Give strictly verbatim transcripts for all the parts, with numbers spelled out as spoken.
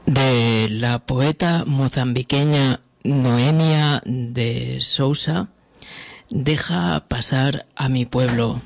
de la poeta mozambiqueña Noemia de Sousa, Deja pasar a mi pueblo.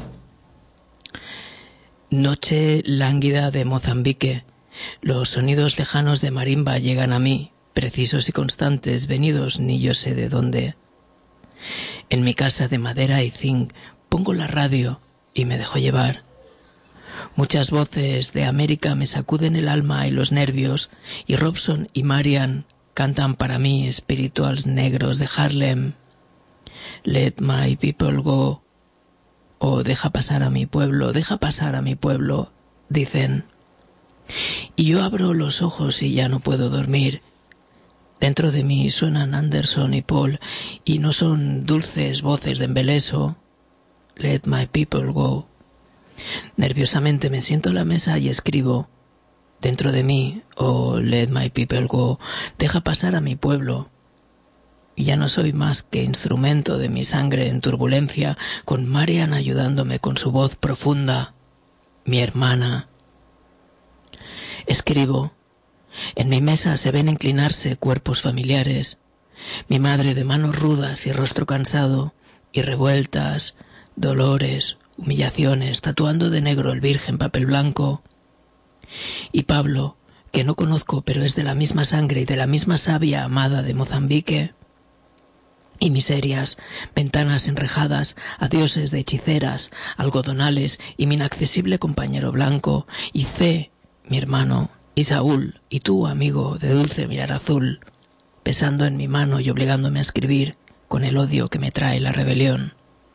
Noche lánguida de Mozambique, los sonidos lejanos de marimba llegan a mí, precisos y constantes, venidos ni yo sé de dónde. En mi casa de madera y zinc pongo la radio y me dejo llevar. Muchas voces de América me sacuden el alma y los nervios, y Robson y Marian cantan para mí spirituals negros de Harlem. Let my people go, o deja pasar a mi pueblo, deja pasar a mi pueblo, dicen. Y yo abro los ojos y ya no puedo dormir. Dentro de mí suenan Anderson y Paul, y no son dulces voces de embeleso. Let my people go. Nerviosamente me siento a la mesa y escribo. Dentro de mí, oh, let my people go, deja pasar a mi pueblo. Y ya no soy más que instrumento de mi sangre en turbulencia, con Marian ayudándome con su voz profunda, mi hermana. Escribo. En mi mesa se ven inclinarse cuerpos familiares. Mi madre de manos rudas y rostro cansado, y revueltas, dolores, humillaciones, tatuando de negro el virgen papel blanco. Y Pablo, que no conozco pero es de la misma sangre y de la misma savia amada de Mozambique. Y miserias, ventanas enrejadas, adioses de hechiceras, algodonales y mi inaccesible compañero blanco, y C, mi hermano, y Saúl, y tú, amigo, de dulce mirar azul, pesando en mi mano y obligándome a escribir con el odio que me trae la rebelión.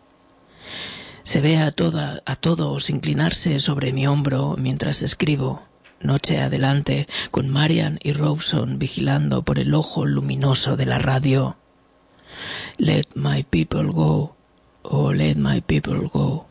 Se ve a, toda, a todos inclinarse sobre mi hombro mientras escribo, noche adelante, con Marian y Robson vigilando por el ojo luminoso de la radio. Let my people go, oh, let my people go.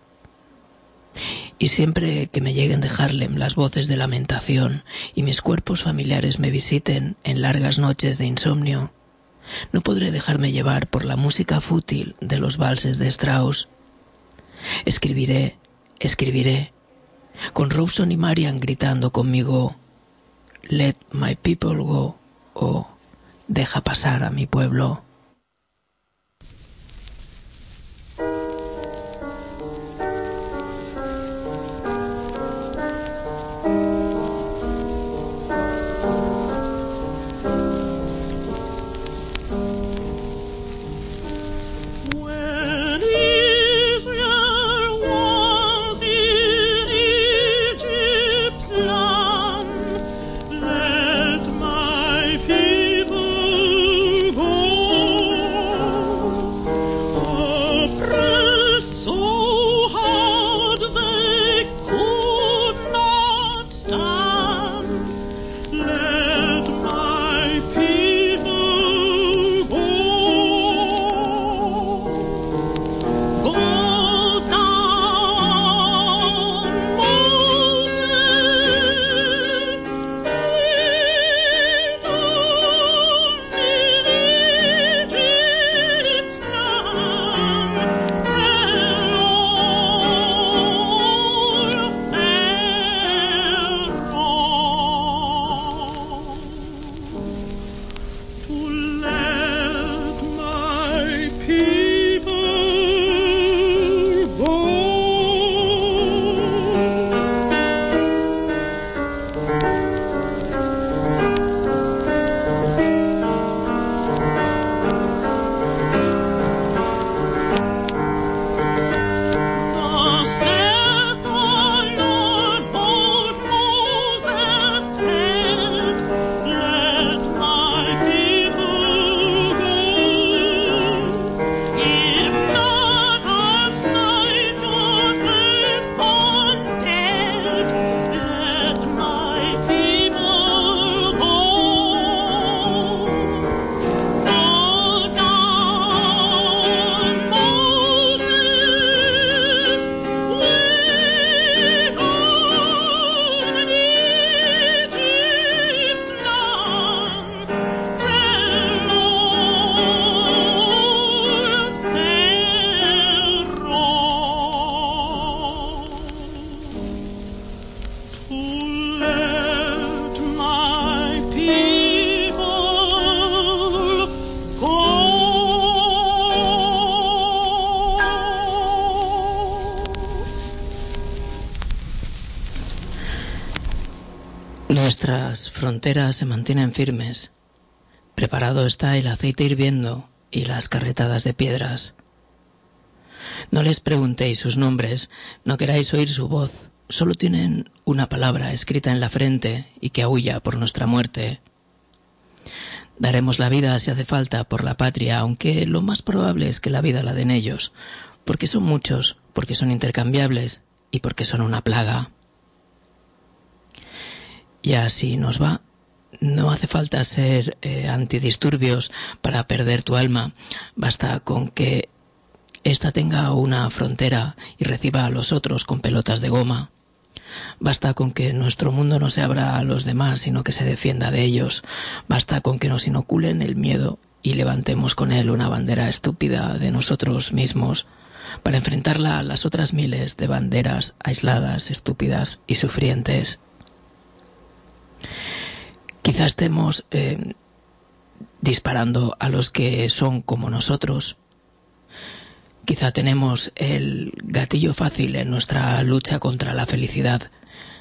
Y siempre que me lleguen de Harlem las voces de lamentación y mis cuerpos familiares me visiten en largas noches de insomnio, no podré dejarme llevar por la música fútil de los valses de Strauss. Escribiré, escribiré, con Robson y Marian gritando conmigo, let my people go, o deja pasar a mi pueblo. Let Nuestras fronteras se mantienen firmes. Preparado está el aceite hirviendo y las carretadas de piedras. No les preguntéis sus nombres, no queráis oír su voz. Solo tienen una palabra escrita en la frente y que aúlla por nuestra muerte. Daremos la vida si hace falta por la patria, aunque lo más probable es que la vida la den ellos, porque son muchos, porque son intercambiables y porque son una plaga. Y así nos va. No hace falta ser eh, antidisturbios para perder tu alma. Basta con que ésta tenga una frontera y reciba a los otros con pelotas de goma. Basta con que nuestro mundo no se abra a los demás, sino que se defienda de ellos. Basta con que nos inoculen el miedo y levantemos con él una bandera estúpida de nosotros mismos para enfrentarla a las otras miles de banderas aisladas, estúpidas y sufrientes. Quizás estemos eh, disparando a los que son como nosotros. Quizá tenemos el gatillo fácil en nuestra lucha contra la felicidad.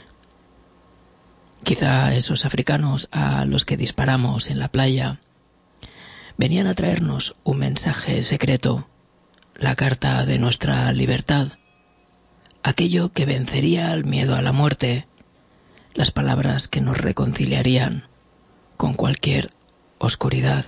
Quizá esos africanos a los que disparamos en la playa venían a traernos un mensaje secreto, la carta de nuestra libertad, aquello que vencería el miedo a la muerte, las palabras que nos reconciliarían con cualquier oscuridad.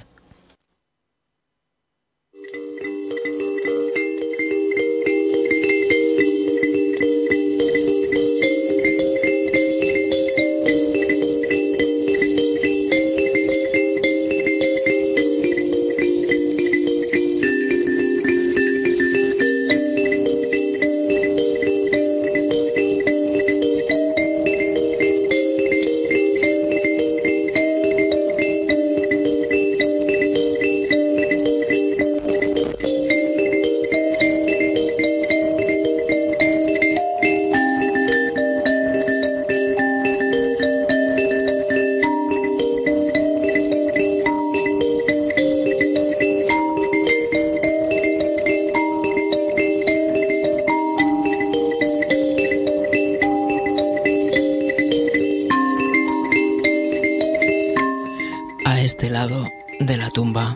De la tumba.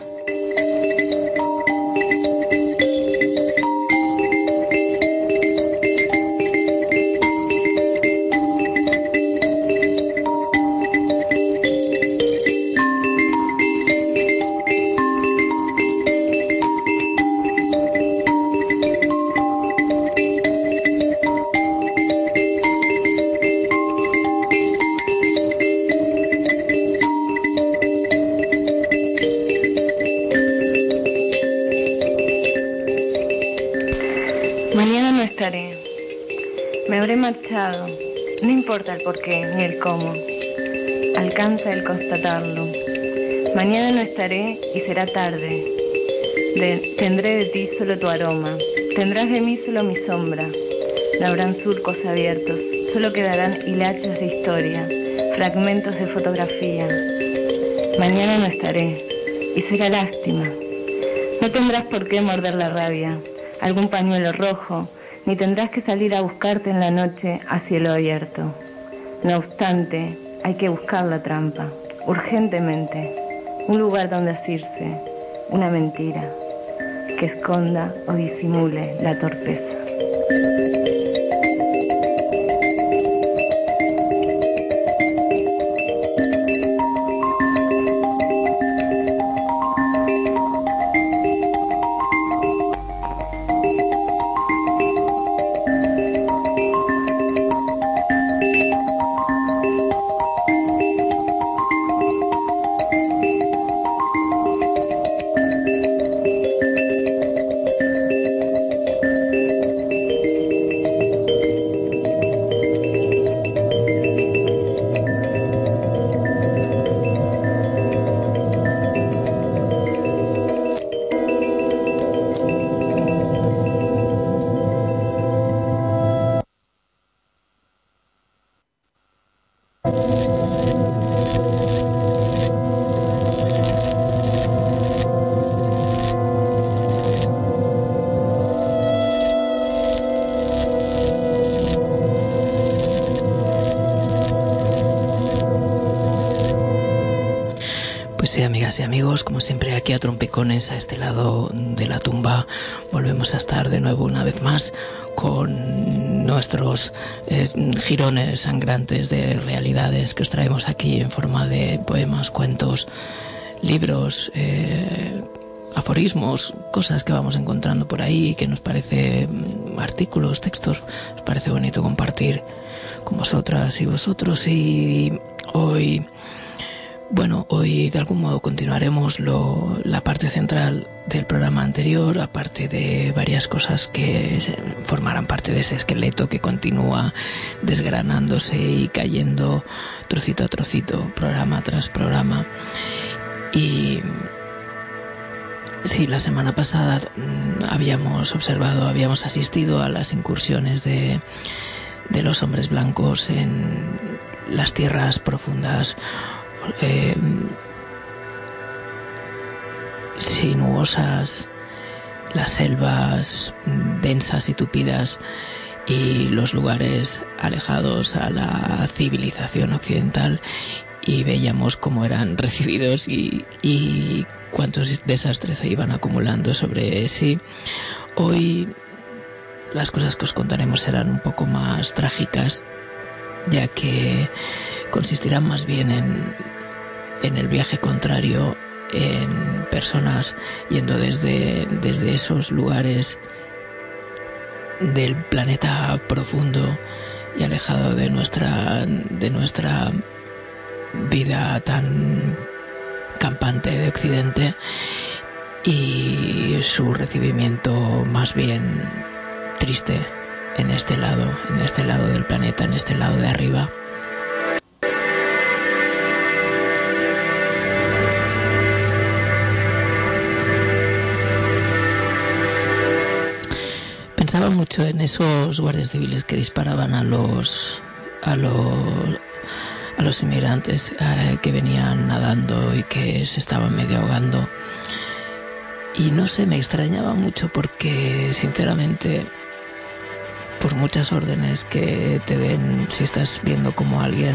Me habré marchado, no importa el porqué ni el cómo, alcanza el constatarlo. Mañana no estaré y será tarde. De, tendré de ti solo tu aroma, tendrás de mí solo mi sombra. No habrán surcos abiertos, solo quedarán hilachos de historia, fragmentos de fotografía. Mañana no estaré y será lástima. No tendrás por qué morder la rabia, algún pañuelo rojo, ni tendrás que salir a buscarte en la noche a cielo abierto. No obstante, hay que buscar la trampa, urgentemente, un lugar donde asirse, una mentira, que esconda o disimule la torpeza. Pues sí, amigas y amigos, como siempre aquí a trompicones a este lado de la tumba, volvemos a estar de nuevo una vez más con nuestros eh, jirones sangrantes de realidades que os traemos aquí en forma de poemas, cuentos, libros, eh, aforismos, cosas que vamos encontrando por ahí, que nos parece, artículos, textos, nos parece bonito compartir con vosotras y vosotros. Y hoy... Bueno, hoy de algún modo continuaremos lo, la parte central del programa anterior, aparte de varias cosas que formarán parte de ese esqueleto que continúa desgranándose y cayendo trocito a trocito, programa tras programa. Y sí, la semana pasada habíamos observado, habíamos asistido a las incursiones de, de los hombres blancos en las tierras profundas, Eh, sinuosas, las selvas densas y tupidas y los lugares alejados a la civilización occidental, y veíamos cómo eran recibidos y, y cuántos desastres se iban acumulando sobre sí. Hoy las cosas que os contaremos serán un poco más trágicas, ya que consistirán más bien en en el viaje contrario, en personas yendo desde, desde esos lugares del planeta profundo y alejado de nuestra, de nuestra vida tan campante de Occidente, y su recibimiento más bien triste en este lado, en este lado del planeta, en este lado de arriba. Pensaba mucho en esos guardias civiles que disparaban a los a los a los inmigrantes eh, que venían nadando y que se estaban medio ahogando, y no sé, me extrañaba mucho porque sinceramente, por muchas órdenes que te den, si estás viendo como alguien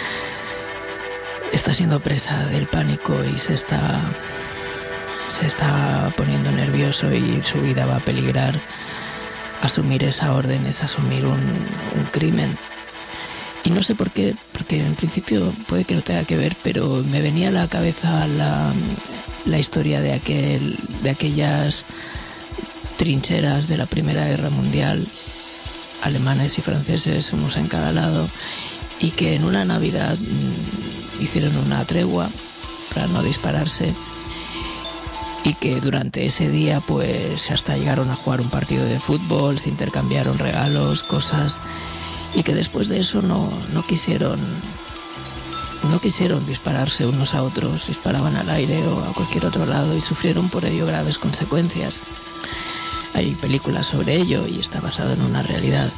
está siendo presa del pánico y se está se está poniendo nervioso y su vida va a peligrar, asumir esa orden es asumir un, un crimen. Y no sé por qué, porque en principio puede que no tenga que ver, pero me venía a la cabeza la, la historia de aquel, de aquellas trincheras de la Primera Guerra Mundial, alemanes y franceses, unos en cada lado, y que en una Navidad mmm, hicieron una tregua para no dispararse, y que durante ese día pues hasta llegaron a jugar un partido de fútbol, se intercambiaron regalos, cosas, y que después de eso no, no quisieron no quisieron dispararse unos a otros, disparaban al aire o a cualquier otro lado y sufrieron por ello graves consecuencias. Hay películas sobre ello y está basado en una realidad.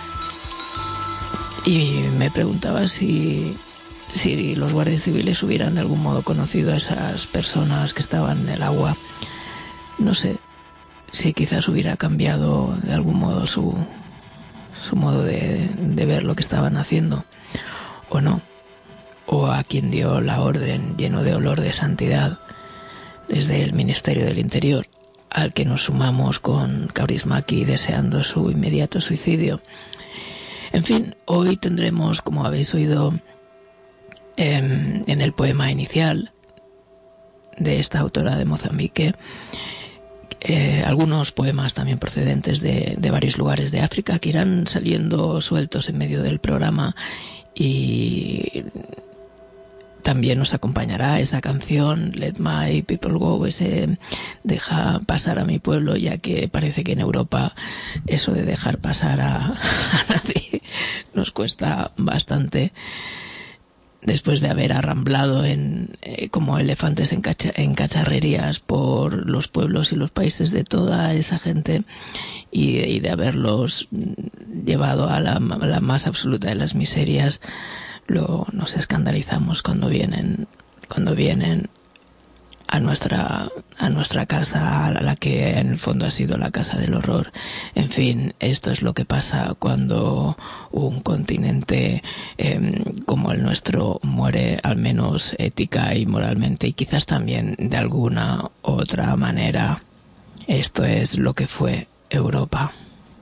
Y me preguntaba si si los guardias civiles hubieran de algún modo conocido a esas personas que estaban en el agua. No sé si quizás hubiera cambiado de algún modo su, su modo de, de ver lo que estaban haciendo, o no, o a quien dio la orden lleno de olor de santidad desde el Ministerio del Interior, al que nos sumamos con Kaurismäki deseando su inmediato suicidio. En fin, hoy tendremos, como habéis oído en el poema inicial de esta autora de Mozambique, eh, algunos poemas también procedentes de, de varios lugares de África que irán saliendo sueltos en medio del programa, y también nos acompañará esa canción Let My People Go, ese deja pasar a mi pueblo, ya que parece que en Europa eso de dejar pasar a, a nadie nos cuesta bastante. Después de haber arramblado en, eh, como elefantes en, cacha, en cacharrerías por los pueblos y los países de toda esa gente, y, y de haberlos llevado a la, a la más absoluta de las miserias, luego nos escandalizamos cuando vienen, cuando vienen a nuestra a nuestra casa, a la que en el fondo ha sido la casa del horror. En fin, esto es lo que pasa cuando un continente eh, como el nuestro muere, al menos ética y moralmente, y quizás también de alguna otra manera. Esto es lo que fue Europa.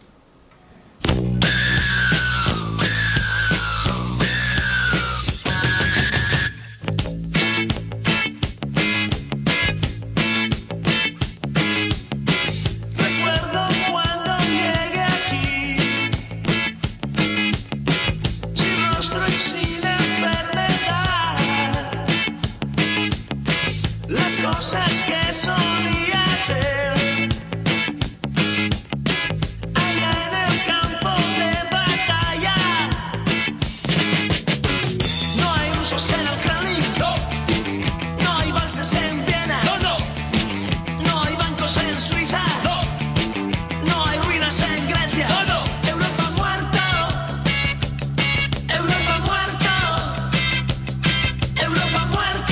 Cosas que solía hacer allá en el campo de batalla. No hay rusos en el Kremlin, no. No hay valses en Viena, no, no. No hay bancos en Suiza, no. No hay ruinas en Grecia, no, no. Europa muerto, Europa muerto, Europa muerto.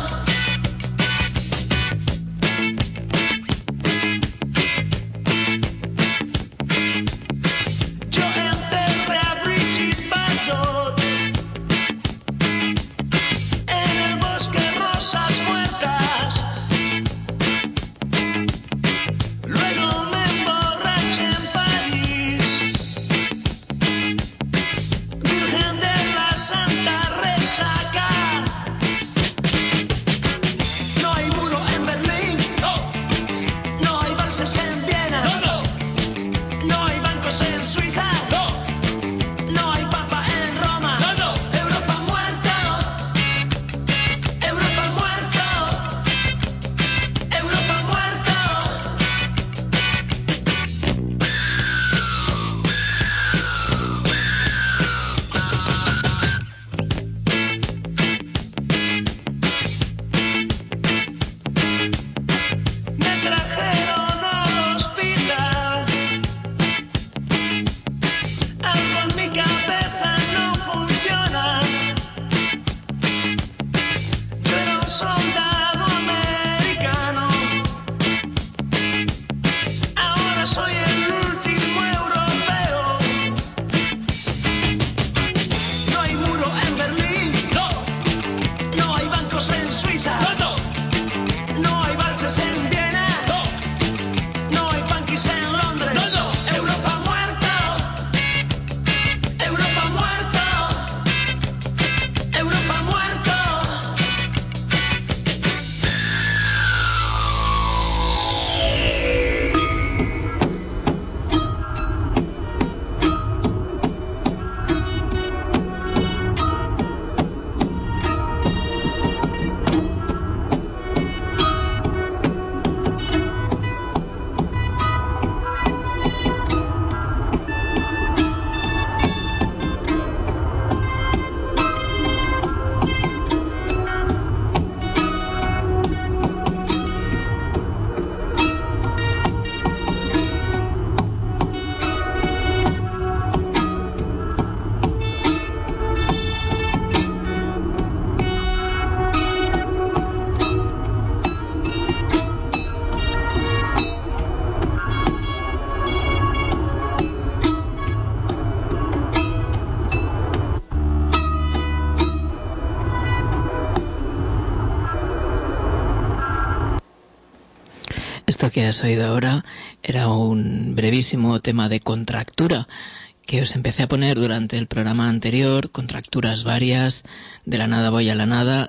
Esto que has oído ahora era un brevísimo tema de contractura que os empecé a poner durante el programa anterior, contracturas varias, de la nada voy a la nada,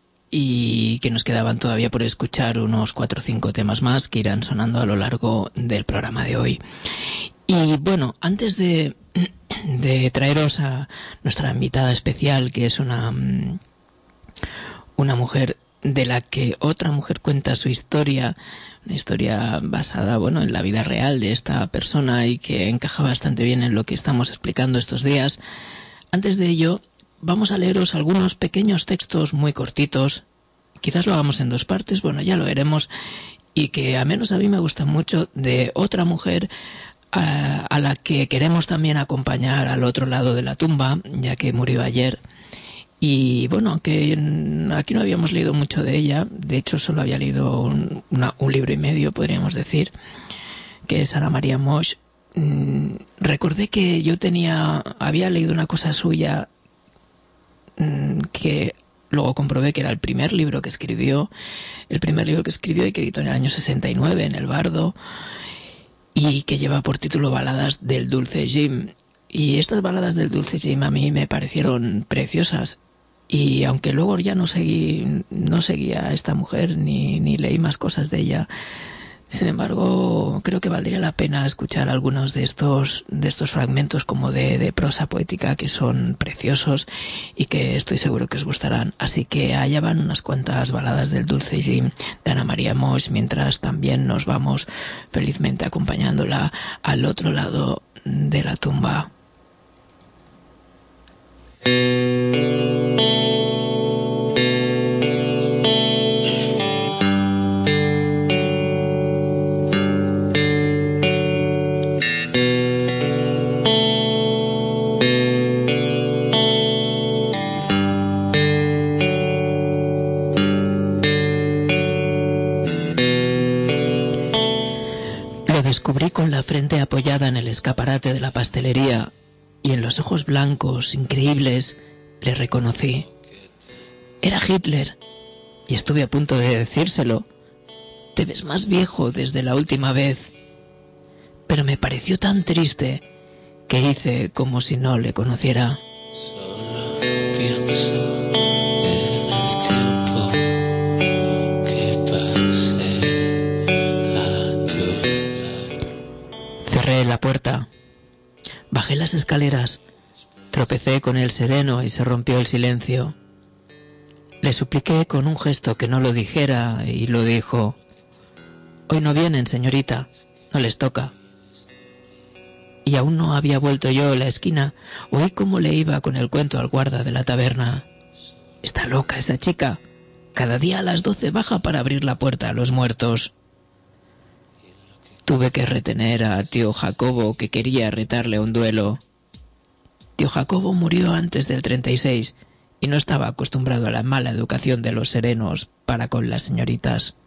y que nos quedaban todavía por escuchar unos cuatro o cinco temas más que irán sonando a lo largo del programa de hoy. Y bueno, antes de, de traeros a nuestra invitada especial, que es una, una mujer de la que otra mujer cuenta su historia, una historia basada, bueno, en la vida real de esta persona y que encaja bastante bien en lo que estamos explicando estos días. Antes de ello, vamos a leeros algunos pequeños textos muy cortitos, quizás lo hagamos en dos partes, bueno, ya lo veremos, y que al menos a mí me gustan mucho, de otra mujer a, a la que queremos también acompañar al otro lado de la tumba, ya que murió ayer, Y bueno, aunque aquí no habíamos leído mucho de ella, de hecho solo había leído un, una, un libro y medio, podríamos decir, que es Ana María Moix, mmm, recordé que yo tenía, había leído una cosa suya mmm, que luego comprobé que era el primer libro que escribió, el primer libro que escribió y que editó en el año sesenta y nueve en El Bardo, y que lleva por título Baladas del Dulce Jim. Y estas baladas del Dulce Jim a mí me parecieron preciosas. Y aunque luego ya no seguí, no seguía a esta mujer ni, ni leí más cosas de ella, sin embargo creo que valdría la pena escuchar algunos de estos, de estos fragmentos como de, de prosa poética que son preciosos y que estoy seguro que os gustarán. Así que allá van unas cuantas baladas del Dulce Jim de Ana María Moix, mientras también nos vamos felizmente acompañándola al otro lado de la tumba. Lo descubrí con la frente apoyada en el escaparate de la pastelería, y en los ojos blancos, increíbles, le reconocí. Era Hitler, y estuve a punto de decírselo. Te ves más viejo desde la última vez. Pero me pareció tan triste que hice como si no le conociera. Solo pienso en el tiempo que pasé a tu lado. Cerré la puerta. Bajé las escaleras, tropecé con el sereno y se rompió el silencio. Le supliqué con un gesto que no lo dijera y lo dijo. Hoy no vienen, señorita, no les toca. Y aún no había vuelto yo a la esquina, oí cómo le iba con el cuento al guarda de la taberna. Está loca esa chica, cada día a las doce baja para abrir la puerta a los muertos. Tuve que retener a tío Jacobo, que quería retarle a un duelo. Tío Jacobo murió antes del treinta y seis y no estaba acostumbrado a la mala educación de los serenos para con las señoritas.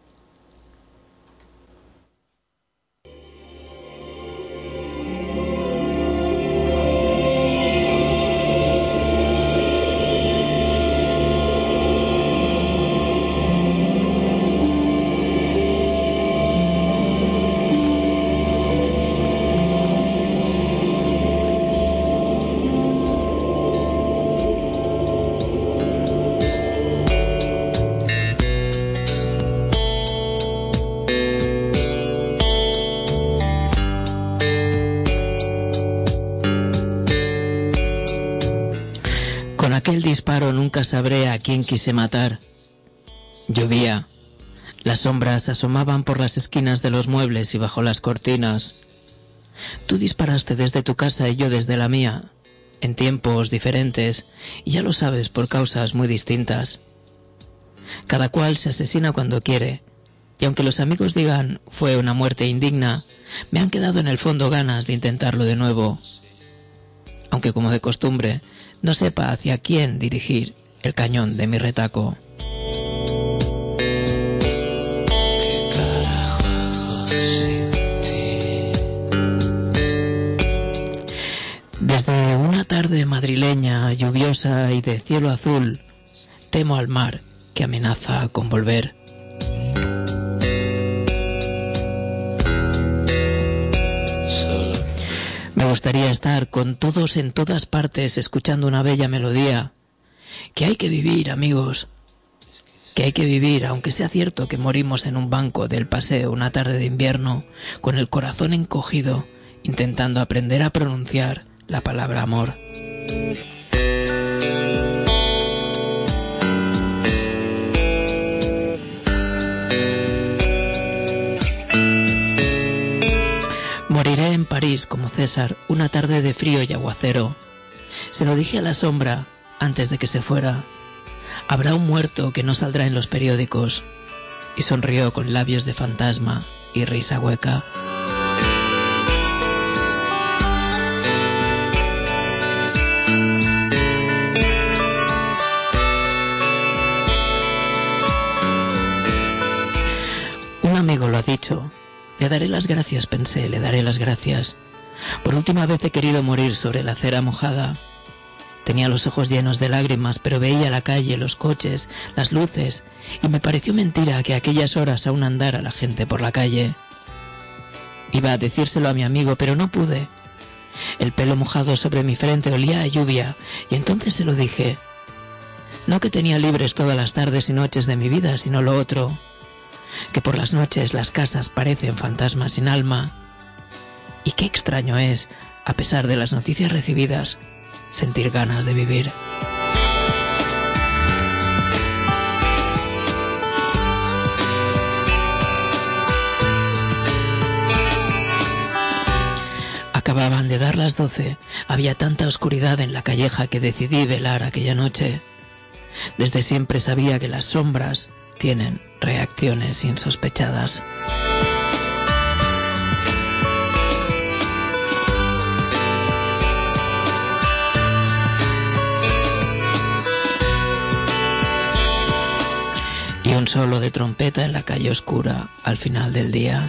Aquel disparo nunca sabré a quién quise matar. Llovía. Las sombras asomaban por las esquinas de los muebles y bajo las cortinas. Tú disparaste desde tu casa y yo desde la mía, en tiempos diferentes, y ya lo sabes, por causas muy distintas. Cada cual se asesina cuando quiere, y aunque los amigos digan fue una muerte indigna, me han quedado en el fondo ganas de intentarlo de nuevo. Aunque como de costumbre, no sepa hacia quién dirigir el cañón de mi retaco. ¿Qué carajo hago sin ti? Desde una tarde madrileña, lluviosa y de cielo azul, temo al mar que amenaza con volver. Me gustaría estar con todos en todas partes escuchando una bella melodía. Que hay que vivir, amigos. Que hay que vivir, aunque sea cierto que morimos en un banco del paseo una tarde de invierno, con el corazón encogido, intentando aprender a pronunciar la palabra amor. Moriré en París como César una tarde de frío y aguacero. Se lo dije a la sombra antes de que se fuera. Habrá un muerto que no saldrá en los periódicos. Y sonrió con labios de fantasma y risa hueca. hecho. Le daré las gracias, pensé, le daré las gracias. Por última vez he querido morir sobre la acera mojada. Tenía los ojos llenos de lágrimas, pero veía la calle, los coches, las luces, y me pareció mentira que a aquellas horas aún andara la gente por la calle. Iba a decírselo a mi amigo, pero no pude. El pelo mojado sobre mi frente olía a lluvia, y entonces se lo dije. No que tenía libres todas las tardes y noches de mi vida, sino lo otro, que por las noches las casas parecen fantasmas sin alma. Y qué extraño es, a pesar de las noticias recibidas, sentir ganas de vivir. Acababan de dar las doce. Había tanta oscuridad en la calleja que decidí velar aquella noche. Desde siempre sabía que las sombras tienen reacciones insospechadas. Y un solo de trompeta en la calle oscura al final del día.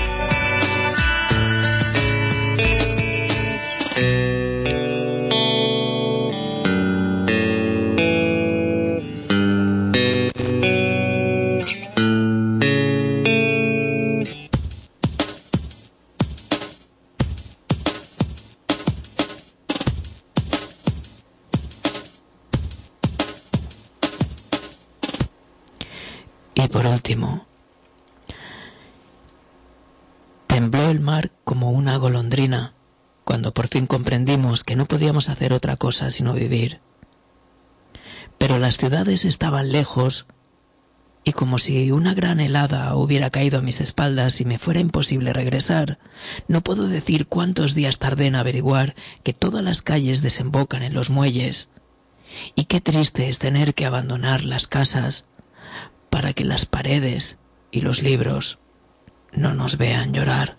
Y por último, tembló el mar como una golondrina cuando por fin comprendimos que no podíamos hacer otra cosa sino vivir. Pero las ciudades estaban lejos y como si una gran helada hubiera caído a mis espaldas y me fuera imposible regresar, no puedo decir cuántos días tardé en averiguar que todas las calles desembocan en los muelles. Y qué triste es tener que abandonar las casas para que las paredes y los libros no nos vean llorar.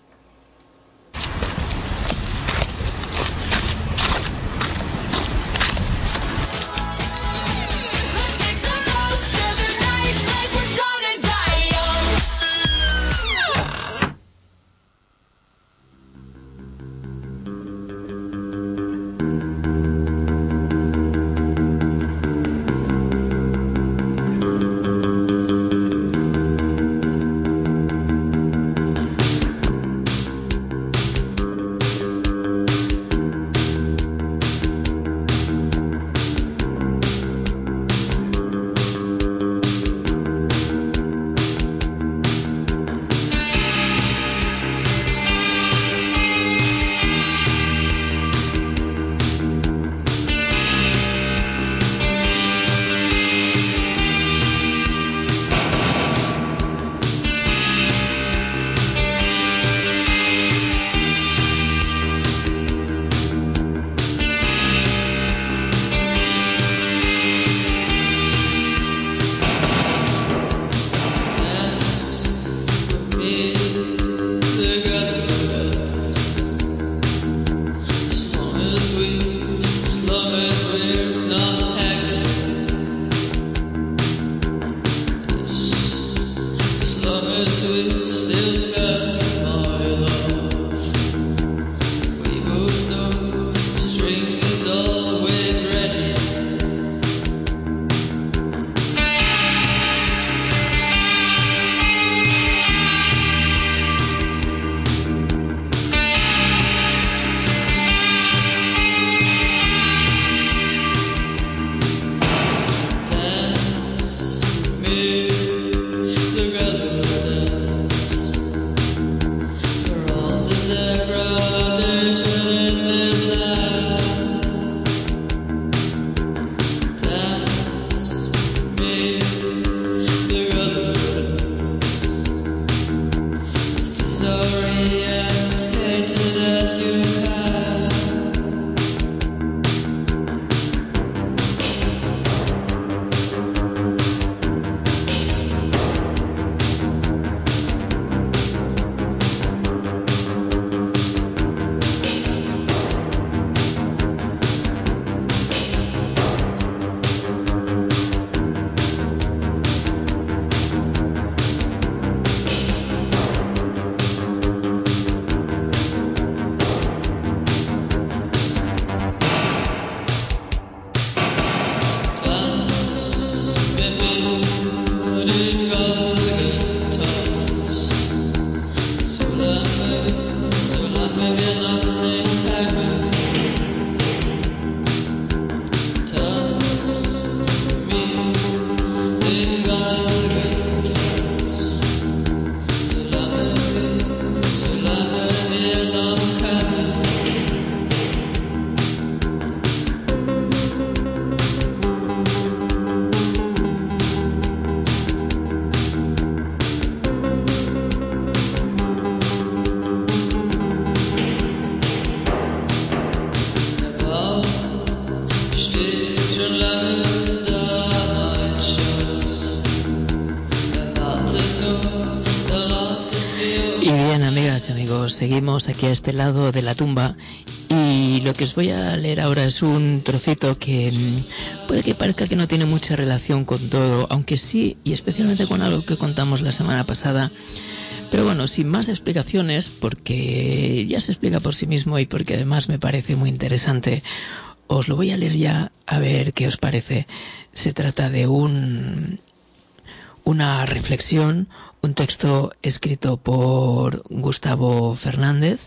amigas y amigos, seguimos aquí a este lado de la tumba y lo que os voy a leer ahora es un trocito que mmm, puede que parezca que no tiene mucha relación con todo, aunque sí, y especialmente con algo que contamos la semana pasada. Pero bueno, sin más explicaciones, porque ya se explica por sí mismo y porque además me parece muy interesante, os lo voy a leer ya a ver qué os parece. Se trata de un... una reflexión, un texto escrito por Gustavo Fernández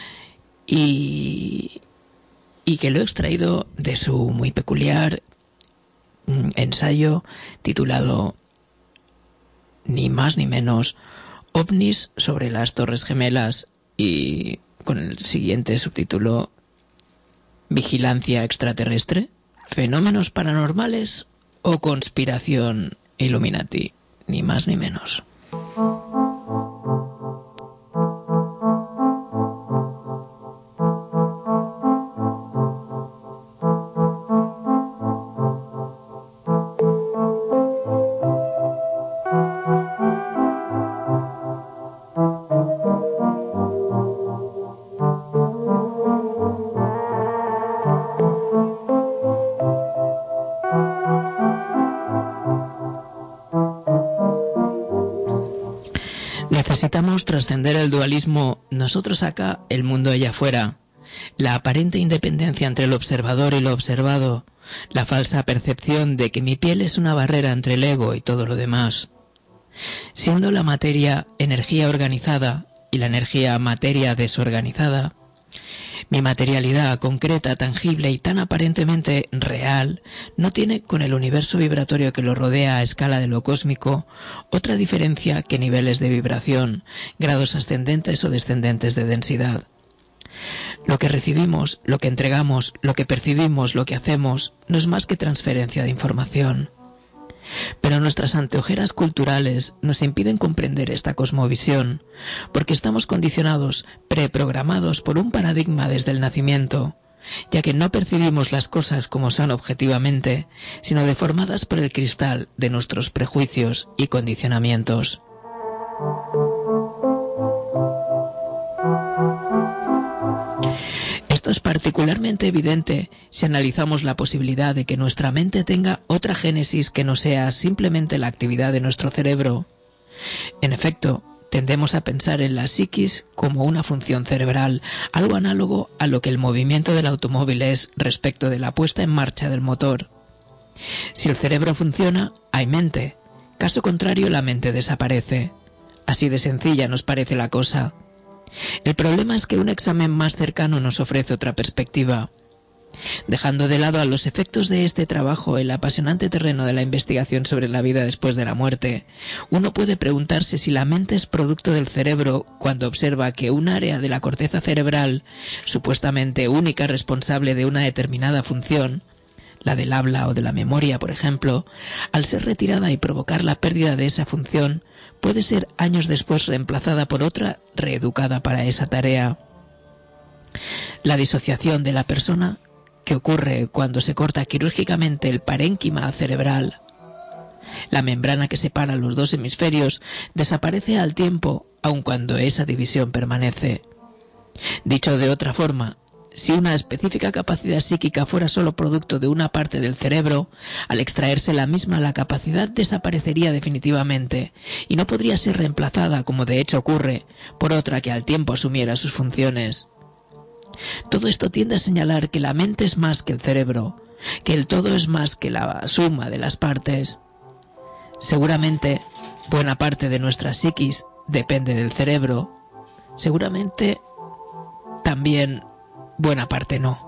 y, y que lo he extraído de su muy peculiar ensayo titulado ni más ni menos OVNIs sobre las Torres Gemelas, y con el siguiente subtítulo: Vigilancia extraterrestre, fenómenos paranormales o conspiración Illuminati. Ni más ni menos. Necesitamos trascender el dualismo nosotros acá, el mundo allá afuera, la aparente independencia entre el observador y lo observado, la falsa percepción de que mi piel es una barrera entre el ego y todo lo demás. Siendo la materia energía organizada y la energía materia desorganizada, mi materialidad concreta, tangible y tan aparentemente real no tiene con el universo vibratorio que lo rodea a escala de lo cósmico otra diferencia que niveles de vibración, grados ascendentes o descendentes de densidad. Lo que recibimos, lo que entregamos, lo que percibimos, lo que hacemos, no es más que transferencia de información. Pero nuestras anteojeras culturales nos impiden comprender esta cosmovisión, porque estamos condicionados, preprogramados por un paradigma desde el nacimiento, ya que no percibimos las cosas como son objetivamente, sino deformadas por el cristal de nuestros prejuicios y condicionamientos. Esto es particularmente evidente si analizamos la posibilidad de que nuestra mente tenga otra génesis que no sea simplemente la actividad de nuestro cerebro. En efecto, tendemos a pensar en la psiquis como una función cerebral, algo análogo a lo que el movimiento del automóvil es respecto de la puesta en marcha del motor. Si el cerebro funciona, hay mente. Caso contrario, la mente desaparece. Así de sencilla nos parece la cosa. El problema es que un examen más cercano nos ofrece otra perspectiva. Dejando de lado a los efectos de este trabajo el apasionante terreno de la investigación sobre la vida después de la muerte, uno puede preguntarse si la mente es producto del cerebro cuando observa que un área de la corteza cerebral, supuestamente única responsable de una determinada función, la del habla o de la memoria, por ejemplo, al ser retirada y provocar la pérdida de esa función, puede ser años después reemplazada por otra reeducada para esa tarea. La disociación de la persona, que ocurre cuando se corta quirúrgicamente el parénquima cerebral, la membrana que separa los dos hemisferios, desaparece al tiempo, aun cuando esa división permanece. Dicho de otra forma, si una específica capacidad psíquica fuera solo producto de una parte del cerebro, al extraerse la misma la capacidad desaparecería definitivamente y no podría ser reemplazada, como de hecho ocurre, por otra que al tiempo asumiera sus funciones. Todo esto tiende a señalar que la mente es más que el cerebro, que el todo es más que la suma de las partes. Seguramente, buena parte de nuestra psiquis depende del cerebro. Seguramente, también buena parte no.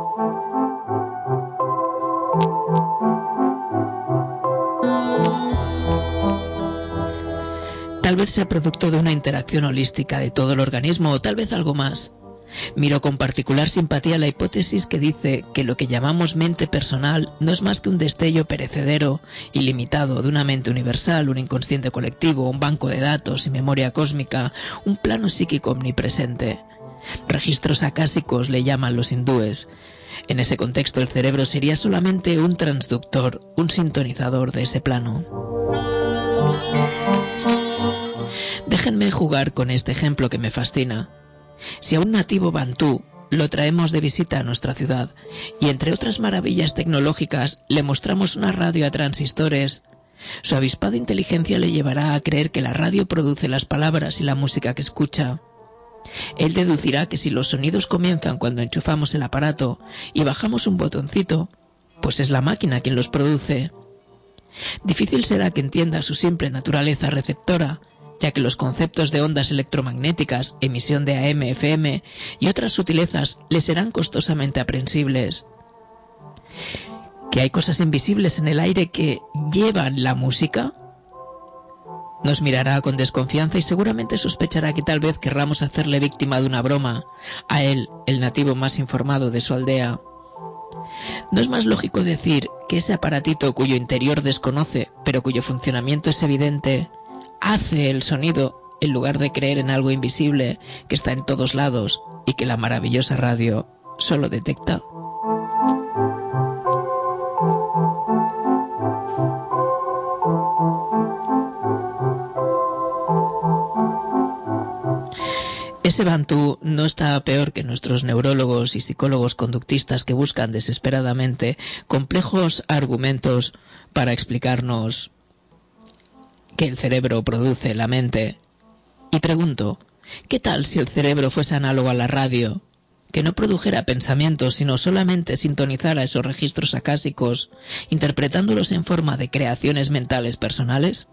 Tal vez sea producto de una interacción holística de todo el organismo, o tal vez algo más. Miro con particular simpatía la hipótesis que dice que lo que llamamos mente personal no es más que un destello perecedero, ilimitado, de una mente universal, un inconsciente colectivo, un banco de datos y memoria cósmica, un plano psíquico omnipresente. Registros acásicos le llaman los hindúes. En ese contexto el cerebro sería solamente un transductor, un sintonizador de ese plano. Déjenme jugar con este ejemplo que me fascina. Si a un nativo bantú lo traemos de visita a nuestra ciudad y entre otras maravillas tecnológicas le mostramos una radio a transistores, su avispada inteligencia le llevará a creer que la radio produce las palabras y la música que escucha. Él deducirá que si los sonidos comienzan cuando enchufamos el aparato y bajamos un botoncito, pues es la máquina quien los produce. Difícil será que entienda su simple naturaleza receptora, ya que los conceptos de ondas electromagnéticas, emisión de A M, F M y otras sutilezas le serán costosamente aprehensibles. ¿Que hay cosas invisibles en el aire que llevan la música? Nos mirará con desconfianza y seguramente sospechará que tal vez querramos hacerle víctima de una broma, a él, el nativo más informado de su aldea. ¿No es más lógico decir que ese aparatito cuyo interior desconoce, pero cuyo funcionamiento es evidente, hace el sonido en lugar de creer en algo invisible que está en todos lados y que la maravillosa radio solo detecta? Ese bantú no está peor que nuestros neurólogos y psicólogos conductistas que buscan desesperadamente complejos argumentos para explicarnos que el cerebro produce la mente. Y pregunto, ¿qué tal si el cerebro fuese análogo a la radio? Que no produjera pensamientos, sino solamente sintonizara esos registros acásicos, interpretándolos en forma de creaciones mentales personales.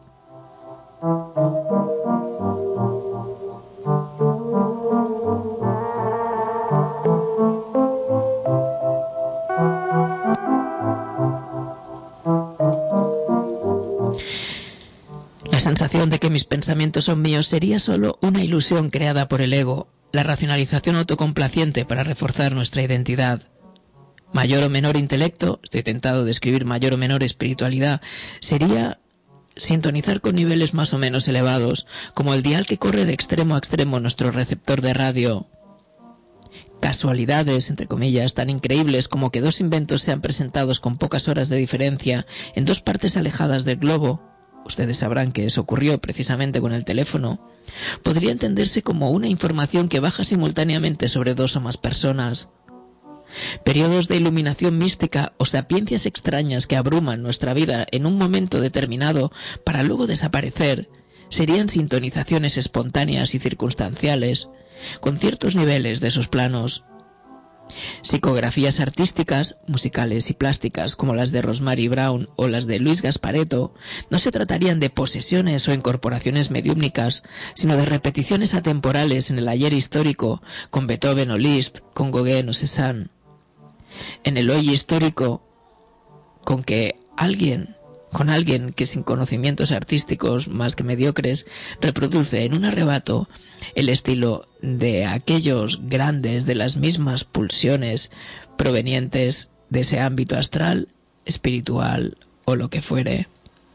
La sensación de que mis pensamientos son míos sería solo una ilusión creada por el ego, la racionalización autocomplaciente para reforzar nuestra identidad. Mayor o menor intelecto, estoy tentado de escribir mayor o menor espiritualidad, sería sintonizar con niveles más o menos elevados, como el dial que corre de extremo a extremo nuestro receptor de radio. Casualidades, entre comillas, tan increíbles como que dos inventos sean presentados con pocas horas de diferencia en dos partes alejadas del globo, ustedes sabrán que eso ocurrió precisamente con el teléfono, podría entenderse como una información que baja simultáneamente sobre dos o más personas. Periodos de iluminación mística o sapiencias extrañas que abruman nuestra vida en un momento determinado para luego desaparecer serían sintonizaciones espontáneas y circunstanciales, con ciertos niveles de esos planos. Psicografías artísticas, musicales y plásticas como las de Rosemary Brown o las de Luis Gasparetto no se tratarían de posesiones o incorporaciones mediúmnicas, sino de repeticiones atemporales en el ayer histórico con Beethoven o Liszt, con Gauguin o Cézanne. En el hoy histórico, con que alguien, con alguien que sin conocimientos artísticos más que mediocres reproduce en un arrebato el estilo de aquellos grandes de las mismas pulsiones provenientes de ese ámbito astral, espiritual o lo que fuere.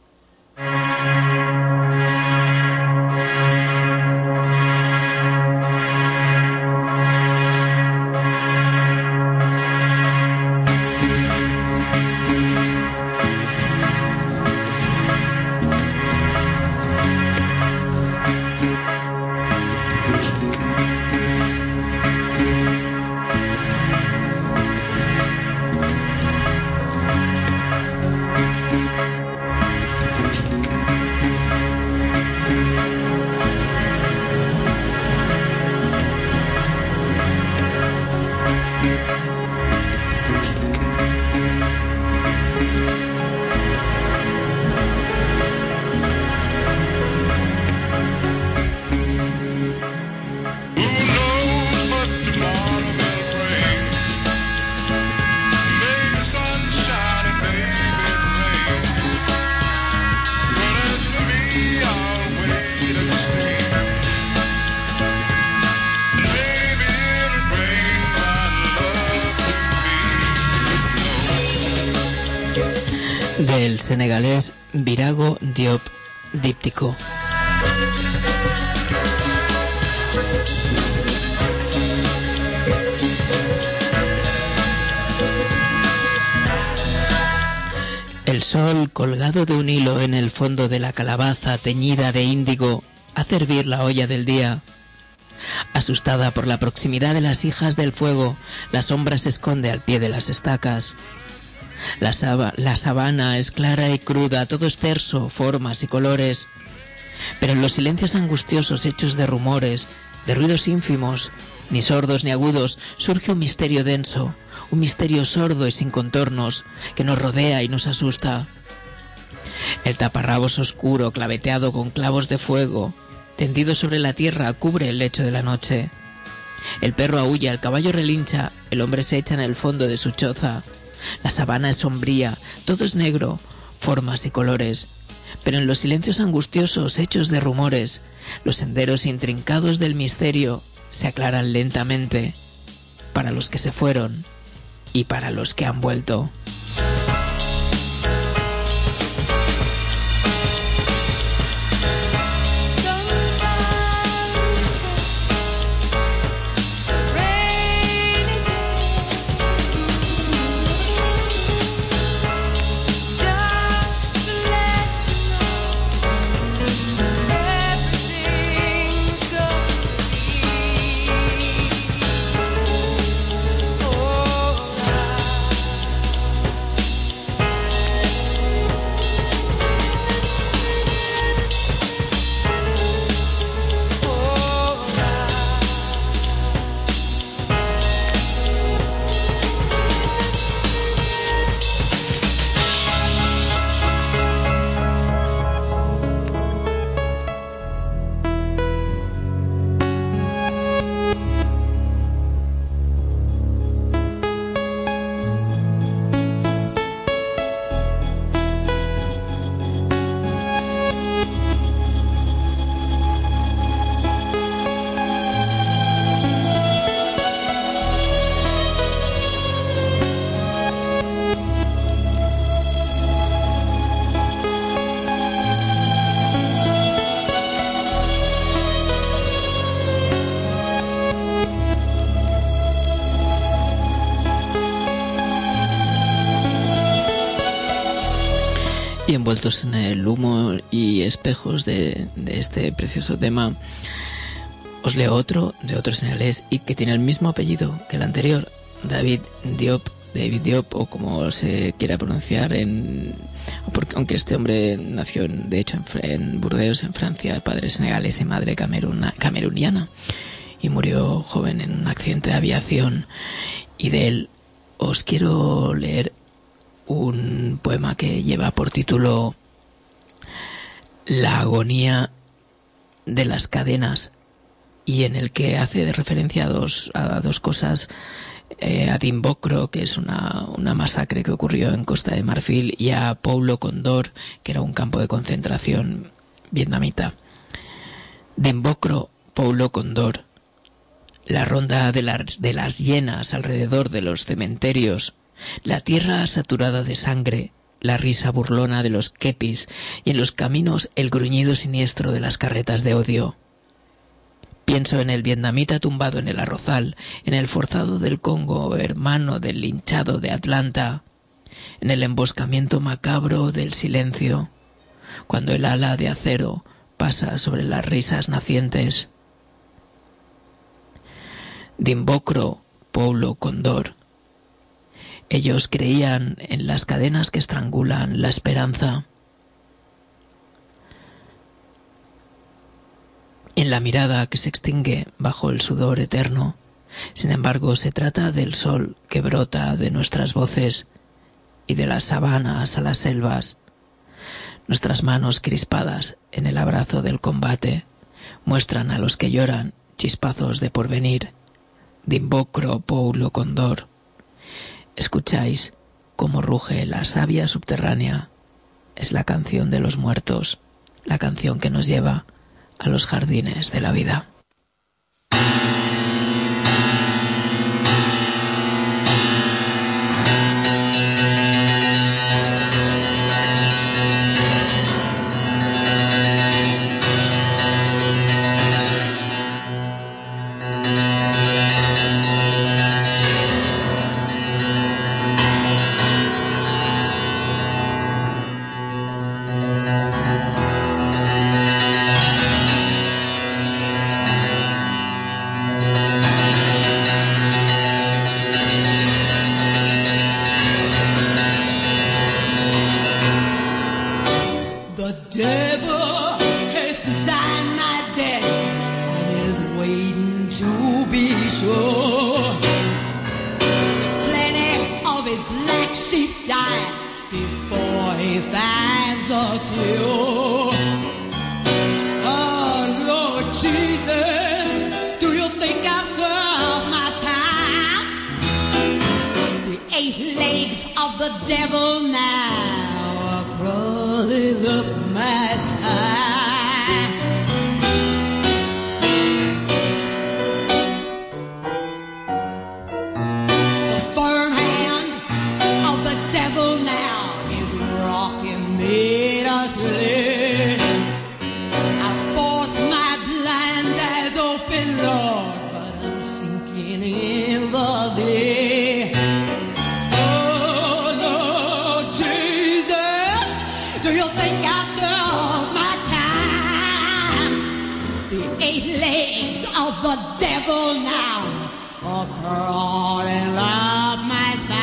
Del senegalés Virago Diop Díptico. El sol, colgado de un hilo en el fondo de la calabaza teñida de índigo, hace hervir la olla del día. Asustada por la proximidad de las hijas del fuego, la sombra se esconde al pie de las estacas. La, saba, la sabana es clara y cruda, todo es terso, formas y colores. Pero en los silencios angustiosos hechos de rumores, de ruidos ínfimos, ni sordos ni agudos, surge un misterio denso, un misterio sordo y sin contornos, que nos rodea y nos asusta. El taparrabos oscuro, claveteado con clavos de fuego, tendido sobre la tierra, cubre el lecho de la noche. El perro aúlla, el caballo relincha, el hombre se echa en el fondo de su choza. La sabana es sombría, todo es negro, formas y colores. Pero en los silencios angustiosos, hechos de rumores, los senderos intrincados del misterio se aclaran lentamente, para los que se fueron y para los que han vuelto. Y envueltos en el humo y espejos de, de este precioso tema, os leo otro de otro senegalés y que tiene el mismo apellido que el anterior, David Diop, David Diop, o como se quiera pronunciar, en, porque, aunque este hombre nació en, de hecho en, en Burdeos, en Francia, padre senegalés y madre cameruna, cameruniana, y murió joven en un accidente de aviación. Y de él os quiero leer un poema que lleva por título La agonía de las cadenas, y en el que hace referencia a dos, a dos cosas, eh, a Dimbokro, que es una, una masacre que ocurrió en Costa de Marfil, y a Paulo Condor, que era un campo de concentración vietnamita. Dimbokro, Paulo Condor, la ronda de las, de las hienas alrededor de los cementerios, la tierra saturada de sangre, la risa burlona de los kepis y en los caminos el gruñido siniestro de las carretas de odio. Pienso en el vietnamita tumbado en el arrozal, en el forzado del Congo, hermano del linchado de Atlanta, en el emboscamiento macabro del silencio, cuando el ala de acero pasa sobre las risas nacientes. Dimbokro, Paulo Condor. Ellos creían en las cadenas que estrangulan la esperanza, en la mirada que se extingue bajo el sudor eterno. Sin embargo, se trata del sol que brota de nuestras voces y de las sabanas a las selvas. Nuestras manos crispadas en el abrazo del combate muestran a los que lloran chispazos de porvenir. Dimbokro, Paulo Condor. Escucháis cómo ruge la savia subterránea. Es la canción de los muertos, la canción que nos lleva a los jardines de la vida. cure. Oh, Lord Jesus, do you think I've served my time? The eight legs of the devil now are crawling up my spine. The firm hand of the devil now is rocking me to sleep. I force my blind eyes open, Lord, but I'm sinking in the deep. Oh, Lord Jesus, do you think I served my time? The eight legs of the devil now are crawling up my spine.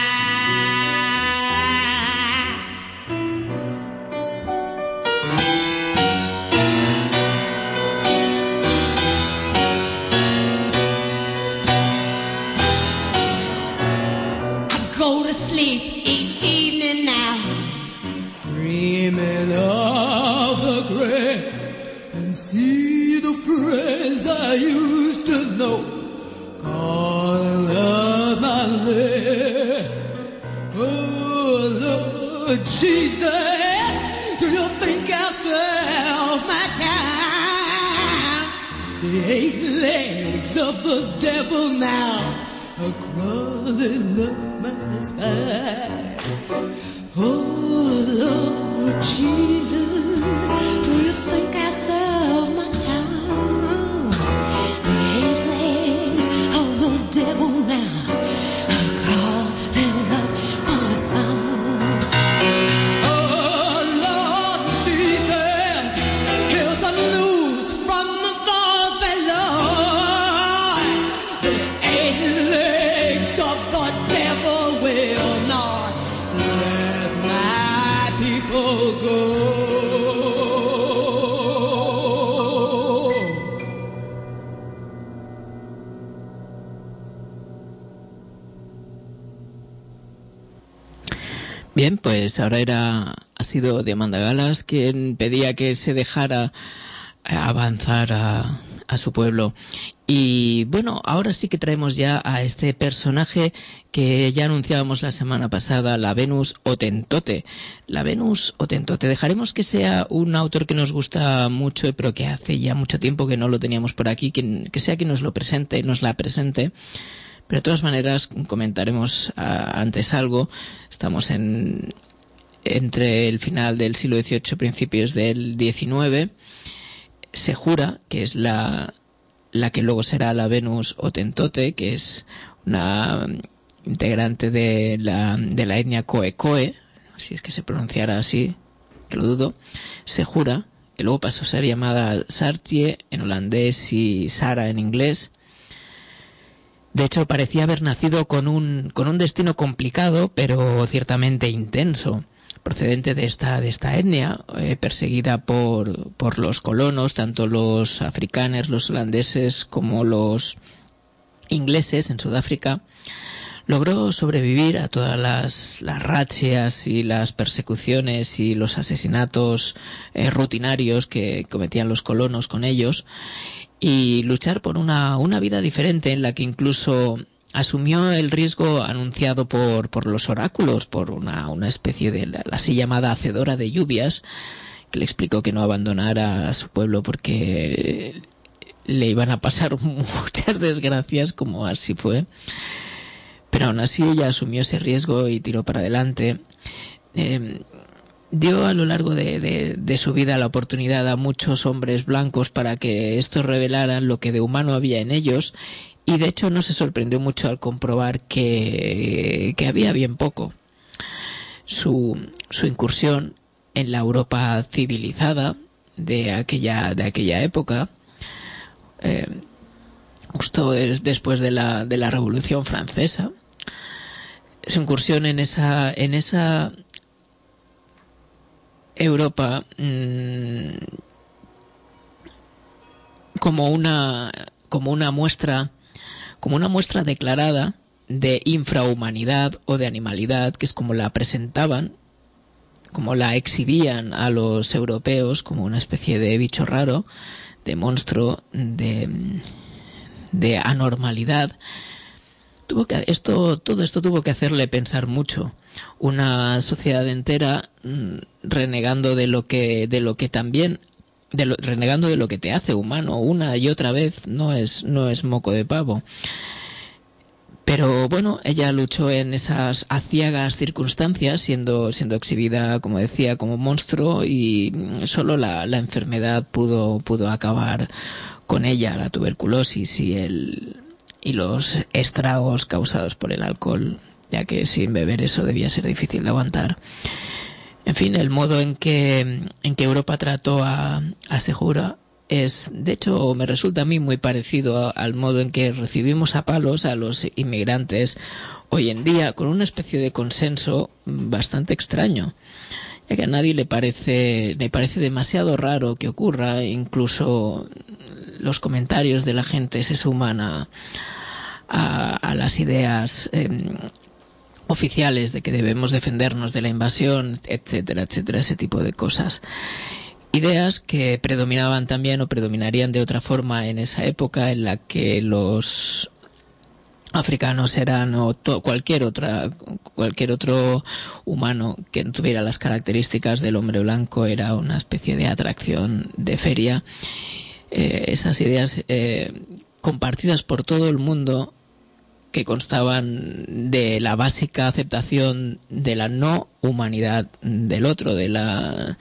I go to sleep each evening now, dreaming of the grave, and see the friends I used to know calling up my name. Oh, Lord Jesus, do you think I'll serve my time? The eight legs of the devil now are crawling up my spine. Oh, Lord Jesus, do you think I serve my time? The eight legs of the devil now are crawling up my spine. Oh, Lord Jesus, here's the news from above below. The eight legs of the devil will not let my people go. Bien, pues ahora era ha sido Diamanda Galas quien pedía que se dejara avanzar a, a su pueblo. Y bueno, ahora sí que traemos ya a este personaje que ya anunciábamos la semana pasada, la Venus Hotentote. La Venus Hotentote. Dejaremos que sea un autor que nos gusta mucho, pero que hace ya mucho tiempo que no lo teníamos por aquí, que, que sea quien nos lo presente, nos la presente. Pero de todas maneras comentaremos uh, antes algo. Estamos en entre el final del siglo dieciocho, principios del diecinueve. Se jura que es la la que luego será la Venus Hotentote, que es una integrante de la de la etnia Khoekhoi, si es que se pronunciara así, que lo dudo. Se jura que luego pasó a ser llamada Saartjie en holandés y Sara en inglés. De hecho, parecía haber nacido con un con un destino complicado, pero ciertamente intenso, procedente de esta de esta etnia, eh, perseguida por por los colonos, tanto los africanos, los holandeses, como los ingleses en Sudáfrica. Logró sobrevivir a todas las las razzias y las persecuciones y los asesinatos eh, rutinarios que cometían los colonos con ellos, y luchar por una una vida diferente en la que incluso asumió el riesgo anunciado por por los oráculos, por una una especie de la, la así llamada hacedora de lluvias, que le explicó que no abandonara a su pueblo porque le iban a pasar muchas desgracias, como así fue. Pero aún así ella asumió ese riesgo y tiró para adelante. Eh, dio a lo largo de, de, de su vida la oportunidad a muchos hombres blancos para que estos revelaran lo que de humano había en ellos, y de hecho no se sorprendió mucho al comprobar que, que había bien poco. Su, su incursión en la Europa civilizada de aquella, de aquella época, eh, justo des, después de la, de la Revolución Francesa, su incursión en esa, en esa Europa mmm, como una como una muestra como una muestra declarada de infrahumanidad o de animalidad, que es como la presentaban, como la exhibían a los europeos como una especie de bicho raro, de monstruo, de, de anormalidad. Tuvo que, esto, todo esto tuvo que hacerle pensar mucho. Una sociedad entera mmm, renegando de lo que, de lo que también, de lo, renegando de lo que te hace humano una y otra vez, no es, no es moco de pavo. Pero bueno, ella luchó en esas aciagas circunstancias, siendo, siendo exhibida, como decía, como monstruo, y solo la, la enfermedad pudo, pudo acabar con ella, la tuberculosis y el, y los estragos causados por el alcohol, ya que sin beber eso debía ser difícil de aguantar. En fin, el modo en que, en que Europa trató a, a Segura es, de hecho, me resulta a mí muy parecido a, al modo en que recibimos a palos a los inmigrantes hoy en día, con una especie de consenso bastante extraño, ya que a nadie le parece, le parece demasiado raro que ocurra. Incluso los comentarios de la gente se suman a, a, a las ideas eh, oficiales de que debemos defendernos de la invasión, etcétera, etcétera, ese tipo de cosas. Ideas que predominaban también o predominarían de otra forma en esa época en la que los africanos eran, o to, cualquier otra cualquier otro humano que no tuviera las características del hombre blanco era una especie de atracción de feria. Eh, esas ideas eh, compartidas por todo el mundo, que constaban de la básica aceptación de la no humanidad del otro, de la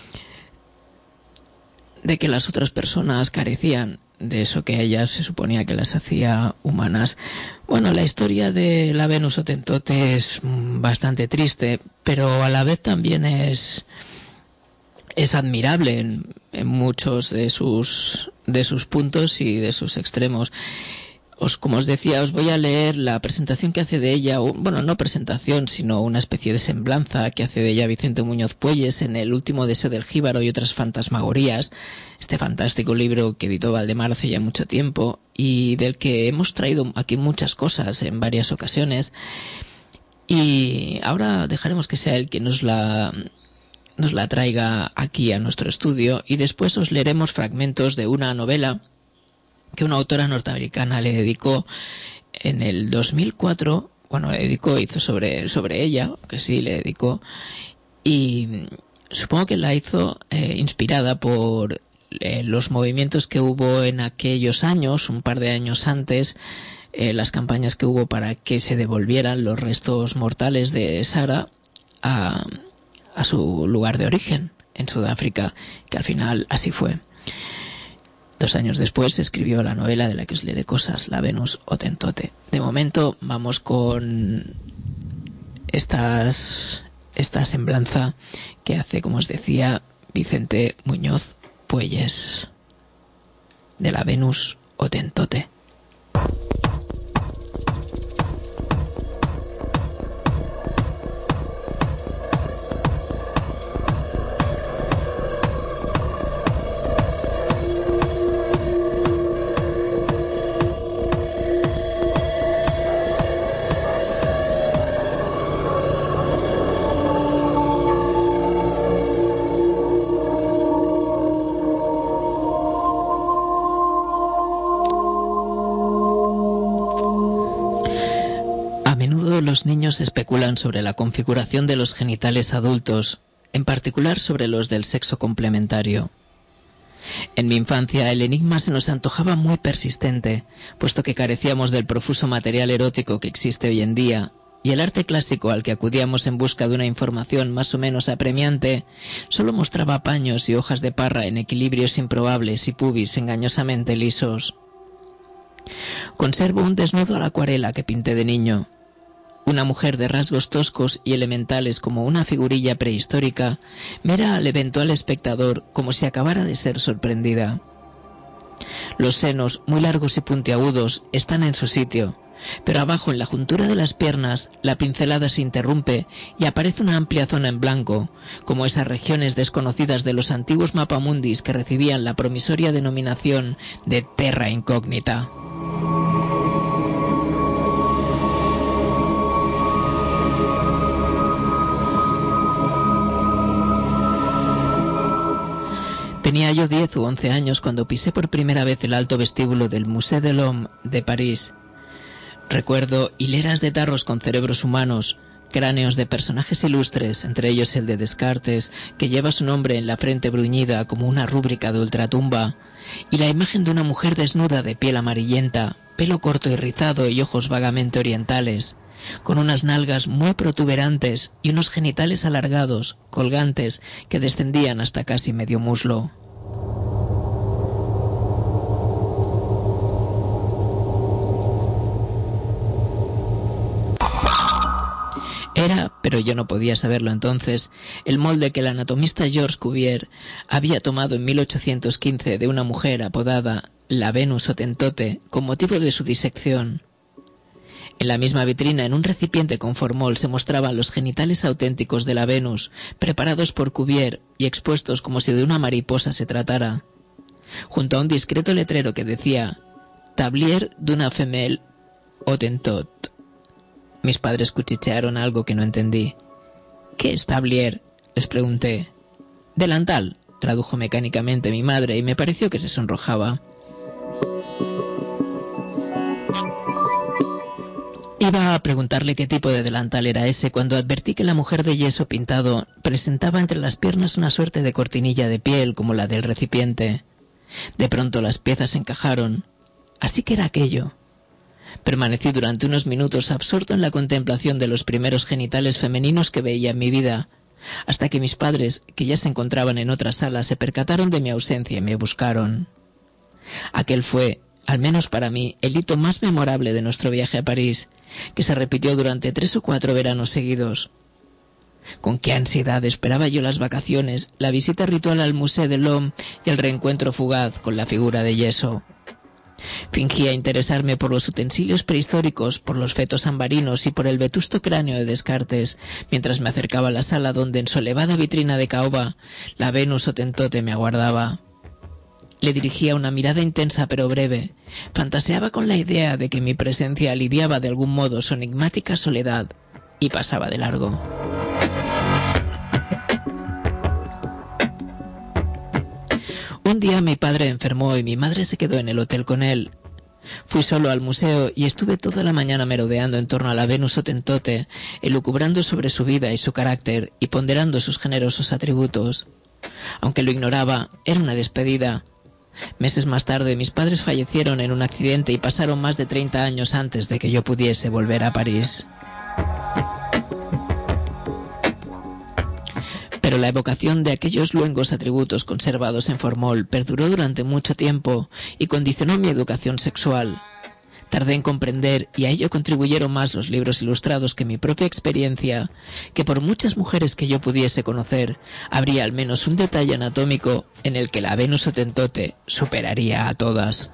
de que las otras personas carecían de eso que a ellas se suponía que las hacía humanas. Bueno, la historia de la Venus Hotentote es bastante triste, pero a la vez también es es admirable en, en muchos de sus de sus puntos y de sus extremos. Os, como os decía, os voy a leer la presentación que hace de ella, bueno, no presentación, sino una especie de semblanza que hace de ella Vicente Muñoz Puelles en El último deseo del jíbaro y otras fantasmagorías, este fantástico libro que editó Valdemar hace ya mucho tiempo y del que hemos traído aquí muchas cosas en varias ocasiones. Y ahora dejaremos que sea él quien nos la, nos la traiga aquí a nuestro estudio, y después os leeremos fragmentos de una novela que una autora norteamericana le dedicó en el dos mil cuatro, bueno, le dedicó, hizo sobre, sobre ella, que sí, le dedicó, y supongo que la hizo eh, inspirada por eh, los movimientos que hubo en aquellos años, un par de años antes, eh, las campañas que hubo para que se devolvieran los restos mortales de Sara a, a su lugar de origen, en Sudáfrica, que al final así fue. Dos años después se escribió la novela de la que os leeré cosas, La Venus Hotentote. De momento vamos con estas, esta semblanza que hace, como os decía, Vicente Muñoz Puelles, de La Venus Hotentote. Los niños especulan sobre la configuración de los genitales adultos, en particular sobre los del sexo complementario. En mi infancia el enigma se nos antojaba muy persistente, puesto que carecíamos del profuso material erótico que existe hoy en día, y el arte clásico al que acudíamos en busca de una información más o menos apremiante solo mostraba paños y hojas de parra en equilibrios improbables y pubis engañosamente lisos. Conservo un desnudo a la acuarela que pinté de niño. Una mujer de rasgos toscos y elementales como una figurilla prehistórica mira al eventual espectador como si acabara de ser sorprendida. Los senos, muy largos y puntiagudos, están en su sitio, pero abajo en la juntura de las piernas la pincelada se interrumpe y aparece una amplia zona en blanco, como esas regiones desconocidas de los antiguos mapamundis que recibían la promisoria denominación de Terra Incógnita. Tenía yo diez u once años cuando pisé por primera vez el alto vestíbulo del Musée de l'Homme de París. Recuerdo hileras de tarros con cerebros humanos, cráneos de personajes ilustres, entre ellos el de Descartes, que lleva su nombre en la frente bruñida como una rúbrica de ultratumba, y la imagen de una mujer desnuda de piel amarillenta, pelo corto y rizado y ojos vagamente orientales, con unas nalgas muy protuberantes y unos genitales alargados, colgantes, que descendían hasta casi medio muslo. Era, pero yo no podía saberlo entonces, el molde que el anatomista Georges Cuvier había tomado en mil ochocientos quince de una mujer apodada la Venus Hotentote con motivo de su disección. En la misma vitrina, en un recipiente con formol, se mostraban los genitales auténticos de la Venus, preparados por Cuvier y expuestos como si de una mariposa se tratara, junto a un discreto letrero que decía «Tablier d'une femelle Hotentote». Mis padres cuchichearon algo que no entendí. «¿Qué es tablier?», les pregunté. «Delantal», tradujo mecánicamente mi madre, y me pareció que se sonrojaba. Iba a preguntarle qué tipo de delantal era ese cuando advertí que la mujer de yeso pintado presentaba entre las piernas una suerte de cortinilla de piel como la del recipiente. De pronto las piezas se encajaron. Así que era aquello. Permanecí durante unos minutos absorto en la contemplación de los primeros genitales femeninos que veía en mi vida, hasta que mis padres, que ya se encontraban en otra sala, se percataron de mi ausencia y me buscaron. Aquel fue, al menos para mí, el hito más memorable de nuestro viaje a París, que se repitió durante tres o cuatro veranos seguidos. Con qué ansiedad esperaba yo las vacaciones, la visita ritual al Musée de l'Homme y el reencuentro fugaz con la figura de yeso. Fingía interesarme por los utensilios prehistóricos, por los fetos ambarinos y por el vetusto cráneo de Descartes, mientras me acercaba a la sala donde en su elevada vitrina de caoba la Venus Hotentote me aguardaba. Le dirigía una mirada intensa pero breve. Fantaseaba con la idea de que mi presencia aliviaba de algún modo su enigmática soledad y pasaba de largo. Un día mi padre enfermó y mi madre se quedó en el hotel con él. Fui solo al museo y estuve toda la mañana merodeando en torno a la Venus Hotentote, elucubrando sobre su vida y su carácter y ponderando sus generosos atributos. Aunque lo ignoraba, era una despedida. Meses más tarde mis padres fallecieron en un accidente y pasaron más de treinta años antes de que yo pudiese volver a París. Pero la evocación de aquellos luengos atributos conservados en formol perduró durante mucho tiempo y condicionó mi educación sexual. Tardé en comprender, y a ello contribuyeron más los libros ilustrados que mi propia experiencia, que por muchas mujeres que yo pudiese conocer, habría al menos un detalle anatómico en el que la Venus Hotentote superaría a todas.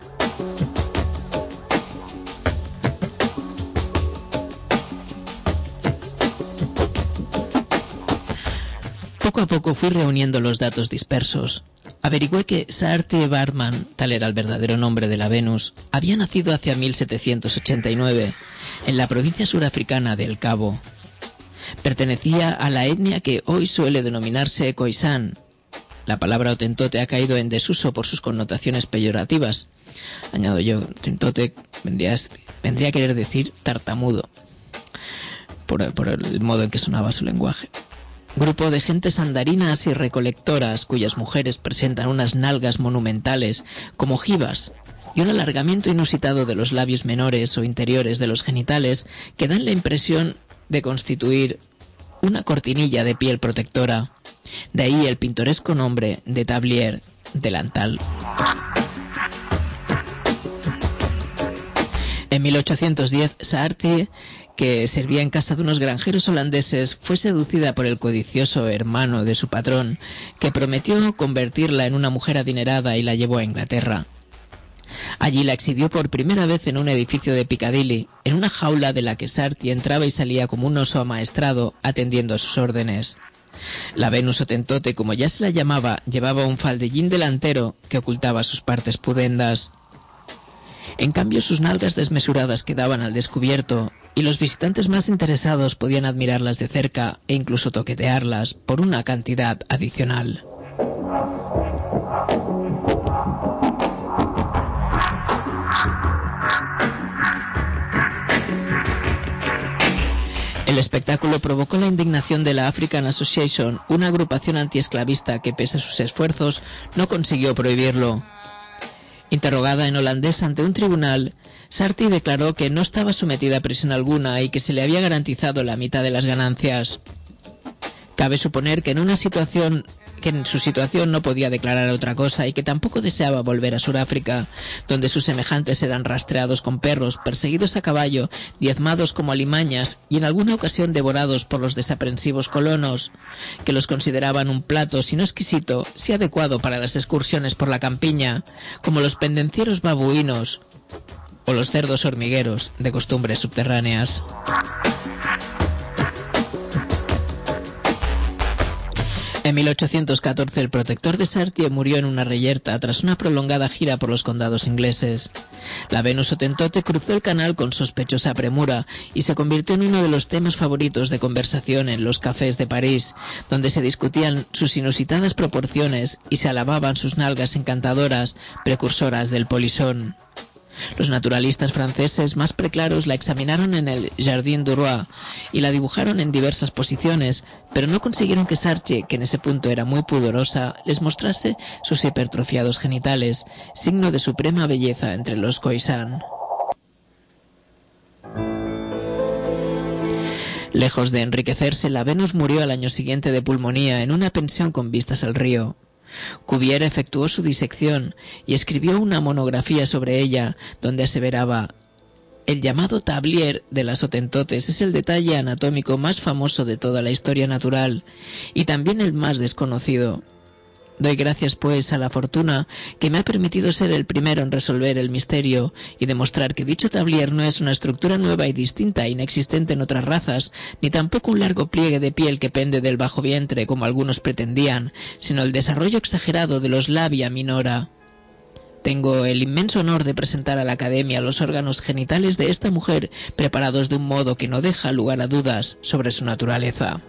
Poco a poco fui reuniendo los datos dispersos. Averigüé que Saartjie Baartman, tal era el verdadero nombre de la Venus, había nacido hacia mil setecientos ochenta y nueve, en la provincia surafricana de El Cabo. Pertenecía a la etnia que hoy suele denominarse Khoisan. La palabra Hotentote ha caído en desuso por sus connotaciones peyorativas. Añado yo, Hotentote vendría, vendría a querer decir tartamudo, por, por el modo en que sonaba su lenguaje. Grupo de gentes andarinas y recolectoras cuyas mujeres presentan unas nalgas monumentales como ojivas y un alargamiento inusitado de los labios menores o interiores de los genitales que dan la impresión de constituir una cortinilla de piel protectora. De ahí el pintoresco nombre de tablier, delantal. En mil ochocientos diez, Saartjie, que servía en casa de unos granjeros holandeses, fue seducida por el codicioso hermano de su patrón, que prometió convertirla en una mujer adinerada y la llevó a Inglaterra. Allí la exhibió por primera vez en un edificio de Piccadilly, en una jaula de la que Saartjie entraba y salía como un oso amaestrado, atendiendo a sus órdenes. La Venus Hotentote, como ya se la llamaba, llevaba un faldellín delantero que ocultaba sus partes pudendas. En cambio, sus nalgas desmesuradas quedaban al descubierto, y los visitantes más interesados podían admirarlas de cerca e incluso toquetearlas por una cantidad adicional. El espectáculo provocó la indignación de la African Association, una agrupación antiesclavista que, pese a sus esfuerzos, no consiguió prohibirlo. Interrogada en holandés ante un tribunal, Sarti declaró que no estaba sometida a presión alguna y que se le había garantizado la mitad de las ganancias. Cabe suponer que en una situación que en su situación no podía declarar otra cosa y que tampoco deseaba volver a Sudáfrica, donde sus semejantes eran rastreados con perros, perseguidos a caballo, diezmados como alimañas y en alguna ocasión devorados por los desaprensivos colonos, que los consideraban un plato, si no exquisito, si adecuado para las excursiones por la campiña, como los pendencieros babuinos o los cerdos hormigueros de costumbres subterráneas. En mil ochocientos catorce el protector de Sarti murió en una reyerta tras una prolongada gira por los condados ingleses. La Venus Hotentote cruzó el canal con sospechosa premura y se convirtió en uno de los temas favoritos de conversación en los cafés de París, donde se discutían sus inusitadas proporciones y se alababan sus nalgas encantadoras, precursoras del polisón. Los naturalistas franceses más preclaros la examinaron en el Jardin du Roi y la dibujaron en diversas posiciones, pero no consiguieron que Sarti, que en ese punto era muy pudorosa, les mostrase sus hipertrofiados genitales, signo de suprema belleza entre los Khoisan. Lejos de enriquecerse, la Venus murió al año siguiente de pulmonía en una pensión con vistas al río. Cuvier efectuó su disección y escribió una monografía sobre ella, donde aseveraba: el llamado tablier de las Hotentotes es el detalle anatómico más famoso de toda la historia natural y también el más desconocido. Doy gracias, pues, a la fortuna que me ha permitido ser el primero en resolver el misterio y demostrar que dicho tablier no es una estructura nueva y distinta e inexistente en otras razas, ni tampoco un largo pliegue de piel que pende del bajo vientre, como algunos pretendían, sino el desarrollo exagerado de los labia minora. Tengo el inmenso honor de presentar a la Academia los órganos genitales de esta mujer, preparados de un modo que no deja lugar a dudas sobre su naturaleza.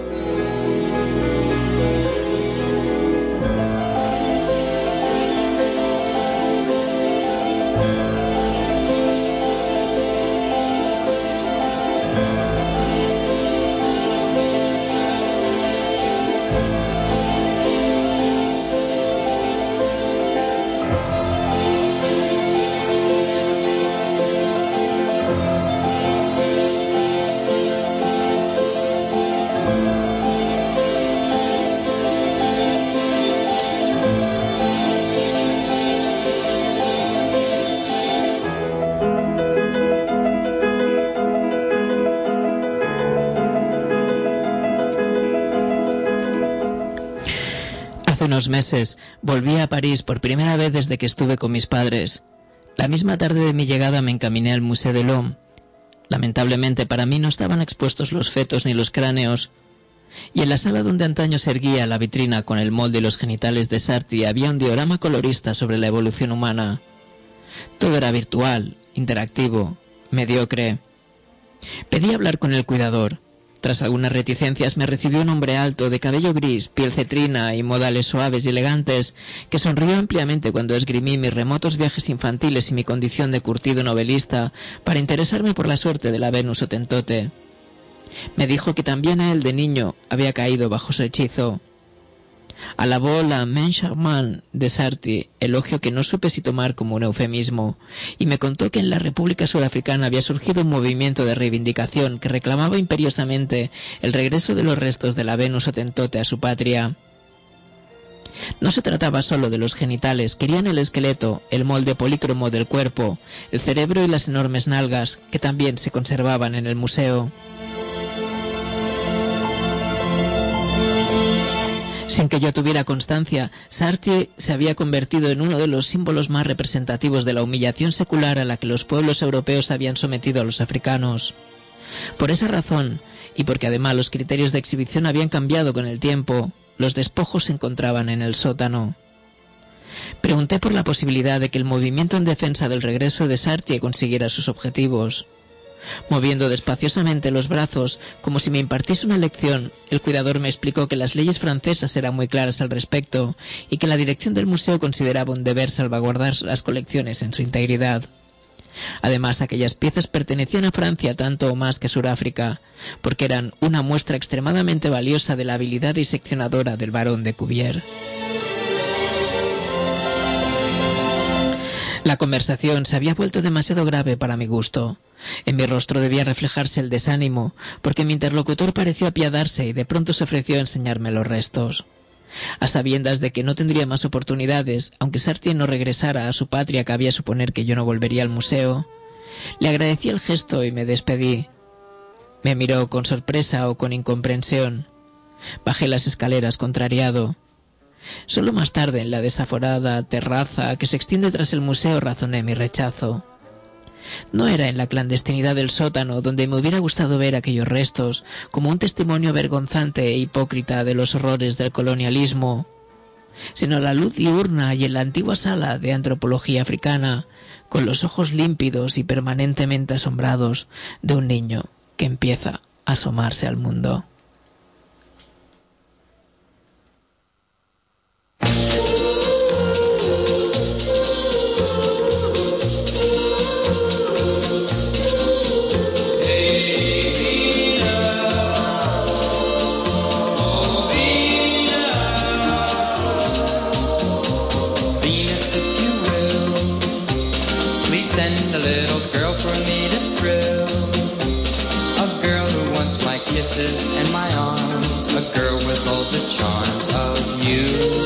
Unos meses volví a París por primera vez desde que estuve con mis padres. La misma tarde de mi llegada me encaminé al Musée de l'Homme. Lamentablemente para mí no estaban expuestos los fetos ni los cráneos, y en la sala donde antaño se erguía la vitrina con el molde y los genitales de Sarti había un diorama colorista sobre la evolución humana. Todo era virtual, interactivo, mediocre. Pedí hablar con el cuidador. Tras algunas reticencias me recibió un hombre alto, de cabello gris, piel cetrina y modales suaves y elegantes, que sonrió ampliamente cuando esgrimí mis remotos viajes infantiles y mi condición de curtido novelista para interesarme por la suerte de la Venus Hotentote. Me dijo que también él, de niño, había caído bajo su hechizo. Alabó la main charmante de Sarti, elogio que no supe si tomar como un eufemismo, y me contó que en la República Surafricana había surgido un movimiento de reivindicación que reclamaba imperiosamente el regreso de los restos de la Venus Hotentote a su patria. No se trataba solo de los genitales, querían el esqueleto, el molde polícromo del cuerpo, el cerebro y las enormes nalgas, que también se conservaban en el museo. Sin que yo tuviera constancia, Sarti se había convertido en uno de los símbolos más representativos de la humillación secular a la que los pueblos europeos habían sometido a los africanos. Por esa razón, y porque además los criterios de exhibición habían cambiado con el tiempo, los despojos se encontraban en el sótano. Pregunté por la posibilidad de que el movimiento en defensa del regreso de Sarti consiguiera sus objetivos. Moviendo despaciosamente los brazos, como si me impartiese una lección, el cuidador me explicó que las leyes francesas eran muy claras al respecto y que la dirección del museo consideraba un deber salvaguardar las colecciones en su integridad. Además, aquellas piezas pertenecían a Francia tanto o más que a Sudáfrica, porque eran una muestra extremadamente valiosa de la habilidad diseccionadora del barón de Cuvier. La conversación se había vuelto demasiado grave para mi gusto. En mi rostro debía reflejarse el desánimo, porque mi interlocutor pareció apiadarse y de pronto se ofreció a enseñarme los restos. A sabiendas de que no tendría más oportunidades, aunque Sartien no regresara a su patria, cabía suponer que yo no volvería al museo, le agradecí el gesto y me despedí. Me miró con sorpresa o con incomprensión. Bajé las escaleras contrariado. Solo más tarde, en la desaforada terraza que se extiende tras el museo, razoné mi rechazo. No era en la clandestinidad del sótano donde me hubiera gustado ver aquellos restos, como un testimonio vergonzante e hipócrita de los horrores del colonialismo, sino a la luz diurna y en la antigua sala de antropología africana, con los ojos límpidos y permanentemente asombrados de un niño que empieza a asomarse al mundo. And my arms, a girl with all the charms of you.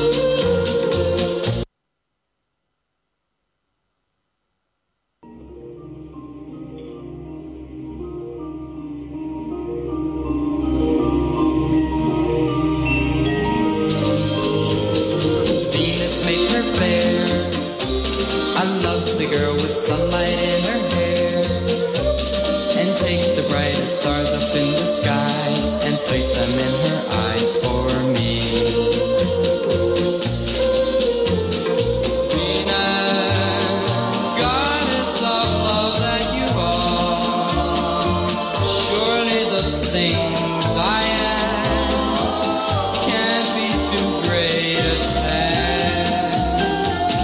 Venus made her fair. I love the girl with sunlight in her hair. And take the brightest stars up in the skies and place them in her eyes for me. Venus, goddess of love that you are, surely the things I ask can't be too great a task.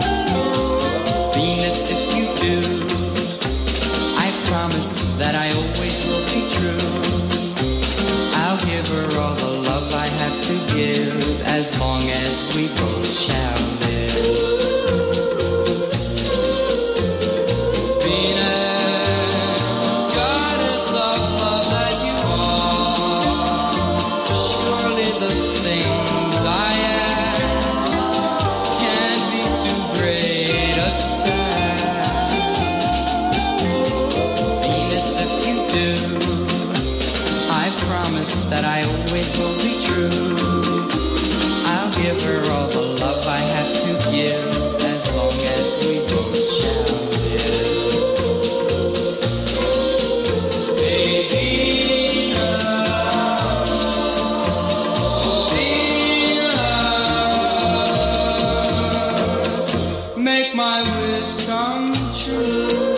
Venus, if you do, I promise that I always will be true. I'll give her all the love I have to give, as long as we both shall live. Venus, goddess of love that you are, surely the things I ask can't be too great a task. Venus, if you do, I promise that I always will be true. I'll give her all the love I have to give, as long as we both shall live. Hey, Venus, Venus, make my wish come true.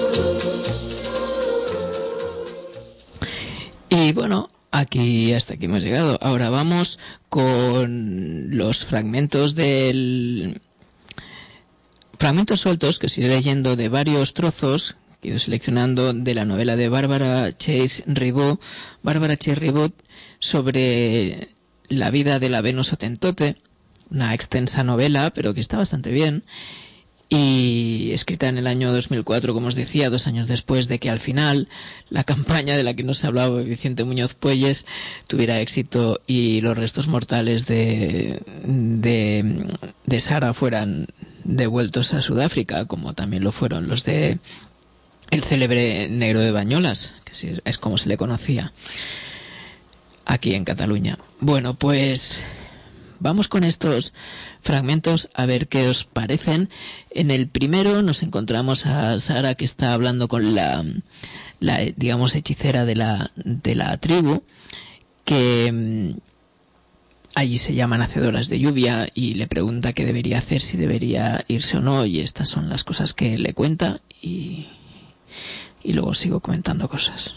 Y bueno, aquí hasta aquí hemos llegado. Ahora vamos con los fragmentos del... fragmentos sueltos que os iré leyendo de varios trozos que he ido seleccionando de la novela de Barbara Chase Ribot, Barbara Chase Ribot, sobre la vida de la Venus Hotentote, una extensa novela, pero que está bastante bien, y escrita en el año dos mil cuatro, como os decía, dos años después de que al final la campaña de la que nos hablaba Vicente Muñoz Puelles tuviera éxito y los restos mortales de, de, de Sara fueran devueltos a Sudáfrica, como también lo fueron los de el célebre Negro de Bañolas, que sí, es como se le conocía aquí en Cataluña. Bueno, pues vamos con estos fragmentos a ver qué os parecen. En el primero nos encontramos a Sara, que está hablando con la, la digamos, hechicera de la, de la tribu, que mmm, allí se llaman hacedoras de lluvia, y le pregunta qué debería hacer, si debería irse o no, y estas son las cosas que le cuenta, y, y luego sigo comentando cosas.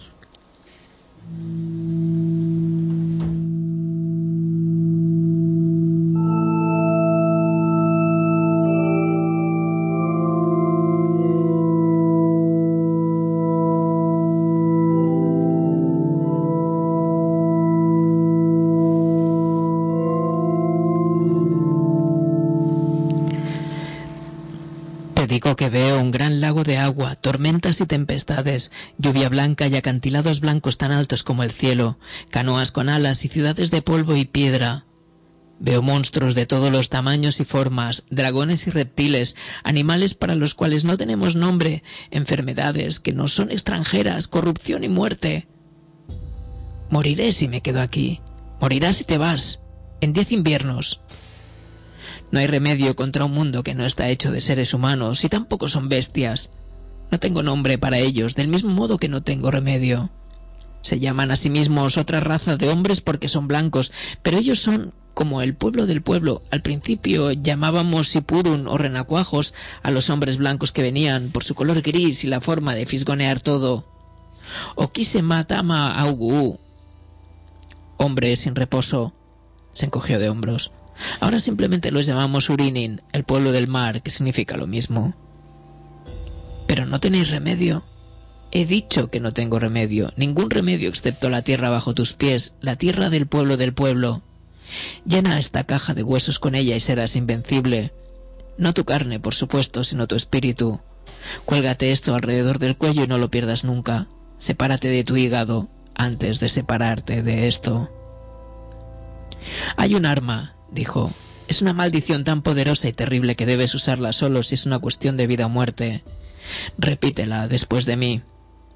digo que veo un gran lago de agua, tormentas y tempestades, lluvia blanca y acantilados blancos tan altos como el cielo, canoas con alas y ciudades de polvo y piedra. Veo monstruos de todos los tamaños y formas, dragones y reptiles, animales para los cuales no tenemos nombre, enfermedades que nos son extranjeras, corrupción y muerte. Moriré si me quedo aquí. Morirás si te vas. En diez inviernos. No hay remedio contra un mundo que no está hecho de seres humanos y tampoco son bestias. No tengo nombre para ellos, del mismo modo que no tengo remedio. Se llaman a sí mismos otra raza de hombres porque son blancos, pero ellos son como el pueblo del pueblo. Al principio llamábamos sipurun o renacuajos a los hombres blancos que venían por su color gris y la forma de fisgonear todo. O quise matama augu, hombre sin reposo. Se encogió de hombros. Ahora simplemente los llamamos Urinin, el pueblo del mar, que significa lo mismo. Pero no tenéis remedio. He dicho que no tengo remedio, ningún remedio excepto la tierra bajo tus pies, la tierra del pueblo del pueblo. Llena esta caja de huesos con ella y serás invencible. No tu carne, por supuesto, sino tu espíritu. Cuélgate esto alrededor del cuello y no lo pierdas nunca. Sepárate de tu hígado antes de separarte de esto. Hay un arma, dijo. Es una maldición tan poderosa y terrible que debes usarla solo si es una cuestión de vida o muerte. Repítela después de mí.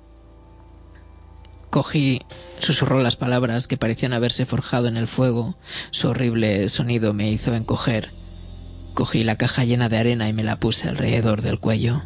Cogí, susurró las palabras que parecían haberse forjado en el fuego. Su horrible sonido me hizo encoger. Cogí la caja llena de arena y me la puse alrededor del cuello.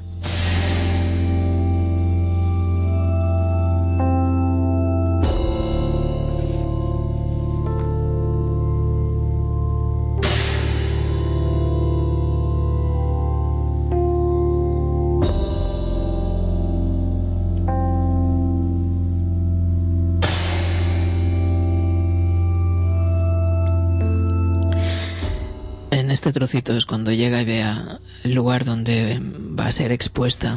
Este trocito es cuando llega y vea el lugar donde va a ser expuesta.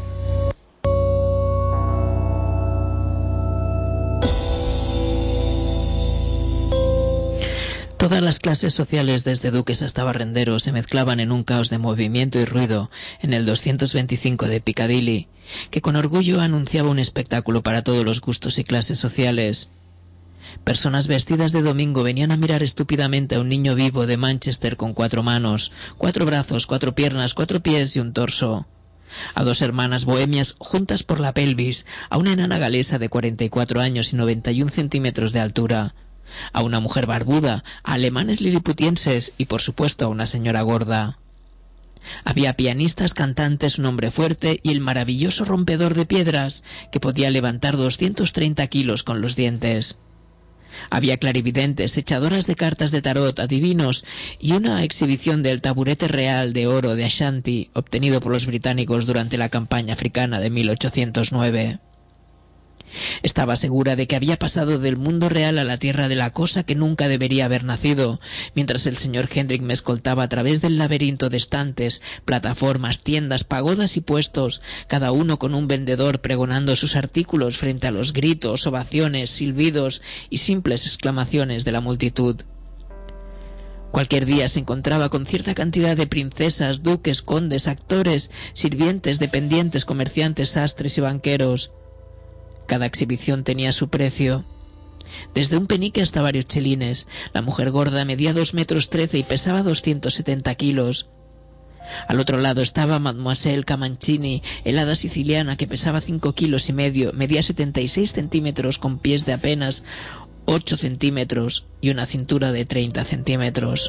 Todas las clases sociales, desde duques hasta barrenderos, se mezclaban en un caos de movimiento y ruido en el doscientos veinticinco de Piccadilly, que con orgullo anunciaba un espectáculo para todos los gustos y clases sociales. Personas vestidas de domingo venían a mirar estúpidamente a un niño vivo de Manchester con cuatro manos, cuatro brazos, cuatro piernas, cuatro pies y un torso. A dos hermanas bohemias juntas por la pelvis, a una enana galesa de cuarenta y cuatro años y noventa y un centímetros de altura, a una mujer barbuda, a alemanes liliputienses y por supuesto a una señora gorda. Había pianistas, cantantes, un hombre fuerte y el maravilloso rompedor de piedras que podía levantar doscientos treinta kilos con los dientes. Había clarividentes, echadoras de cartas de tarot, adivinos y una exhibición del taburete real de oro de Ashanti obtenido por los británicos durante la campaña africana de mil ochocientos nueve. Estaba segura de que había pasado del mundo real a la tierra de la cosa que nunca debería haber nacido, mientras el señor Hendrick me escoltaba a través del laberinto de estantes, plataformas, tiendas, pagodas y puestos, cada uno con un vendedor pregonando sus artículos frente a los gritos, ovaciones, silbidos y simples exclamaciones de la multitud. Cualquier día se encontraba con cierta cantidad de princesas, duques, condes, actores, sirvientes, dependientes, comerciantes, sastres y banqueros. Cada exhibición tenía su precio. Desde un penique hasta varios chelines. La mujer gorda medía dos metros trece y pesaba doscientos setenta kilos. Al otro lado estaba Mademoiselle Camancini, el hada siciliana que pesaba cinco kilos y medio, medía setenta y seis centímetros con pies de apenas ocho centímetros y una cintura de treinta centímetros.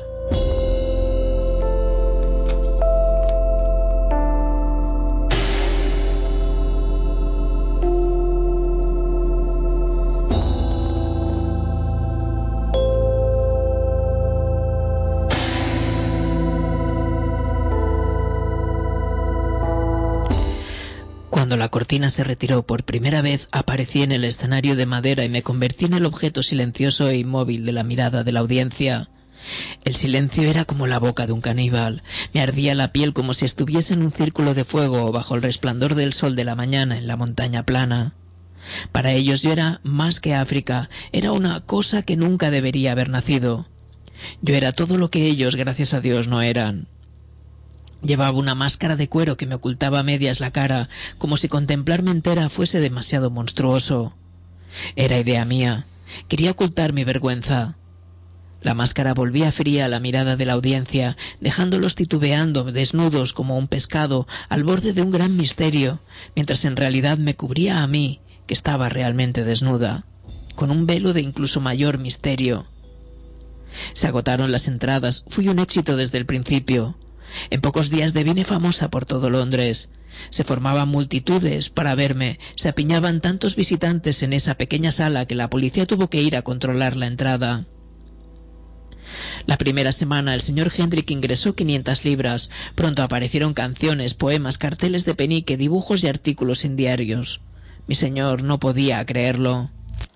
Cuando la cortina se retiró por primera vez, aparecí en el escenario de madera y me convertí en el objeto silencioso e inmóvil de la mirada de la audiencia. El silencio era como la boca de un caníbal. Me ardía la piel como si estuviese en un círculo de fuego bajo el resplandor del sol de la mañana en la montaña plana. Para ellos yo era más que África, era una cosa que nunca debería haber nacido. Yo era todo lo que ellos, gracias a Dios, no eran. Llevaba una máscara de cuero que me ocultaba a medias la cara, como si contemplarme entera fuese demasiado monstruoso. Era idea mía. Quería ocultar mi vergüenza. La máscara volvía fría a la mirada de la audiencia, dejándolos titubeando, desnudos como un pescado, al borde de un gran misterio, mientras en realidad me cubría a mí, que estaba realmente desnuda, con un velo de incluso mayor misterio. Se agotaron las entradas. Fui un éxito desde el principio. En pocos días devine famosa por todo Londres. Se formaban multitudes para verme, se apiñaban tantos visitantes en esa pequeña sala que la policía tuvo que ir a controlar la entrada. La primera semana el señor Hendrick ingresó quinientas libras. Pronto aparecieron canciones, poemas, carteles de penique, dibujos y artículos en diarios. Mi señor no podía creerlo.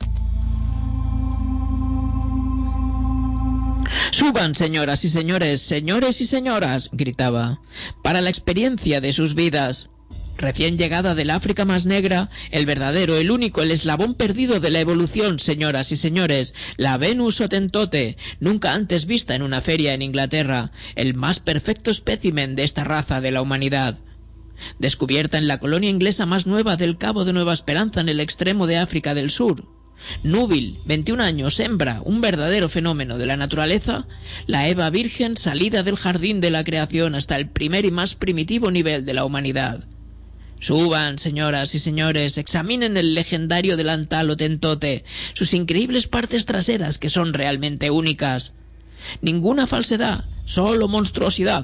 «Suban, señoras y señores, señores y señoras», gritaba, «para la experiencia de sus vidas. Recién llegada del África más negra, el verdadero, el único, el eslabón perdido de la evolución, señoras y señores, la Venus Hotentote, nunca antes vista en una feria en Inglaterra, el más perfecto espécimen de esta raza de la humanidad. Descubierta en la colonia inglesa más nueva del Cabo de Nueva Esperanza en el extremo de África del Sur. Núbil, veintiún años, hembra, un verdadero fenómeno de la naturaleza, la Eva virgen salida del jardín de la creación hasta el primer y más primitivo nivel de la humanidad. Suban, señoras y señores, examinen el legendario delantal Hotentote, sus increíbles partes traseras que son realmente únicas. Ninguna falsedad, solo monstruosidad.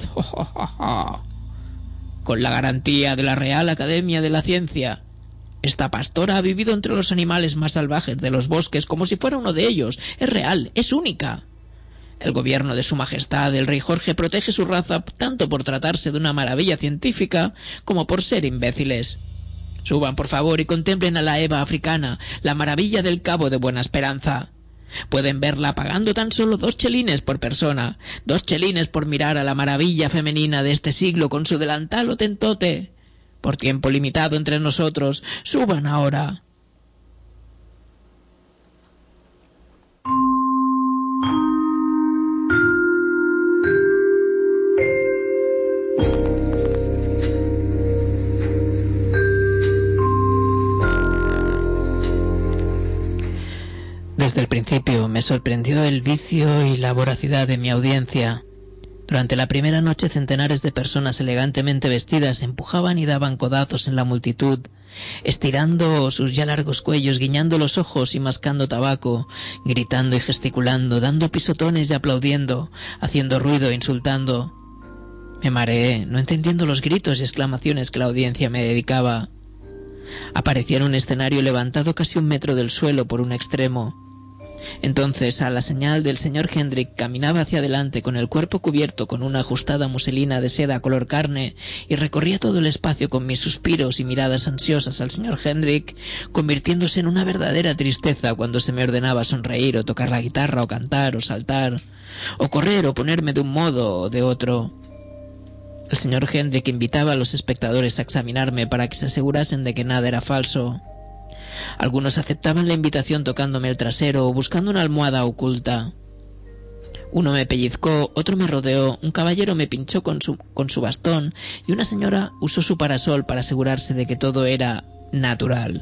Con la garantía de la Real Academia de la Ciencia. Esta pastora ha vivido entre los animales más salvajes de los bosques como si fuera uno de ellos. Es real, es única. El gobierno de su majestad, el rey Jorge, protege su raza tanto por tratarse de una maravilla científica como por ser imbéciles. Suban, por favor, y contemplen a la Eva africana, la maravilla del Cabo de Buena Esperanza. Pueden verla pagando tan solo dos chelines por persona, dos chelines por mirar a la maravilla femenina de este siglo con su delantal Hotentote. Por tiempo limitado entre nosotros, suban ahora. Desde el principio me sorprendió el vicio y la voracidad de mi audiencia. Durante la primera noche centenares de personas elegantemente vestidas empujaban y daban codazos en la multitud, estirando sus ya largos cuellos, guiñando los ojos y mascando tabaco, gritando y gesticulando, dando pisotones y aplaudiendo, haciendo ruido e insultando. Me mareé, no entendiendo los gritos y exclamaciones que la audiencia me dedicaba. Aparecía en un escenario levantado casi un metro del suelo por un extremo. Entonces, a la señal del señor Hendrick, caminaba hacia adelante con el cuerpo cubierto con una ajustada muselina de seda color carne y recorría todo el espacio con mis suspiros y miradas ansiosas al señor Hendrick, convirtiéndose en una verdadera tristeza cuando se me ordenaba sonreír o tocar la guitarra o cantar o saltar, o correr o ponerme de un modo o de otro. El señor Hendrick invitaba a los espectadores a examinarme para que se asegurasen de que nada era falso. Algunos aceptaban la invitación tocándome el trasero o buscando una almohada oculta. Uno me pellizcó, otro me rodeó, un caballero me pinchó con su, con su bastón y una señora usó su parasol para asegurarse de que todo era natural.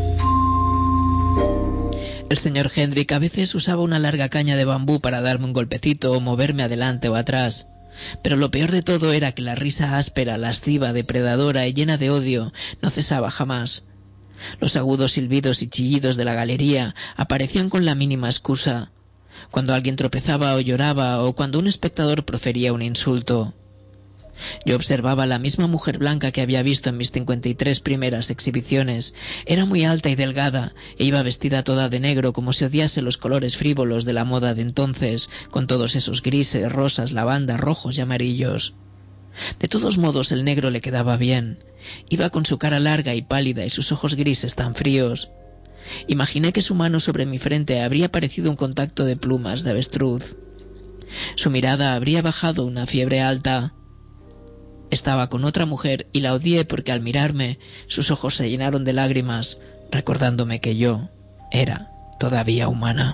El señor Hendrick a veces usaba una larga caña de bambú para darme un golpecito o moverme adelante o atrás. Pero lo peor de todo era que la risa áspera, lasciva, depredadora y llena de odio no cesaba jamás. Los agudos silbidos y chillidos de la galería aparecían con la mínima excusa, cuando alguien tropezaba o lloraba o cuando un espectador profería un insulto. Yo observaba a la misma mujer blanca que había visto en mis cincuenta y tres primeras exhibiciones. Era muy alta y delgada e iba vestida toda de negro como si odiase los colores frívolos de la moda de entonces, con todos esos grises, rosas, lavanda, rojos y amarillos. De todos modos el negro le quedaba bien. Iba con su cara larga y pálida y sus ojos grises tan fríos. Imaginé que su mano sobre mi frente habría parecido un contacto de plumas de avestruz. Su mirada habría bajado una fiebre alta. Estaba con otra mujer y la odié porque al mirarme sus ojos se llenaron de lágrimas, recordándome que yo era todavía humana.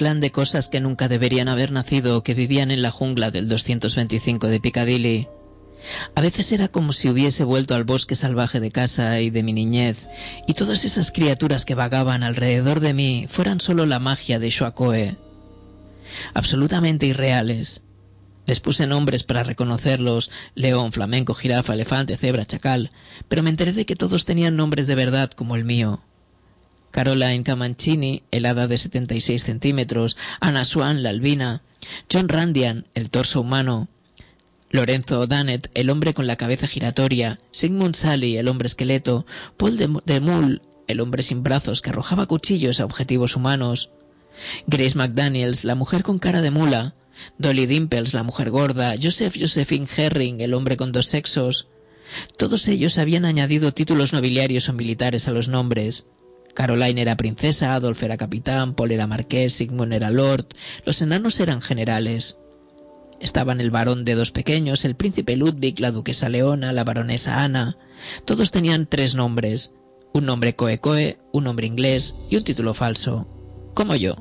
clan de cosas que nunca deberían haber nacido, que vivían en la jungla del doscientos veinticinco de Piccadilly. A veces era como si hubiese vuelto al bosque salvaje de casa y de mi niñez, y todas esas criaturas que vagaban alrededor de mí fueran solo la magia de Shoakoe. Absolutamente irreales. Les puse nombres para reconocerlos: león, flamenco, jirafa, elefante, cebra, chacal, pero me enteré de que todos tenían nombres de verdad como el mío. Caroline Camancini, el hada de setenta y seis centímetros, Anna Swan, la albina, John Randian, el torso humano, Lorenzo O'Dannett, el hombre con la cabeza giratoria, Sigmund Sally, el hombre esqueleto, Paul de, de Mule, el hombre sin brazos que arrojaba cuchillos a objetivos humanos, Grace McDaniels, la mujer con cara de mula, Dolly Dimples, la mujer gorda, Joseph Josephine Herring, el hombre con dos sexos. Todos ellos habían añadido títulos nobiliarios o militares a los nombres. Caroline era princesa, Adolf era capitán, Paul era marqués, Sigmund era lord, los enanos eran generales. Estaban el barón de dos pequeños, el príncipe Ludwig, la duquesa Leona, la baronesa Ana. Todos tenían tres nombres: un nombre coe-coe, un nombre inglés y un título falso, como yo.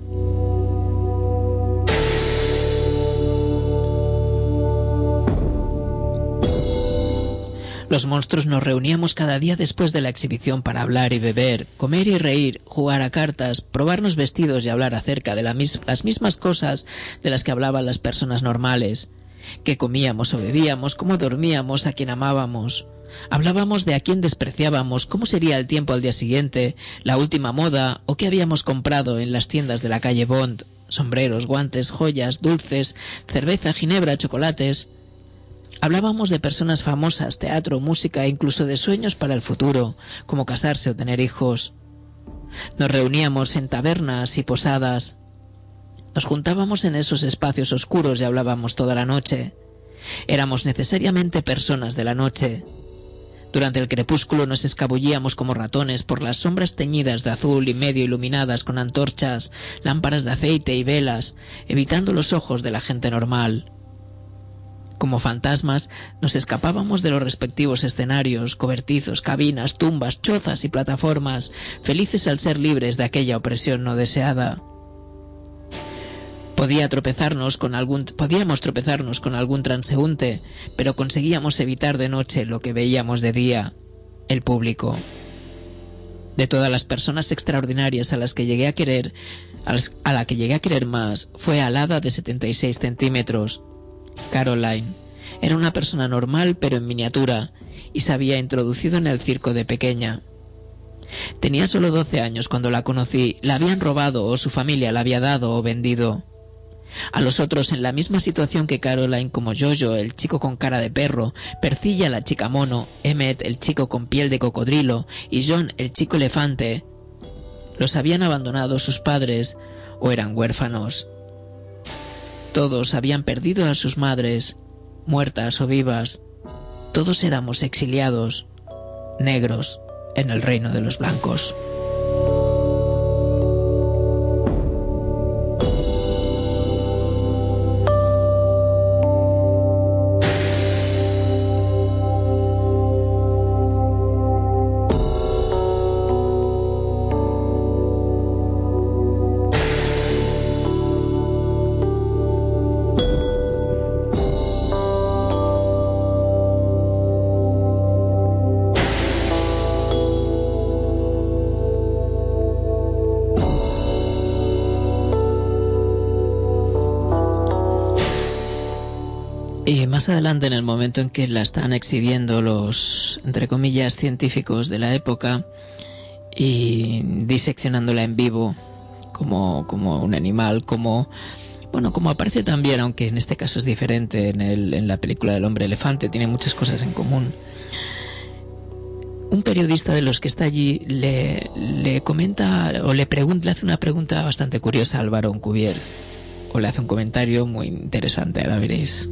Los monstruos nos reuníamos cada día después de la exhibición para hablar y beber, comer y reír, jugar a cartas, probarnos vestidos y hablar acerca de la mis- las mismas cosas de las que hablaban las personas normales. Qué comíamos o bebíamos, cómo dormíamos, a quién amábamos. Hablábamos de a quién despreciábamos, cómo sería el tiempo al día siguiente, la última moda o qué habíamos comprado en las tiendas de la calle Bond: sombreros, guantes, joyas, dulces, cerveza, ginebra, chocolates. Hablábamos de personas famosas, teatro, música e incluso de sueños para el futuro, como casarse o tener hijos. Nos reuníamos en tabernas y posadas. Nos juntábamos en esos espacios oscuros y hablábamos toda la noche. Éramos necesariamente personas de la noche. Durante el crepúsculo nos escabullíamos como ratones por las sombras teñidas de azul y medio iluminadas con antorchas, lámparas de aceite y velas, evitando los ojos de la gente normal. Como fantasmas, nos escapábamos de los respectivos escenarios, cobertizos, cabinas, tumbas, chozas y plataformas, felices al ser libres de aquella opresión no deseada. Podía tropezarnos con algún, podíamos tropezarnos con algún transeúnte, pero conseguíamos evitar de noche lo que veíamos de día: el público. De todas las personas extraordinarias a las que llegué a querer, a, las, a la que llegué a querer más, fue al hada de setenta y seis centímetros. Caroline era una persona normal pero en miniatura y se había introducido en el circo de pequeña. Tenía solo doce años cuando la conocí, la habían robado o su familia la había dado o vendido. A los otros en la misma situación que Caroline, como Jojo, el chico con cara de perro, Percilla, la chica mono, Emmet, el chico con piel de cocodrilo y John, el chico elefante, los habían abandonado sus padres o eran huérfanos. Todos habían perdido a sus madres, muertas o vivas. Todos éramos exiliados, negros, en el reino de los blancos. Y más adelante, en el momento en que la están exhibiendo los, entre comillas, científicos de la época y diseccionándola en vivo como, como un animal, como, bueno, como aparece también, aunque en este caso es diferente, en, el, en la película del hombre elefante, tiene muchas cosas en común. Un periodista de los que está allí le, le comenta o le pregunta, le hace una pregunta bastante curiosa al barón Cuvier, o le hace un comentario muy interesante, ahora veréis.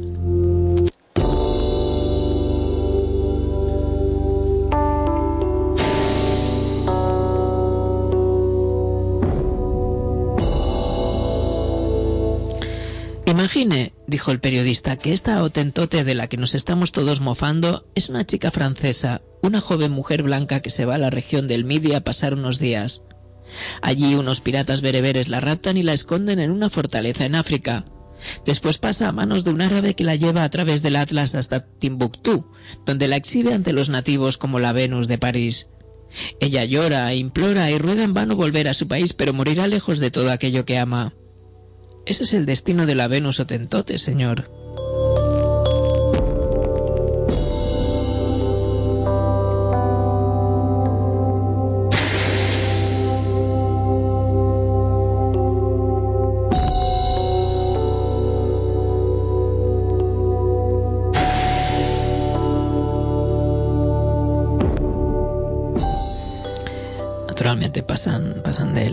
Imagine, dijo el periodista, que esta hotentote de la que nos estamos todos mofando es una chica francesa, una joven mujer blanca que se va a la región del Midi a pasar unos días. Allí unos piratas bereberes la raptan y la esconden en una fortaleza en África. Después pasa a manos de un árabe que la lleva a través del Atlas hasta Timbuktu, donde la exhibe ante los nativos como la Venus de París. Ella llora, implora y ruega en vano volver a su país, pero morirá lejos de todo aquello que ama. Ese es el destino de la Venus Hotentote, señor. Naturalmente pasan, pasan de él.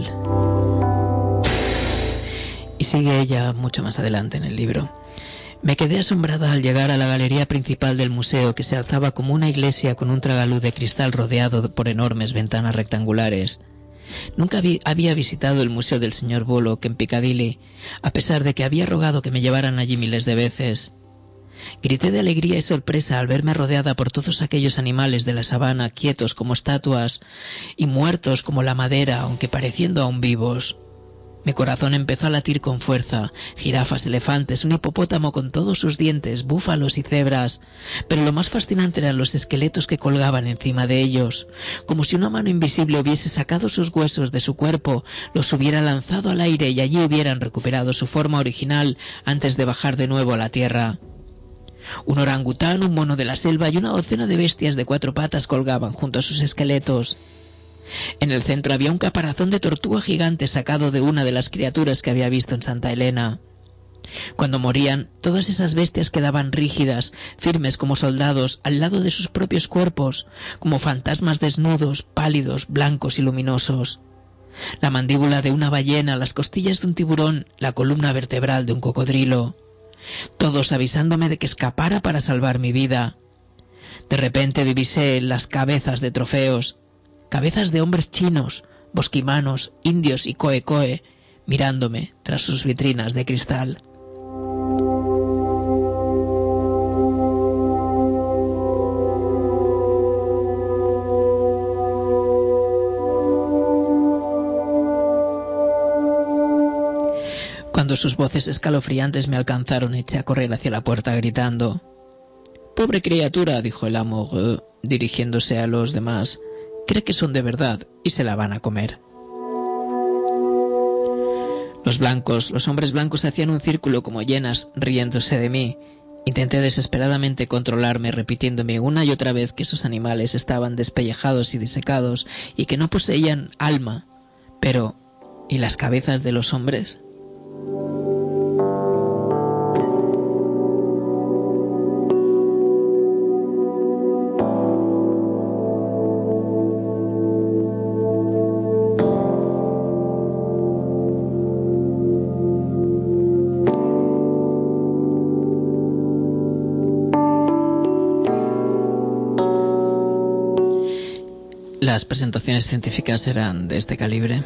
Y sigue ella mucho más adelante en el libro. Me quedé asombrada al llegar a la galería principal del museo, que se alzaba como una iglesia con un tragaluz de cristal rodeado por enormes ventanas rectangulares. Nunca vi, había visitado el museo del señor Bullock en Piccadilly, a pesar de que había rogado que me llevaran allí miles de veces. Grité de alegría y sorpresa al verme rodeada por todos aquellos animales de la sabana, quietos como estatuas y muertos como la madera, aunque pareciendo aún vivos. Mi corazón empezó a latir con fuerza. Jirafas, elefantes, un hipopótamo con todos sus dientes, búfalos y cebras. Pero lo más fascinante eran los esqueletos que colgaban encima de ellos, como si una mano invisible hubiese sacado sus huesos de su cuerpo, los hubiera lanzado al aire y allí hubieran recuperado su forma original antes de bajar de nuevo a la tierra. Un orangután, un mono de la selva y una docena de bestias de cuatro patas colgaban junto a sus esqueletos. En el centro había un caparazón de tortuga gigante sacado de una de las criaturas que había visto en Santa Elena. Cuando morían, todas esas bestias quedaban rígidas, firmes como soldados, al lado de sus propios cuerpos, como fantasmas desnudos, pálidos, blancos y luminosos. La mandíbula de una ballena, las costillas de un tiburón, la columna vertebral de un cocodrilo. Todos avisándome de que escapara para salvar mi vida. De repente divisé las cabezas de trofeos, cabezas de hombres chinos, bosquimanos, indios y coe-coe, mirándome tras sus vitrinas de cristal. Cuando sus voces escalofriantes me alcanzaron, eché a correr hacia la puerta gritando. «Pobre criatura», dijo el amo, uh, dirigiéndose a los demás, «cree que son de verdad y se la van a comer». Los blancos, los hombres blancos hacían un círculo como hienas, riéndose de mí. Intenté desesperadamente controlarme, repitiéndome una y otra vez que esos animales estaban despellejados y disecados y que no poseían alma. Pero, ¿y las cabezas de los hombres? Las presentaciones científicas eran de este calibre.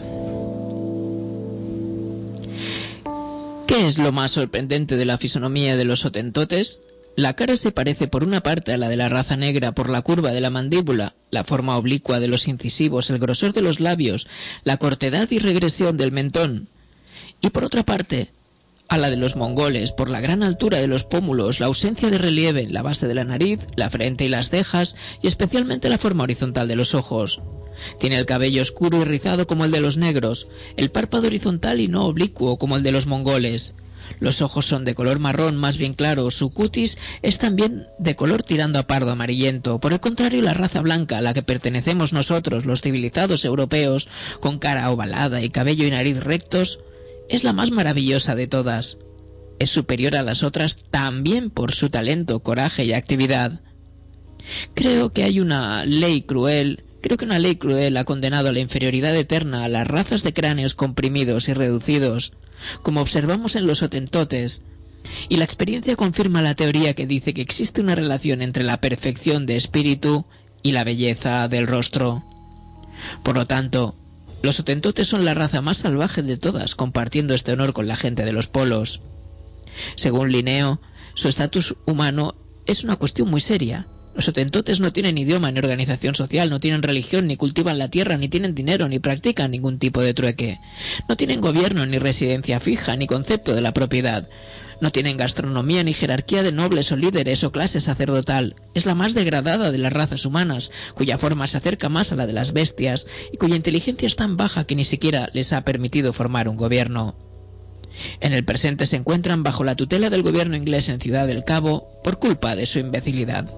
¿Qué es lo más sorprendente de la fisonomía de los hotentotes? La cara se parece por una parte a la de la raza negra por la curva de la mandíbula, la forma oblicua de los incisivos, el grosor de los labios, la cortedad y regresión del mentón, y por otra parte a la de los mongoles por la gran altura de los pómulos, la ausencia de relieve en la base de la nariz, la frente y las cejas, y especialmente la forma horizontal de los ojos. Tiene el cabello oscuro y rizado como el de los negros, el párpado horizontal y no oblicuo como el de los mongoles. Los ojos son de color marrón más bien claro, su cutis es también de color tirando a pardo amarillento. Por el contrario, la raza blanca a la que pertenecemos nosotros, los civilizados europeos, con cara ovalada y cabello y nariz rectos, es la más maravillosa de todas. Es superior a las otras también por su talento, coraje y actividad. Creo que hay una ley cruel, creo que una ley cruel ha condenado a la inferioridad eterna a las razas de cráneos comprimidos y reducidos, como observamos en los hotentotes, y la experiencia confirma la teoría que dice que existe una relación entre la perfección de espíritu y la belleza del rostro. Por lo tanto, los hotentotes son la raza más salvaje de todas, compartiendo este honor con la gente de los polos. Según Linneo, su estatus humano es una cuestión muy seria. Los hotentotes no tienen idioma ni organización social, no tienen religión, ni cultivan la tierra, ni tienen dinero, ni practican ningún tipo de trueque. No tienen gobierno, ni residencia fija, ni concepto de la propiedad. No tienen gastronomía, ni jerarquía de nobles o líderes o clase sacerdotal. Es la más degradada de las razas humanas, cuya forma se acerca más a la de las bestias y cuya inteligencia es tan baja que ni siquiera les ha permitido formar un gobierno. En el presente se encuentran bajo la tutela del gobierno inglés en Ciudad del Cabo por culpa de su imbecilidad.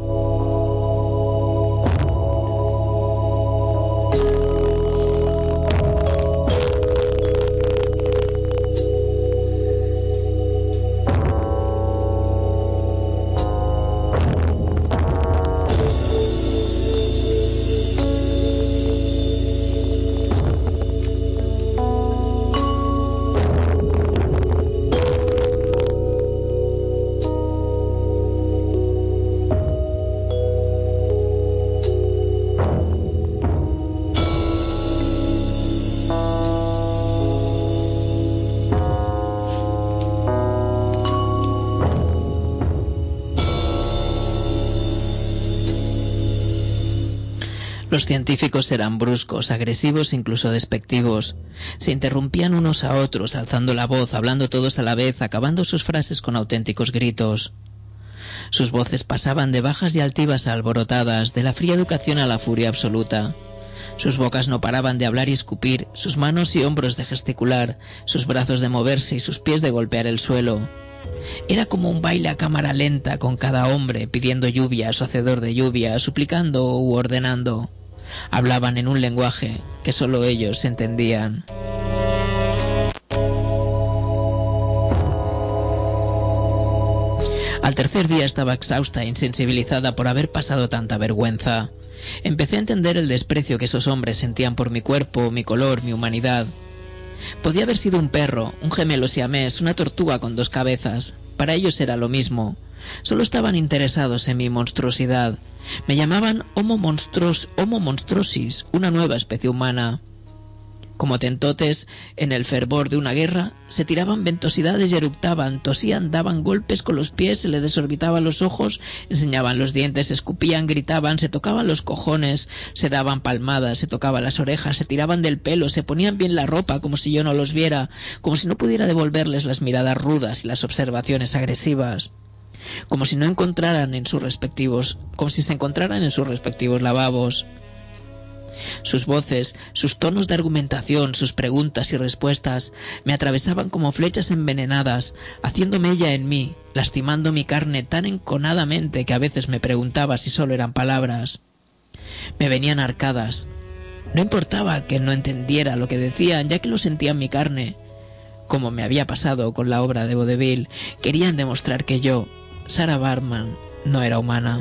Los científicos eran bruscos, agresivos e incluso despectivos. Se interrumpían unos a otros, alzando la voz, hablando todos a la vez, acabando sus frases con auténticos gritos. Sus voces pasaban de bajas y altivas a alborotadas, de la fría educación a la furia absoluta. Sus bocas no paraban de hablar y escupir, sus manos y hombros de gesticular, sus brazos de moverse y sus pies de golpear el suelo. Era como un baile a cámara lenta, con cada hombre pidiendo lluvia, su hacedor de lluvia, suplicando u ordenando. Hablaban en un lenguaje que solo ellos entendían. Al tercer día estaba exhausta e insensibilizada por haber pasado tanta vergüenza. Empecé a entender el desprecio que esos hombres sentían por mi cuerpo, mi color, mi humanidad. Podía haber sido un perro, un gemelo siamés, una tortuga con dos cabezas. Para ellos era lo mismo. Solo estaban interesados en mi monstruosidad. Me llamaban Homo monstros, Homo monstrosis, una nueva especie humana. Como tentotes, en el fervor de una guerra, se tiraban ventosidades y eructaban, tosían, daban golpes con los pies, se les desorbitaban los ojos, enseñaban los dientes, escupían, gritaban, se tocaban los cojones, se daban palmadas, se tocaban las orejas, se tiraban del pelo, se ponían bien la ropa como si yo no los viera, como si no pudiera devolverles las miradas rudas y las observaciones agresivas. Como si no encontraran en sus respectivos, como si se encontraran en sus respectivos lavabos. Sus voces, sus tonos de argumentación, sus preguntas y respuestas me atravesaban como flechas envenenadas, haciendo mella en mí, lastimando mi carne tan enconadamente que a veces me preguntaba si solo eran palabras. Me venían arcadas. No importaba que no entendiera lo que decían, ya que lo sentía en mi carne. Como me había pasado con la obra de Vaudeville, querían demostrar que yo, Sarah Bartman, no era humana.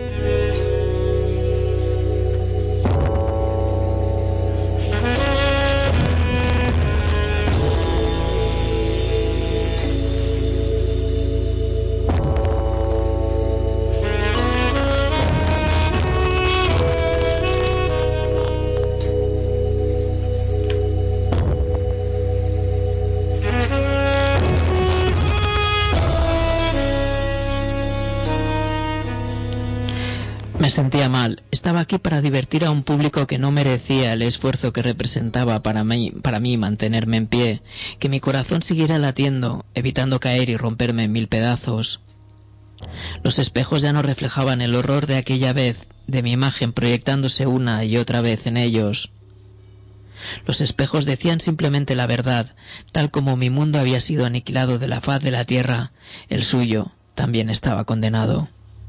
Me sentía mal. Estaba aquí para divertir a un público que no merecía el esfuerzo que representaba para mí, para mí mantenerme en pie, que mi corazón siguiera latiendo, evitando caer y romperme en mil pedazos. Los espejos ya no reflejaban el horror de aquella vez, de mi imagen proyectándose una y otra vez en ellos. Los espejos decían simplemente la verdad, tal como mi mundo había sido aniquilado de la faz de la tierra, el suyo también estaba condenado.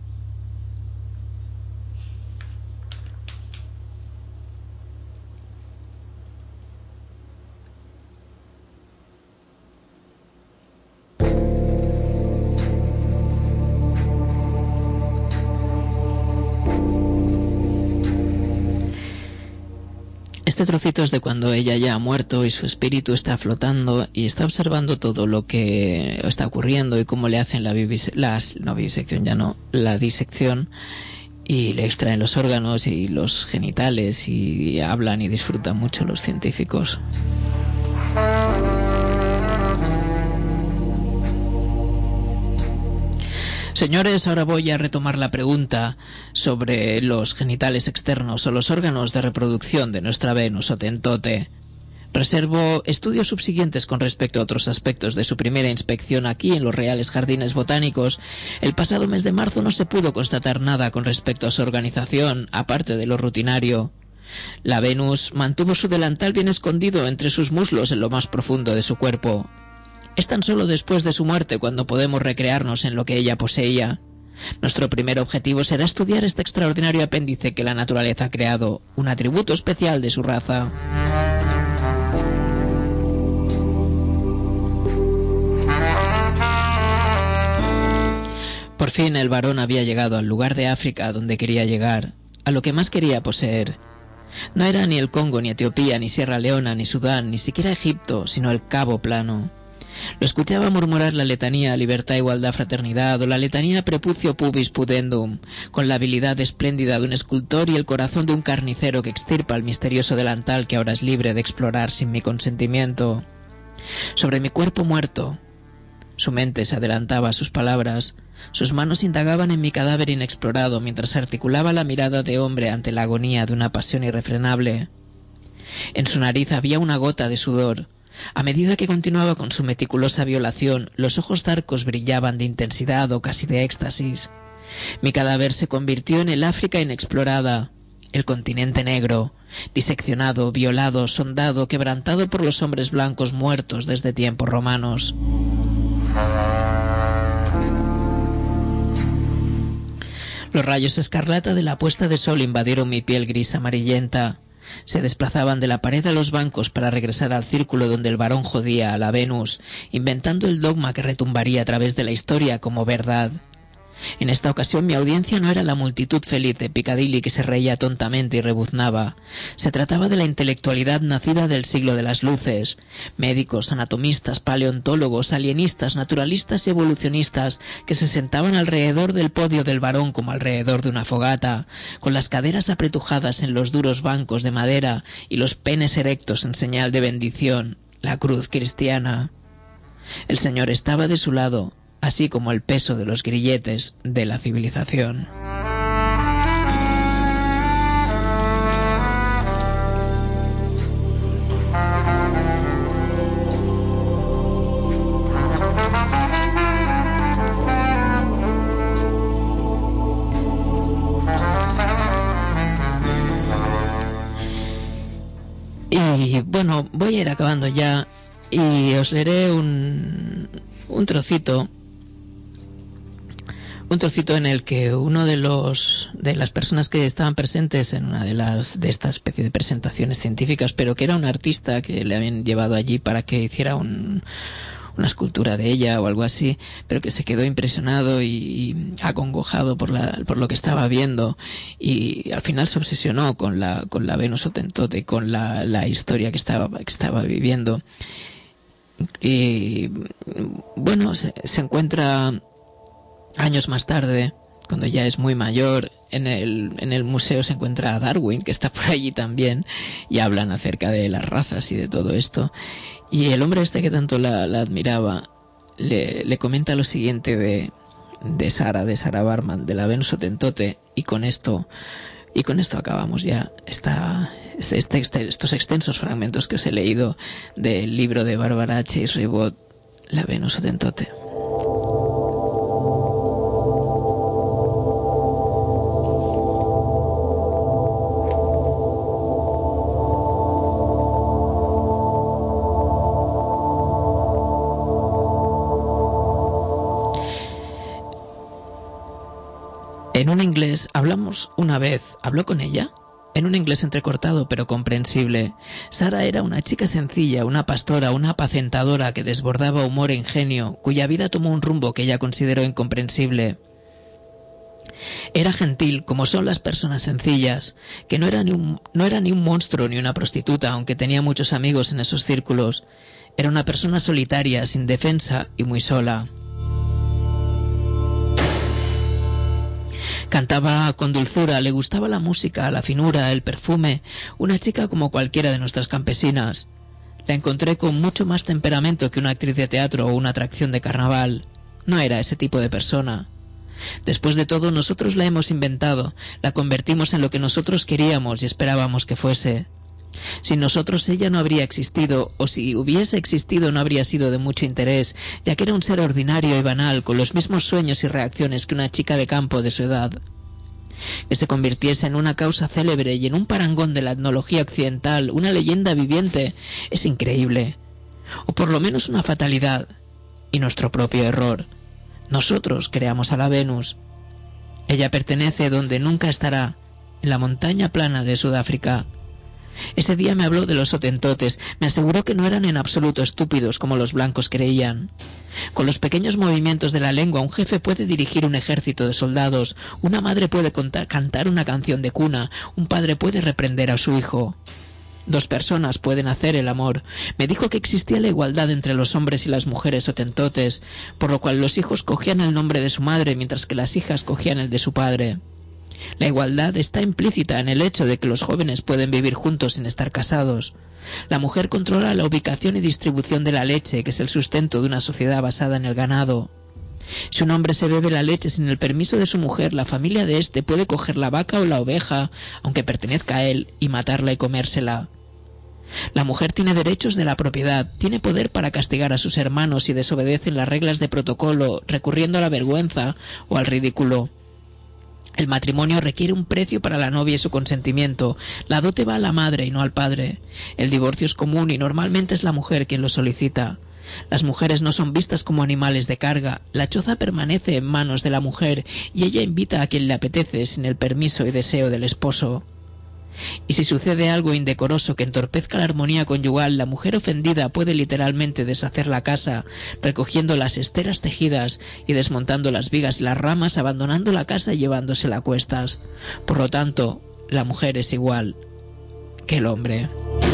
Este trocito es de cuando ella ya ha muerto y su espíritu está flotando y está observando todo lo que está ocurriendo y cómo le hacen la, vivis la no, vivisección, ya no, la disección, y le extraen los órganos y los genitales y hablan y disfrutan mucho los científicos. Señores, ahora voy a retomar la pregunta sobre los genitales externos o los órganos de reproducción de nuestra Venus Hotentote. Reservo estudios subsiguientes con respecto a otros aspectos de su primera inspección aquí en los Reales Jardines Botánicos. El pasado mes de marzo no se pudo constatar nada con respecto a su organización, aparte de lo rutinario. La Venus mantuvo su delantal bien escondido entre sus muslos en lo más profundo de su cuerpo. Es tan solo después de su muerte cuando podemos recrearnos en lo que ella poseía. Nuestro primer objetivo será estudiar este extraordinario apéndice que la naturaleza ha creado, un atributo especial de su raza. Por fin el varón había llegado al lugar de África donde quería llegar, a lo que más quería poseer. No era ni el Congo, ni Etiopía, ni Sierra Leona, ni Sudán, ni siquiera Egipto, sino el Cabo Plano. Lo escuchaba murmurar la letanía Libertad, Igualdad, Fraternidad, o la letanía Prepucio Pubis Pudendum, con la habilidad espléndida de un escultor y el corazón de un carnicero que extirpa el misterioso delantal que ahora es libre de explorar sin mi consentimiento. Sobre mi cuerpo muerto. Su mente se adelantaba a sus palabras, sus manos indagaban en mi cadáver inexplorado mientras articulaba la mirada de hombre ante la agonía de una pasión irrefrenable. En su nariz había una gota de sudor. A medida que continuaba con su meticulosa violación, los ojos zarcos brillaban de intensidad o casi de éxtasis. Mi cadáver se convirtió en el África inexplorada, el continente negro, diseccionado, violado, sondado, quebrantado por los hombres blancos muertos desde tiempos romanos. Los rayos escarlata de la puesta de sol invadieron mi piel gris amarillenta. Se desplazaban de la pared a los bancos para regresar al círculo donde el varón jodía a la Venus, inventando el dogma que retumbaría a través de la historia como verdad. En esta ocasión mi audiencia no era la multitud feliz de Piccadilly que se reía tontamente y rebuznaba. Se trataba de la intelectualidad nacida del siglo de las luces. Médicos, anatomistas, paleontólogos, alienistas, naturalistas y evolucionistas que se sentaban alrededor del podio del varón como alrededor de una fogata, con las caderas apretujadas en los duros bancos de madera y los penes erectos en señal de bendición, la cruz cristiana. El Señor estaba de su lado, así como el peso de los grilletes de la civilización. Y bueno, voy a ir acabando ya y os leeré un, un trocito un trocito en el que uno de los de las personas que estaban presentes en una de las de esta especie de presentaciones científicas, pero que era un artista que le habían llevado allí para que hiciera un, una escultura de ella o algo así, pero que se quedó impresionado y, y acongojado por la por lo que estaba viendo, y al final se obsesionó con la con la Venus Hotentote y con la la historia que estaba que estaba viviendo. Y bueno, se, se encuentra años más tarde, cuando ya es muy mayor, en el, en el museo se encuentra a Darwin, que está por allí también, y hablan acerca de las razas y de todo esto. Y el hombre este que tanto la, la admiraba, le, le comenta lo siguiente de, de Sara, de Sara Barman, de la Venus Hotentote, y con esto, y con esto acabamos ya esta, este, este, este, estos extensos fragmentos que os he leído del libro de Barbara Chase Ribot, La Venus Hotentote. En un inglés, hablamos una vez, ¿habló con ella? En un inglés entrecortado pero comprensible. Sara era una chica sencilla, una pastora, una apacentadora que desbordaba humor e ingenio, cuya vida tomó un rumbo que ella consideró incomprensible. Era gentil, como son las personas sencillas, que no era ni un, no era ni un monstruo ni una prostituta, aunque tenía muchos amigos en esos círculos. Era una persona solitaria, sin defensa y muy sola. Cantaba con dulzura, le gustaba la música, la finura, el perfume, una chica como cualquiera de nuestras campesinas. La encontré con mucho más temperamento que una actriz de teatro o una atracción de carnaval. No era ese tipo de persona. Después de todo, nosotros la hemos inventado, la convertimos en lo que nosotros queríamos y esperábamos que fuese. Sin nosotros ella no habría existido, o si hubiese existido no habría sido de mucho interés, ya que era un ser ordinario y banal, con los mismos sueños y reacciones que una chica de campo de su edad. Que se convirtiese en una causa célebre y en un parangón de la etnología occidental, una leyenda viviente, es increíble. O por lo menos una fatalidad. Y nuestro propio error. Nosotros creamos a la Venus. Ella pertenece donde nunca estará, en la montaña plana de Sudáfrica. Ese día me habló de los hotentotes, me aseguró que no eran en absoluto estúpidos como los blancos creían. Con los pequeños movimientos de la lengua un jefe puede dirigir un ejército de soldados, una madre puede contar, cantar una canción de cuna, un padre puede reprender a su hijo. Dos personas pueden hacer el amor. Me dijo que existía la igualdad entre los hombres y las mujeres hotentotes, por lo cual los hijos cogían el nombre de su madre mientras que las hijas cogían el de su padre. La igualdad está implícita en el hecho de que los jóvenes pueden vivir juntos sin estar casados. La mujer controla la ubicación y distribución de la leche, que es el sustento de una sociedad basada en el ganado. Si un hombre se bebe la leche sin el permiso de su mujer, la familia de éste puede coger la vaca o la oveja, aunque pertenezca a él, y matarla y comérsela. La mujer tiene derechos de la propiedad, tiene poder para castigar a sus hermanos si desobedecen las reglas de protocolo, recurriendo a la vergüenza o al ridículo. El matrimonio requiere un precio para la novia y su consentimiento. La dote va a la madre y no al padre. El divorcio es común y normalmente es la mujer quien lo solicita. Las mujeres no son vistas como animales de carga. La choza permanece en manos de la mujer y ella invita a quien le apetece sin el permiso y deseo del esposo. Y si sucede algo indecoroso que entorpezca la armonía conyugal, la mujer ofendida puede literalmente deshacer la casa, recogiendo las esteras tejidas y desmontando las vigas y las ramas, abandonando la casa y llevándosela a cuestas. Por lo tanto, la mujer es igual que el hombre.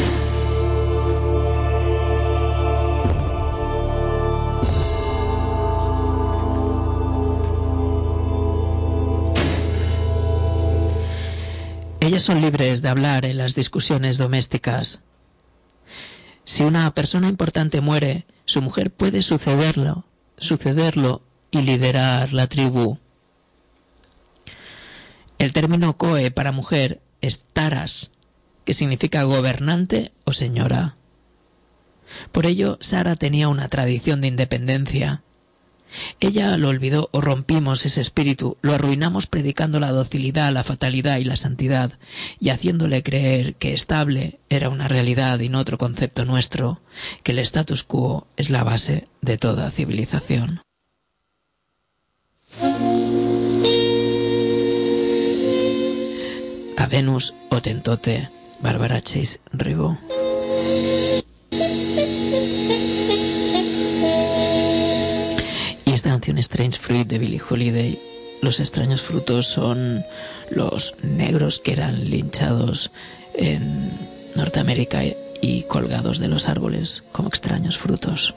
Ellas son libres de hablar en las discusiones domésticas. Si una persona importante muere, su mujer puede sucederlo, sucederlo y liderar la tribu. El término koe para mujer es taras, que significa gobernante o señora. Por ello, Sara tenía una tradición de independencia. Ella lo olvidó o rompimos ese espíritu, lo arruinamos predicando la docilidad, la fatalidad y la santidad, y haciéndole creer que estable era una realidad y no otro concepto nuestro, que el status quo es la base de toda civilización. A Venus Hotentote, Bárbara Chase Ribó. Y esta canción Strange Fruit de Billie Holiday. Los extraños frutos son los negros que eran linchados en Norteamérica y colgados de los árboles como extraños frutos.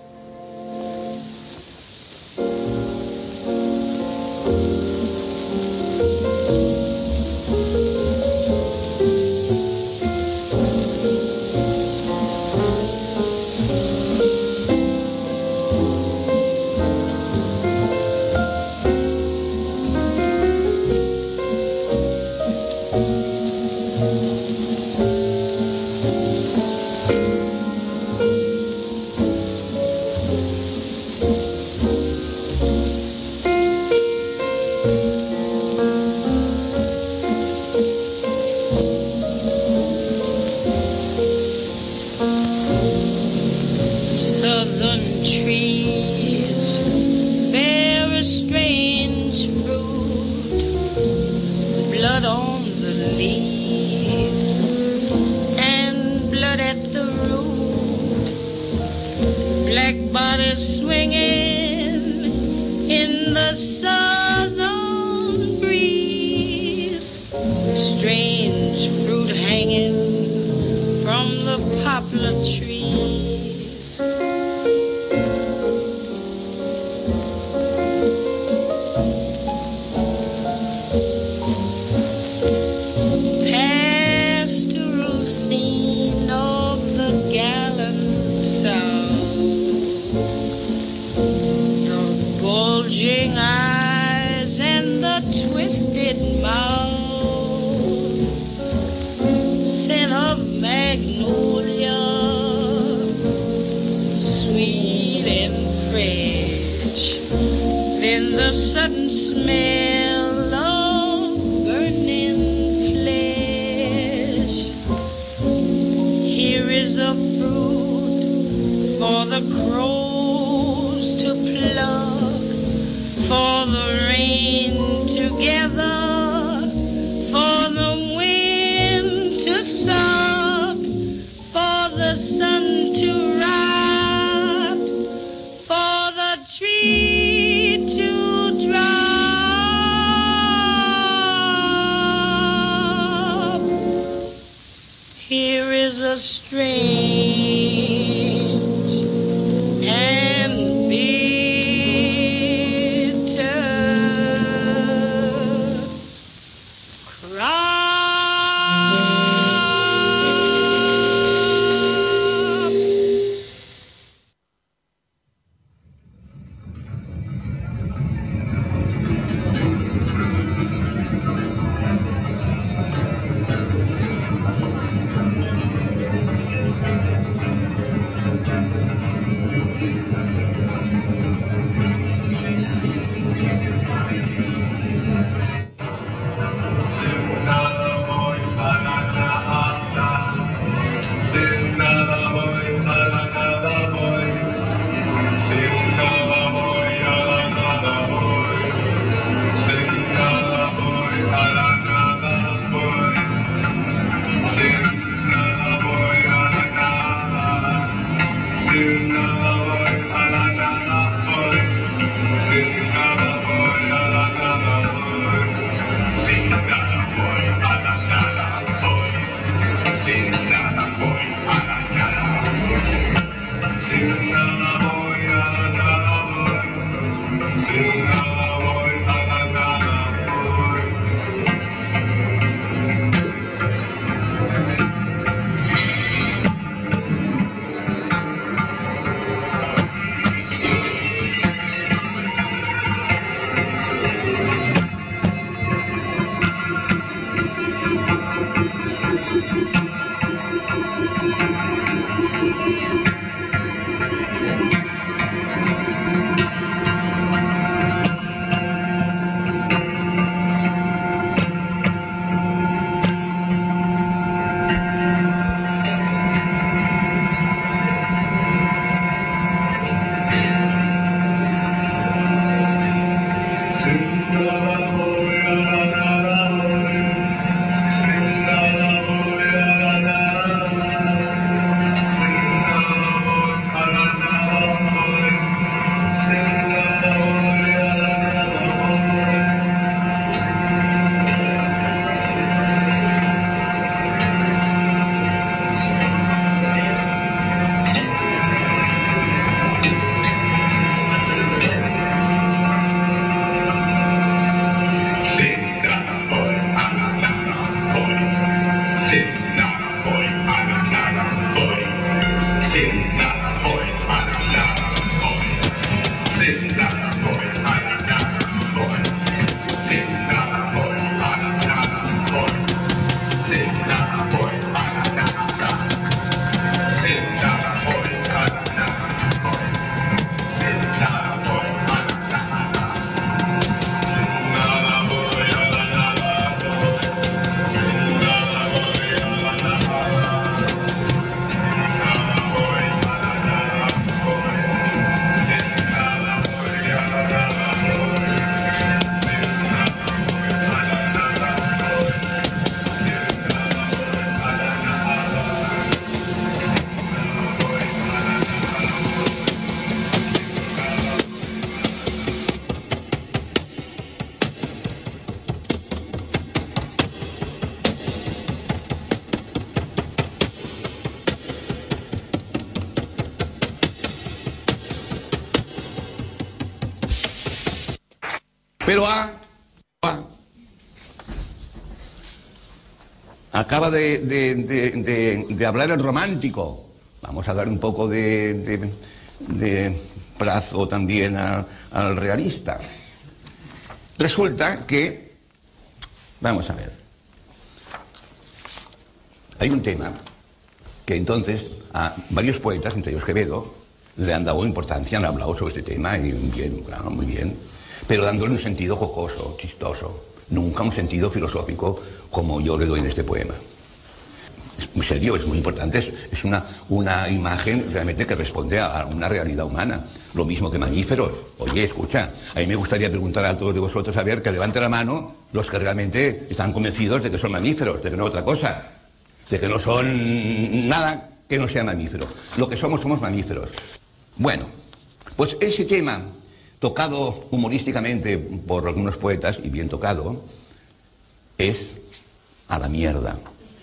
Black bodies swinging in the southern twisted mouth, scent of magnolia, sweet and fresh. Then the sudden smell of burning flesh. Here is a fruit for the crows to pluck, for the rain to gather, for the wind to suck, for the sun to rot, for the tree to drop. Here is a strange and bitter cry. Pero A, A acaba de, de, de, de, de hablar el romántico. Vamos a dar un poco de, de, de plazo también a, al realista. resulta que, vamos a ver, hay un tema que entonces a varios poetas, entre ellos Quevedo, le han dado importancia, han hablado sobre este tema, y bien, claro, muy bien, pero dándole un sentido jocoso, chistoso, nunca un sentido filosófico como yo le doy en este poema. Es muy serio, es muy importante, es, es una, una imagen realmente que responde a una realidad humana. Lo mismo que mamíferos. Oye, escucha, a mí me gustaría preguntar a todos de vosotros a ver que levante la mano los que realmente están convencidos de que son mamíferos, de que no otra cosa, de que no son nada que no sea mamífero. Lo que somos, somos mamíferos. Bueno, pues ese tema, tocado humorísticamente por algunos poetas, y bien tocado, es a la mierda.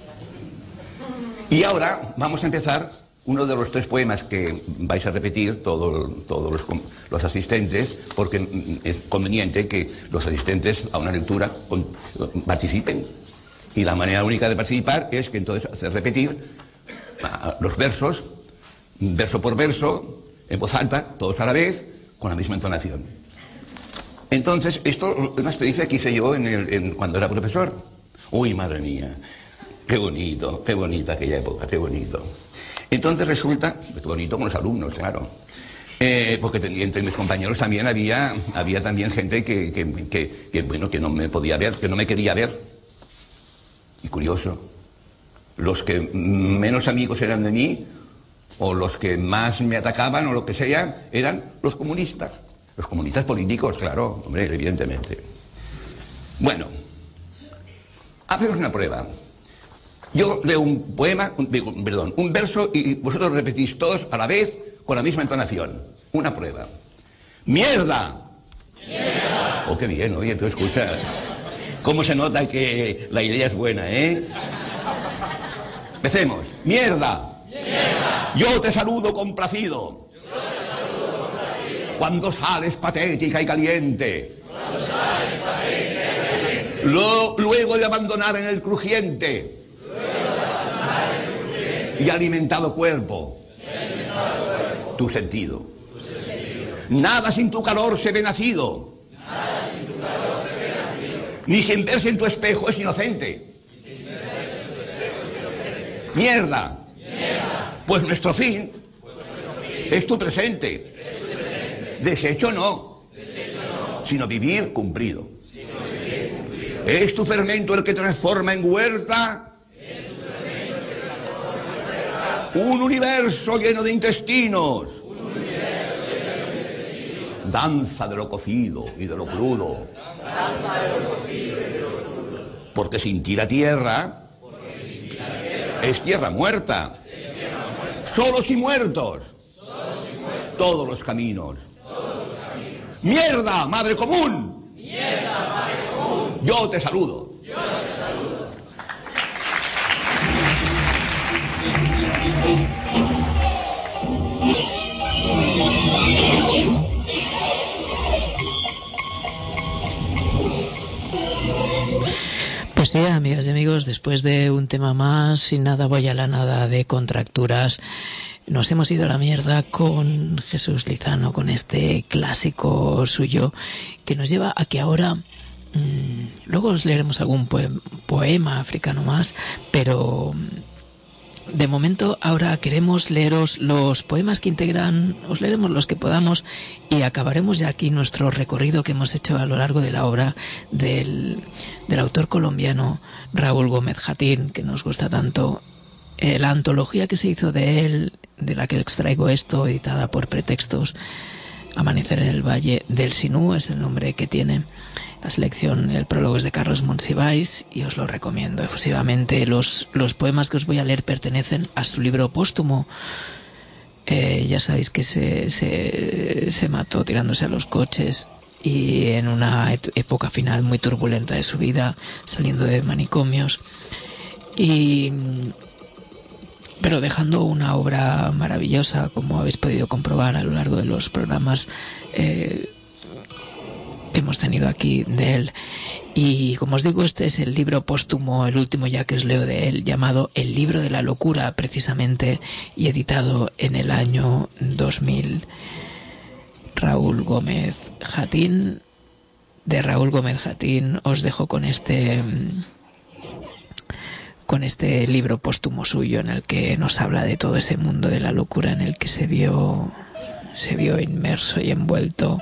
Y ahora vamos a empezar uno de los tres poemas que vais a repetir todos todos los, los asistentes, porque es conveniente que los asistentes a una lectura con, participen. Y la manera única de participar es que entonces hacer repetir los versos, verso por verso, en voz alta, todos a la vez, con la misma entonación. Entonces, esto es una experiencia que hice yo en el, en, cuando era profesor. Uy, madre mía, qué bonito, qué bonita aquella época, qué bonito. Entonces resulta, qué bonito con los alumnos, claro, eh, porque entre mis compañeros también había, había también gente que, que, que, que, bueno, que no me podía ver, que no me quería ver. Y curioso, los que menos amigos eran de mí, o los que más me atacaban, o lo que sea, eran los comunistas. Los comunistas políticos, claro, hombre, evidentemente. Bueno, hacemos una prueba. Yo leo un poema, un, perdón, un verso, y vosotros repetís todos a la vez con la misma entonación. Una prueba. ¡Mierda! ¡Mierda! Oh, qué bien, oye, tú escuchas. ¿Cómo se nota que la idea es buena, eh? Empecemos. ¡Mierda! ¡Mierda! Yo te saludo complacido. Yo te saludo complacido. Cuando sales patética y caliente. Cuando sales patética y caliente. Lo, luego de abandonar en el crujiente. Y alimentado cuerpo, y alimentado cuerpo tu, sentido. tu sentido. Nada sin tu calor se ve nacido. Nada sin tu calor se ve nacido. Ni sin verse en tu espejo es inocente. Ni sin verse en tu espejo es inocente. Mierda. Mierda. Pues nuestro fin, pues nuestro fin es, tu presente. es tu presente. Desecho no, Desecho no. Sino vivir cumplido. Sino vivir cumplido. Es tu fermento el que transforma en huerta un universo lleno de intestinos. Un universo lleno de intestinos. Danza de lo cocido y de lo crudo. Danza de lo cocido y de lo crudo. Porque sin ti la tierra, sin ti la tierra es tierra muerta. Es tierra muerta. Solos y muertos. Solos y muertos. Todos los caminos. Todos los caminos. ¡Mierda, madre común! ¡Mierda, madre común! Yo te saludo. Yo te saludo. Pues sí, amigas y amigos, después de un tema más, sin nada voy a la nada de Contracturas, nos hemos ido a la mierda con Jesús Lizano, con este clásico suyo que nos lleva a que ahora, mmm, luego os leeremos algún poema, poema africano más, pero de momento ahora queremos leeros los poemas que integran, os leeremos los que podamos y acabaremos ya aquí nuestro recorrido que hemos hecho a lo largo de la obra del, del autor colombiano Raúl Gómez Jatín, que nos gusta tanto. Eh, la antología que se hizo de él, de la que extraigo esto, editada por Pretextos, Amanecer en el Valle del Sinú, es el nombre que tiene. La selección, el prólogo es de Carlos Monsiváis y os lo recomiendo efusivamente. Los, los poemas que os voy a leer pertenecen a su libro póstumo. Eh, ya sabéis que se, se, se mató tirándose a los coches y en una et- época final muy turbulenta de su vida, saliendo de manicomios. Y... pero dejando una obra maravillosa, como habéis podido comprobar a lo largo de los programas eh, que hemos tenido aquí de él. Y como os digo, este es el libro póstumo, el último ya que os leo de él, llamado El libro de la locura, precisamente, y editado en el año dos mil. Raúl Gómez Jatín, de Raúl Gómez Jatín, os dejo con este con este libro póstumo suyo en el que nos habla de todo ese mundo de la locura en el que se vio se vio inmerso y envuelto.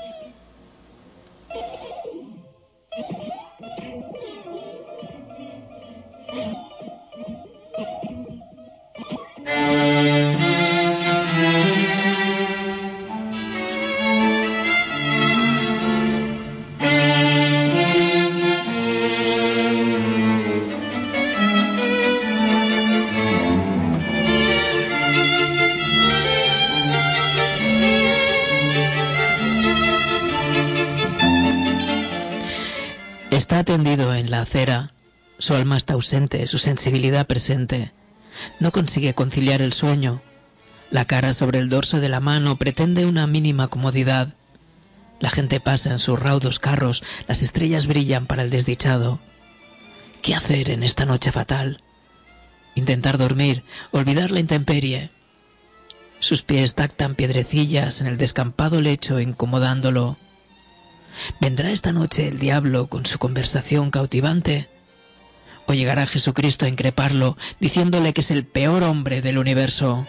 Está tendido en la acera, su alma está ausente, su sensibilidad presente. No consigue conciliar el sueño. La cara sobre el dorso de la mano pretende una mínima comodidad. La gente pasa en sus raudos carros, las estrellas brillan para el desdichado. ¿Qué hacer en esta noche fatal? Intentar dormir, olvidar la intemperie. Sus pies tactan piedrecillas en el descampado lecho, incomodándolo. ¿Vendrá esta noche el diablo con su conversación cautivante? ¿O llegará Jesucristo a increparlo, diciéndole que es el peor hombre del universo?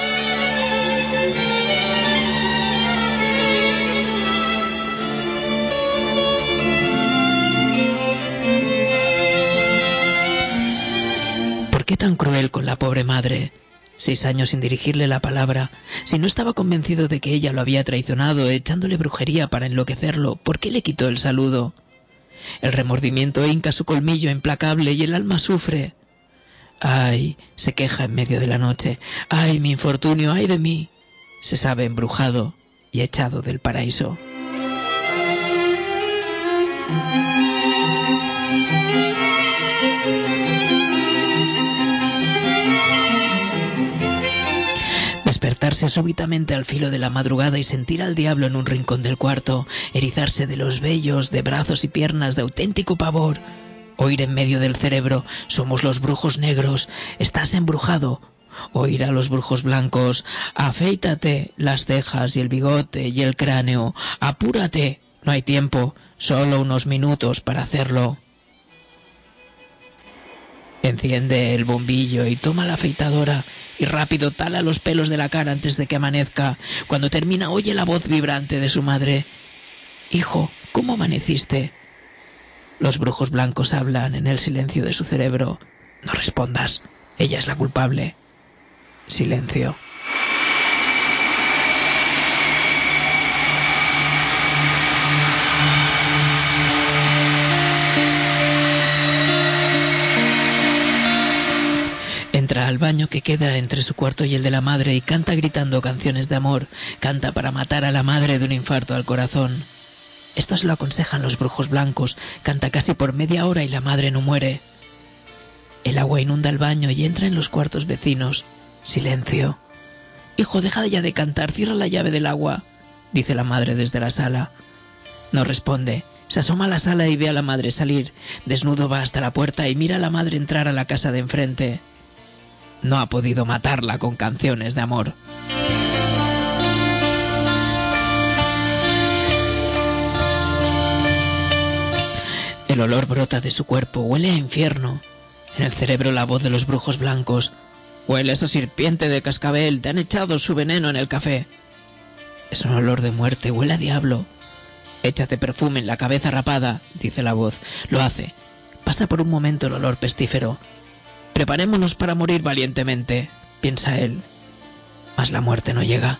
¿Por qué tan cruel con la pobre madre? Seis años sin dirigirle la palabra. Si no estaba convencido de que ella lo había traicionado, echándole brujería para enloquecerlo, ¿por qué le quitó el saludo? El remordimiento hinca su colmillo implacable y el alma sufre. ¡Ay! Se queja en medio de la noche. ¡Ay, mi infortunio! ¡Ay de mí! Se sabe embrujado y echado del paraíso. Despertarse súbitamente al filo de la madrugada y sentir al diablo en un rincón del cuarto, erizarse de los vellos, de brazos y piernas de auténtico pavor, oír en medio del cerebro: somos los brujos negros, estás embrujado. Oír a los brujos blancos: afeítate las cejas y el bigote y el cráneo, apúrate, no hay tiempo, solo unos minutos para hacerlo. Enciende el bombillo y toma la afeitadora y rápido tala los pelos de la cara antes de que amanezca. Cuando termina, oye la voz vibrante de su madre: hijo, ¿cómo amaneciste? Los brujos blancos hablan en el silencio de su cerebro: no respondas, ella es la culpable. Silencio. Entra al baño que queda entre su cuarto y el de la madre y canta gritando canciones de amor. Canta para matar a la madre de un infarto al corazón. Esto se lo aconsejan los brujos blancos. Canta casi por media hora y la madre no muere. El agua inunda el baño y entra en los cuartos vecinos. Silencio. Hijo, deja ya de cantar, cierra la llave del agua, dice la madre desde la sala. No responde. Se asoma a la sala y ve a la madre salir. Desnudo va hasta la puerta y mira a la madre entrar a la casa de enfrente. No ha podido matarla con canciones de amor. El olor brota de su cuerpo, huele a infierno. En el cerebro la voz de los brujos blancos: huele a esa serpiente de cascabel, te han echado su veneno en el café. Es un olor de muerte, huele a diablo. Échate perfume en la cabeza rapada, dice la voz. Lo hace. Pasa por un momento el olor pestífero. Preparémonos para morir valientemente, piensa él. Mas la muerte no llega.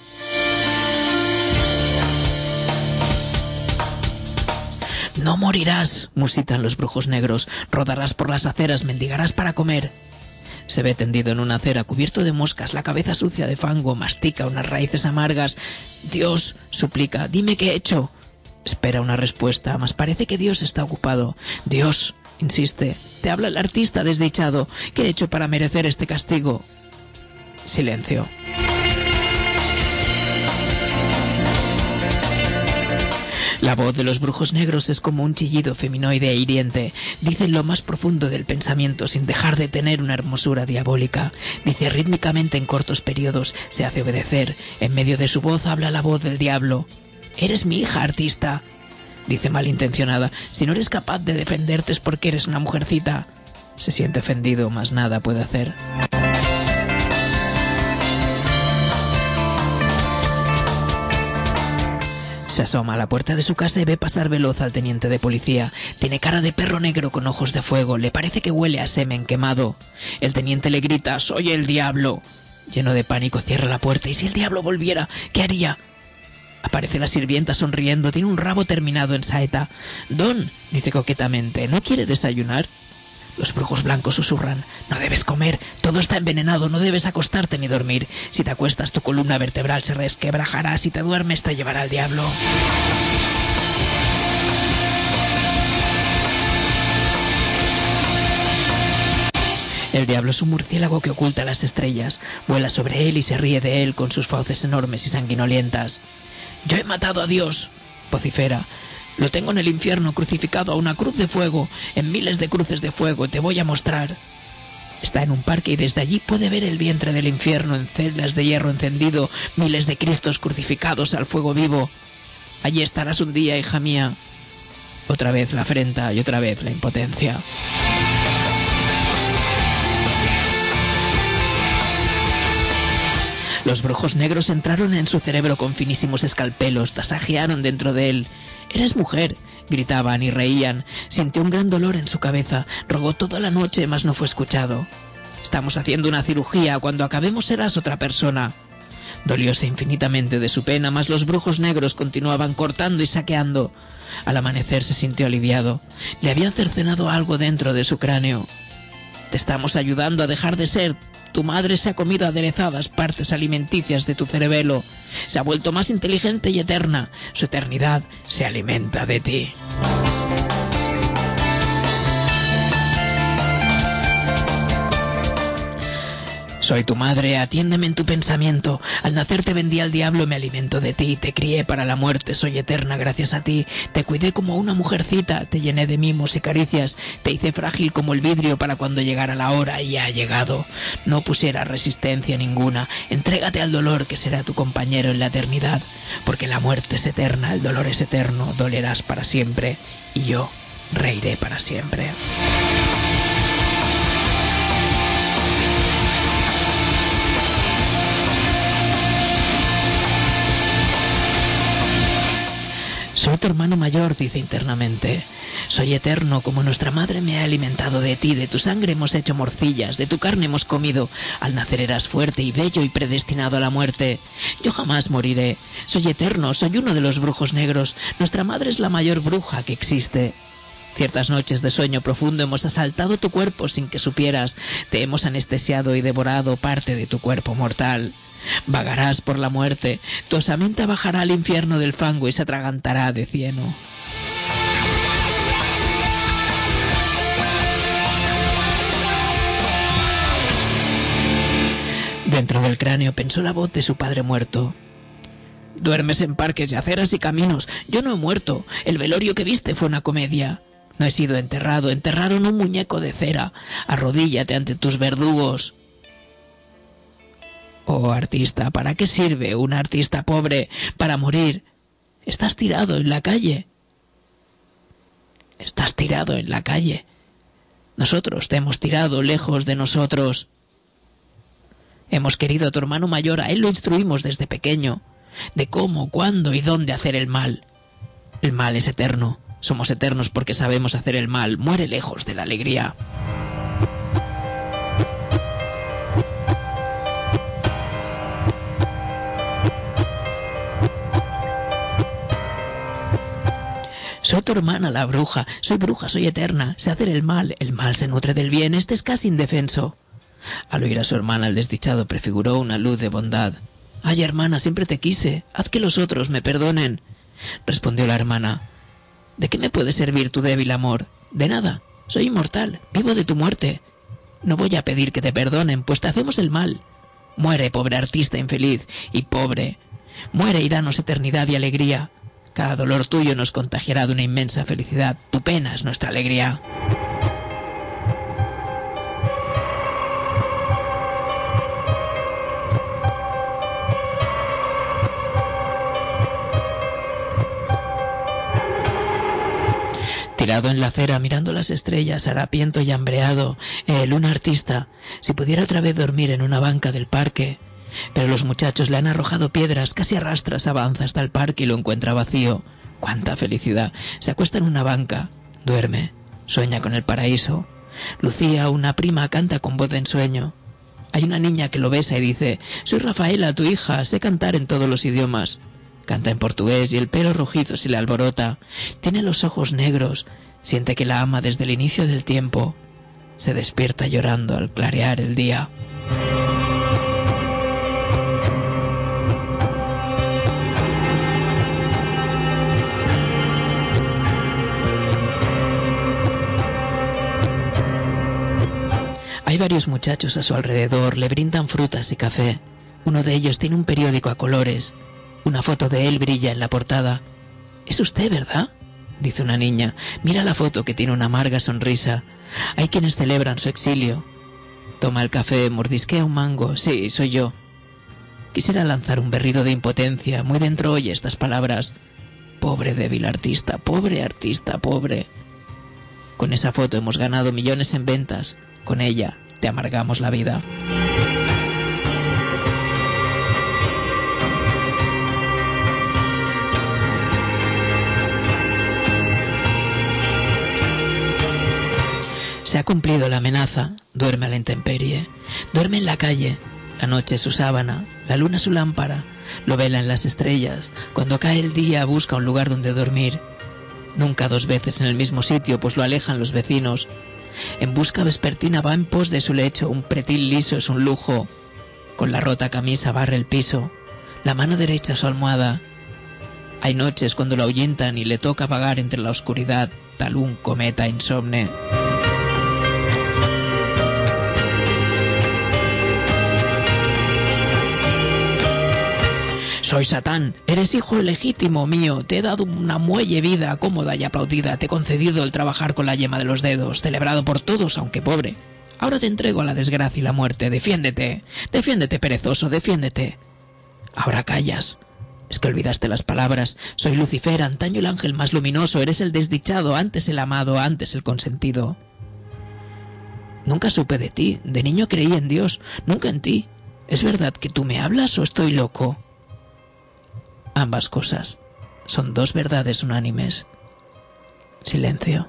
No morirás, musitan los brujos negros. Rodarás por las aceras, mendigarás para comer. Se ve tendido en una acera, cubierto de moscas, la cabeza sucia de fango, mastica unas raíces amargas. Dios, suplica, dime qué he hecho. Espera una respuesta, mas parece que Dios está ocupado. Dios, insiste, te habla el artista desdichado. ¿Qué he hecho para merecer este castigo? Silencio. La voz de los brujos negros es como un chillido feminoide e hiriente. Dice lo más profundo del pensamiento sin dejar de tener una hermosura diabólica. Dice rítmicamente en cortos periodos, se hace obedecer. En medio de su voz habla la voz del diablo. Eres mi hija, artista. dice malintencionada. Si no eres capaz de defenderte es porque eres una mujercita. Se siente ofendido, mas nada puede hacer. Se asoma a la puerta de su casa y ve pasar veloz al teniente de policía. Tiene cara de perro negro con ojos de fuego. Le parece que huele a semen quemado. El teniente le grita: «¡Soy el diablo!». Lleno de pánico cierra la puerta. ¿Y si el diablo volviera? ¿Qué haría? Aparece la sirvienta sonriendo. Tiene un rabo terminado en saeta. «Don», dice coquetamente, «¿no quiere desayunar?». Los brujos blancos susurran: «No debes comer, todo está envenenado, no debes acostarte ni dormir. Si te acuestas tu columna vertebral se resquebrajará, si te duermes te llevará el diablo». El diablo es un murciélago que oculta las estrellas. Vuela sobre él y se ríe de él con sus fauces enormes y sanguinolientas. «Yo he matado a Dios», vocifera. «Lo tengo en el infierno crucificado a una cruz de fuego, en miles de cruces de fuego, te voy a mostrar». Está en un parque y desde allí puede ver el vientre del infierno en celdas de hierro encendido, miles de Cristos crucificados al fuego vivo. «Allí estarás un día, hija mía». Otra vez la afrenta y otra vez la impotencia. Los brujos negros entraron en su cerebro con finísimos escalpelos, tasajearon dentro de él. «Eres mujer», gritaban y reían. Sintió un gran dolor en su cabeza, rogó toda la noche, mas no fue escuchado. «Estamos haciendo una cirugía, cuando acabemos serás otra persona». Dolióse infinitamente de su pena, mas los brujos negros continuaban cortando y saqueando. Al amanecer se sintió aliviado. Le habían cercenado algo dentro de su cráneo. «Te estamos ayudando a dejar de ser. Tu madre se ha comido aderezadas partes alimenticias de tu cerebelo. Se ha vuelto más inteligente y eterna. Su eternidad se alimenta de ti». «Soy tu madre, atiéndeme en tu pensamiento. Al nacer te vendí al diablo, me alimento de ti. Te crié para la muerte, soy eterna gracias a ti. Te cuidé como una mujercita, te llené de mimos y caricias. Te hice frágil como el vidrio para cuando llegara la hora, y ya ha llegado. No pusieras resistencia ninguna. Entrégate al dolor que será tu compañero en la eternidad. Porque la muerte es eterna, el dolor es eterno, dolerás para siempre. Y yo reiré para siempre». «Soy tu hermano mayor», dice internamente. «Soy eterno, como nuestra madre me ha alimentado de ti, de tu sangre hemos hecho morcillas, de tu carne hemos comido. Al nacer eras fuerte y bello y predestinado a la muerte. Yo jamás moriré. Soy eterno, soy uno de los brujos negros. Nuestra madre es la mayor bruja que existe. Ciertas noches de sueño profundo hemos asaltado tu cuerpo sin que supieras. Te hemos anestesiado y devorado parte de tu cuerpo mortal. Vagarás por la muerte, tu osamenta bajará al infierno del fango y se atragantará de cieno». Dentro del cráneo pensó la voz de su padre muerto. «Duermes en parques y aceras y caminos. Yo no he muerto. El velorio que viste fue una comedia. No he sido enterrado. Enterraron un muñeco de cera. Arrodíllate ante tus verdugos». «Oh, artista, ¿para qué sirve un artista pobre? Para morir. Estás tirado en la calle. Estás tirado en la calle. Nosotros te hemos tirado lejos de nosotros. Hemos querido a tu hermano mayor, a él lo instruimos desde pequeño, de cómo, cuándo y dónde hacer el mal. El mal es eterno. Somos eternos porque sabemos hacer el mal. Muere lejos de la alegría». «Soy tu hermana, la bruja. Soy bruja, soy eterna. Sé hacer el mal. El mal se nutre del bien. Este es casi indefenso». Al oír a su hermana, el desdichado prefiguró una luz de bondad. «Ay, hermana, siempre te quise. Haz que los otros me perdonen». Respondió la hermana. «¿De qué me puede servir tu débil amor? De nada. Soy inmortal. Vivo de tu muerte. No voy a pedir que te perdonen, pues te hacemos el mal. Muere, pobre artista infeliz y pobre. Muere y danos eternidad y alegría. Cada dolor tuyo nos contagiará de una inmensa felicidad. Tu pena es nuestra alegría». Tirado en la acera mirando las estrellas, harapiento y hambreado, él, un artista, si pudiera otra vez dormir en una banca del parque. Pero los muchachos le han arrojado piedras, casi arrastras, avanza hasta el parque y lo encuentra vacío. ¡Cuánta felicidad! Se acuesta en una banca, duerme, sueña con el paraíso. Lucía, una prima, canta con voz de ensueño. Hay una niña que lo besa y dice: «Soy Rafaela, tu hija, sé cantar en todos los idiomas». Canta en portugués y el pelo rojizo se le alborota. Tiene los ojos negros, siente que la ama desde el inicio del tiempo. Se despierta llorando al clarear el día. Hay varios muchachos a su alrededor, le brindan frutas y café. Uno de ellos tiene un periódico a colores. Una foto de él brilla en la portada. «Es usted, ¿verdad?», dice una niña. Mira la foto, que tiene una amarga sonrisa. Hay quienes celebran su exilio. Toma el café, mordisquea un mango. «Sí, soy yo». Quisiera lanzar un berrido de impotencia. Muy dentro oye estas palabras: «Pobre débil artista, pobre artista, pobre». Con esa foto hemos ganado millones en ventas. Con ella te amargamos la vida. Se ha cumplido la amenaza, duerme a la intemperie, duerme en la calle, la noche es su sábana, la luna su lámpara, lo vela en las estrellas, cuando cae el día busca un lugar donde dormir, nunca dos veces en el mismo sitio, pues lo alejan los vecinos, en busca vespertina va en pos de su lecho, un pretil liso es un lujo, con la rota camisa barre el piso, la mano derecha su almohada, hay noches cuando lo ahuyentan y le toca vagar entre la oscuridad, tal un cometa insomne. Soy Satán, eres hijo legítimo mío, te he dado una muelle vida cómoda y aplaudida, te he concedido el trabajar con la yema de los dedos, celebrado por todos aunque pobre. Ahora te entrego a la desgracia y la muerte, defiéndete, defiéndete perezoso, defiéndete. Ahora callas, es que olvidaste las palabras, soy Lucifer, antaño el ángel más luminoso, eres el desdichado, antes el amado, antes el consentido. Nunca supe de ti, de niño creí en Dios, nunca en ti. ¿Es verdad que tú me hablas o estoy loco? Ambas cosas son dos verdades unánimes. Silencio.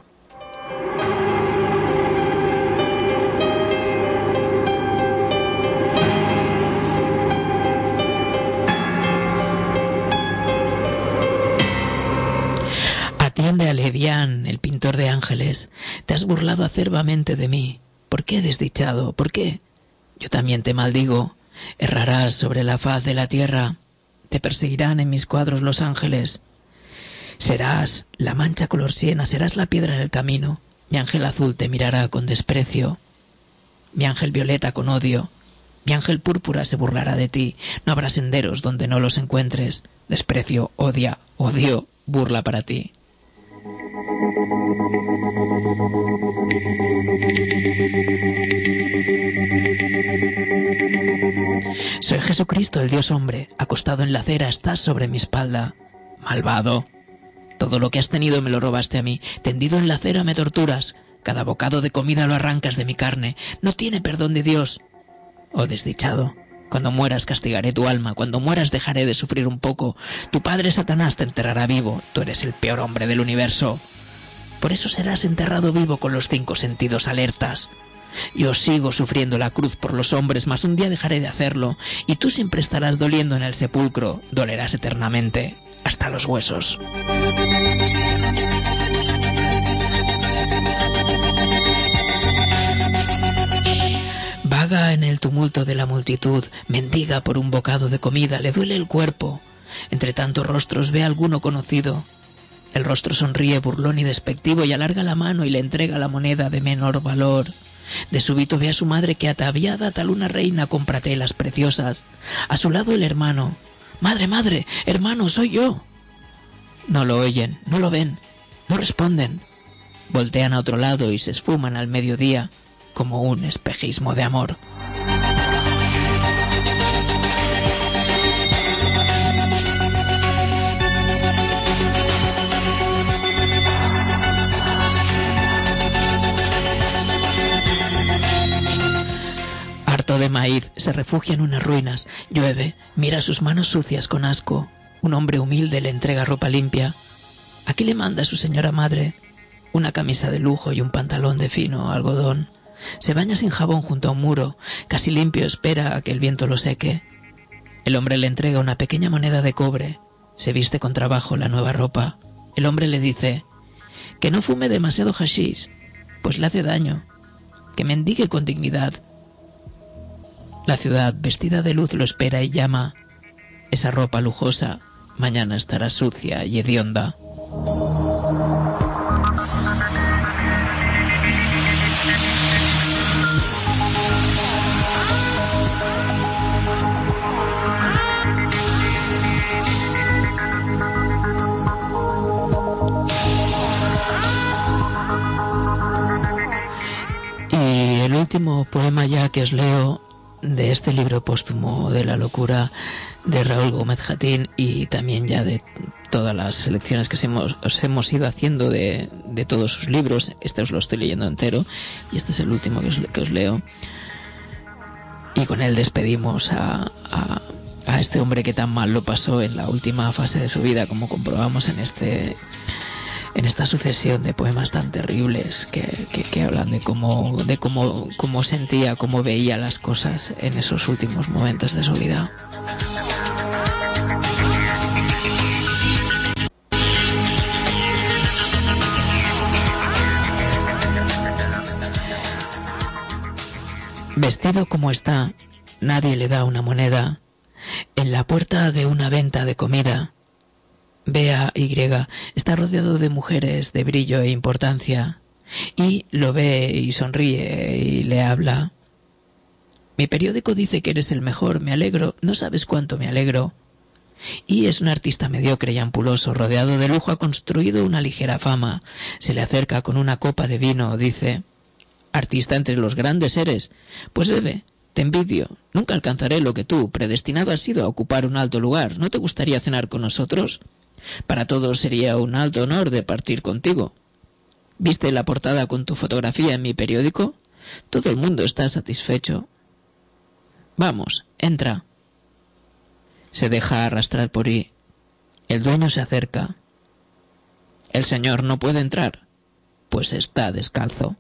Atiende a Levián, el pintor de ángeles. Te has burlado acerbamente de mí. ¿Por qué, desdichado? ¿Por qué? Yo también te maldigo. Errarás sobre la faz de la tierra. Te perseguirán en mis cuadros los ángeles. Serás la mancha color siena, serás la piedra en el camino. Mi ángel azul te mirará con desprecio. Mi ángel violeta con odio. Mi ángel púrpura se burlará de ti. No habrá senderos donde no los encuentres. Desprecio, odia, odio, burla para ti. Soy Jesucristo, el Dios hombre, acostado en la acera, estás sobre mi espalda. Malvado, todo lo que has tenido me lo robaste a mí, tendido en la acera me torturas, cada bocado de comida lo arrancas de mi carne, no tiene perdón de Dios. Oh desdichado, cuando mueras castigaré tu alma, cuando mueras dejaré de sufrir un poco, tu padre Satanás te enterrará vivo, tú eres el peor hombre del universo. Por eso serás enterrado vivo con los cinco sentidos alertas. Yo sigo sufriendo la cruz por los hombres, mas un día dejaré de hacerlo, y tú siempre estarás doliendo en el sepulcro, dolerás eternamente, hasta los huesos. Vaga en el tumulto de la multitud, mendiga por un bocado de comida, le duele el cuerpo. Entre tantos rostros ve alguno conocido. El rostro sonríe burlón y despectivo y alarga la mano y le entrega la moneda de menor valor. De súbito ve a su madre que ataviada tal una reina compra telas preciosas. A su lado el hermano. «Madre, madre, hermano, soy yo». No lo oyen, no lo ven, no responden. Voltean a otro lado y se esfuman al mediodía como un espejismo de amor. Huerto de maíz se refugia en unas ruinas. Llueve, mira sus manos sucias con asco. Un hombre humilde le entrega ropa limpia. Aquí le manda su señora madre una camisa de lujo y un pantalón de fino algodón. Se baña sin jabón junto a un muro. Casi limpio espera a que el viento lo seque. El hombre le entrega una pequeña moneda de cobre. Se viste con trabajo la nueva ropa. El hombre le dice que no fume demasiado hashish, pues le hace daño. Que mendigue con dignidad. La ciudad vestida de luz lo espera y llama. Esa ropa lujosa mañana estará sucia y hedionda. Y el último poema ya que os leo de este libro póstumo de la locura de Raúl Gómez Jatín, y también ya de todas las selecciones que os hemos, os hemos ido haciendo de, de todos sus libros. Este os lo estoy leyendo entero y este es el último que os, que os leo, y con él despedimos a, a, a este hombre que tan mal lo pasó en la última fase de su vida, como comprobamos en este en esta sucesión de poemas tan terribles que, que, que hablan de cómo, de cómo, cómo sentía, cómo veía las cosas en esos últimos momentos de su vida. Vestido como está, nadie le da una moneda. En la puerta de una venta de comida, B A Y está rodeado de mujeres de brillo e importancia, y lo ve y sonríe y le habla. Mi periódico dice que eres el mejor, me alegro, no sabes cuánto me alegro. Y es un artista mediocre y ampuloso, rodeado de lujo, ha construido una ligera fama. Se le acerca con una copa de vino, dice: artista entre los grandes eres, pues bebe, te envidio, nunca alcanzaré lo que tú, predestinado has sido a ocupar un alto lugar. ¿No te gustaría cenar con nosotros? Para todos sería un alto honor de partir contigo. ¿Viste la portada con tu fotografía en mi periódico? Todo el mundo está satisfecho. Vamos, entra. Se deja arrastrar por ahí. El dueño se acerca. El señor no puede entrar, pues está descalzo.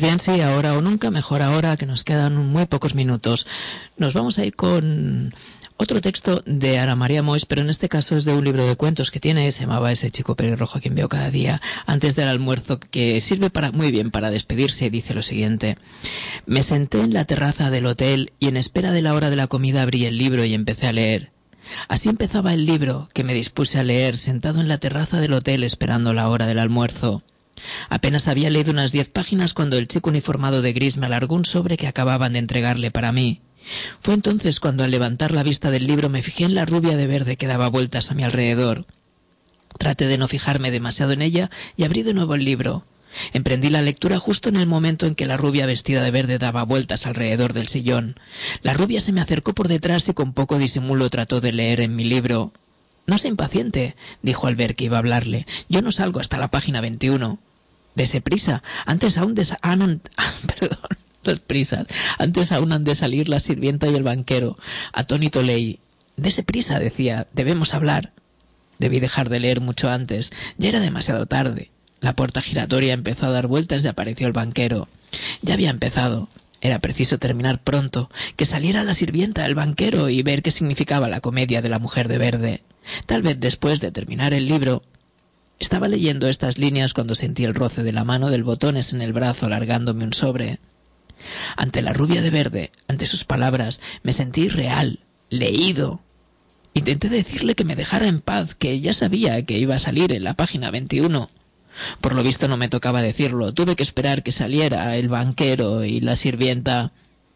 bien, sí, ahora o nunca, mejor ahora, que nos quedan muy pocos minutos. Nos vamos a ir con otro texto de Ana María Moix, pero en este caso es de un libro de cuentos que tiene, se llamaba Ese chico pelirrojo a quien veo cada día antes del almuerzo, que sirve para muy bien para despedirse. Dice lo siguiente: me senté en la terraza del hotel y en espera de la hora de la comida abrí el libro y empecé a leer. Así empezaba el libro, que me dispuse a leer sentado en la terraza del hotel esperando la hora del almuerzo. Apenas había leído unas diez páginas cuando el chico uniformado de gris me alargó un sobre que acababan de entregarle para mí. Fue entonces cuando, al levantar la vista del libro, me fijé en la rubia de verde que daba vueltas a mi alrededor. Traté de no fijarme demasiado en ella y abrí de nuevo el libro. Emprendí la lectura justo en el momento en que la rubia vestida de verde daba vueltas alrededor del sillón. La rubia se me acercó por detrás y con poco disimulo trató de leer en mi libro. «No sea impaciente», dijo al ver que iba a hablarle. «Yo no salgo hasta la página veintiuno». «Dese prisa, antes aún de sa- han, perdón, las prisas. Antes aún han de salir la sirvienta y el banquero». Atónito leí. «Dese prisa», decía, «debemos hablar». Debí dejar de leer mucho antes. Ya era demasiado tarde. La puerta giratoria empezó a dar vueltas y apareció el banquero. Ya había empezado. Era preciso terminar pronto, que saliera la sirvienta, el banquero, y ver qué significaba la comedia de la mujer de verde. Tal vez después de terminar el libro. Estaba leyendo estas líneas cuando sentí el roce de la mano del botones en el brazo alargándome un sobre. Ante la rubia de verde, ante sus palabras, me sentí real, leído. Intenté decirle que me dejara en paz, que ya sabía que iba a salir en la página veintiuno. Por lo visto no me tocaba decirlo. Tuve que esperar que saliera el banquero y la sirvienta.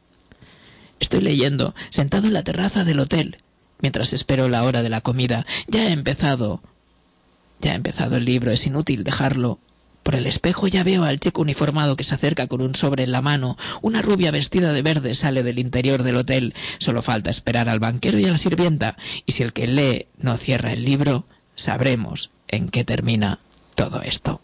Estoy leyendo, sentado en la terraza del hotel, mientras espero la hora de la comida. Ya he empezado. Ya ha empezado el libro, es inútil dejarlo. Por el espejo ya veo al chico uniformado que se acerca con un sobre en la mano. Una rubia vestida de verde sale del interior del hotel. Solo falta esperar al banquero y a la sirvienta. Y si el que lee no cierra el libro, sabremos en qué termina todo esto.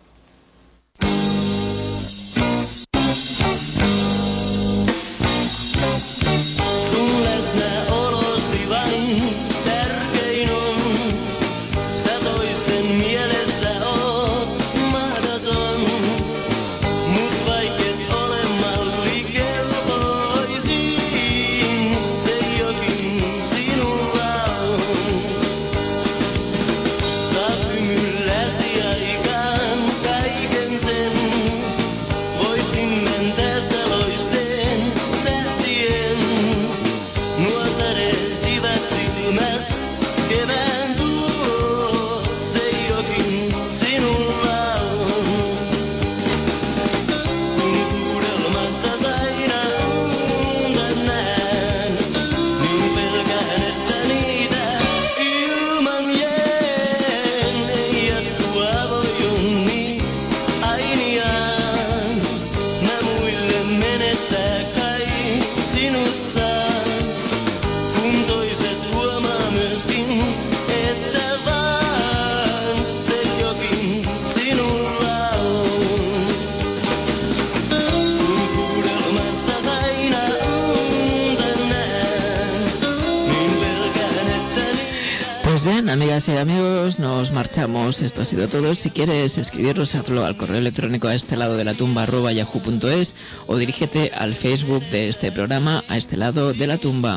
Pues bien, amigas y amigos, nos marchamos. Esto ha sido todo. Si quieres escribirnos, hazlo al correo electrónico a este lado de la tumba arroba yahoo punto es o dirígete al Facebook de este programa, A este lado de la tumba.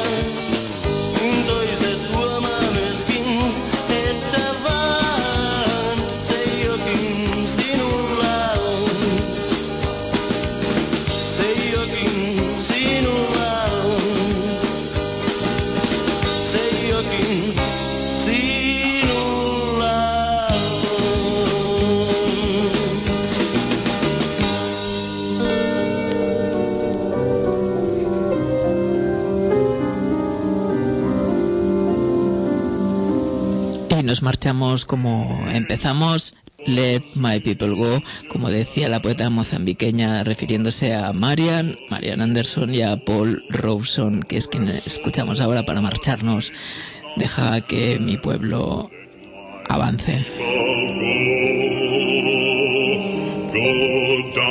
Nos marchamos como empezamos. Let my people go, como decía la poeta mozambiqueña refiriéndose a Marian, Marian Anderson y a Paul Robeson, que es quien escuchamos ahora para marcharnos. Deja que mi pueblo avance. Go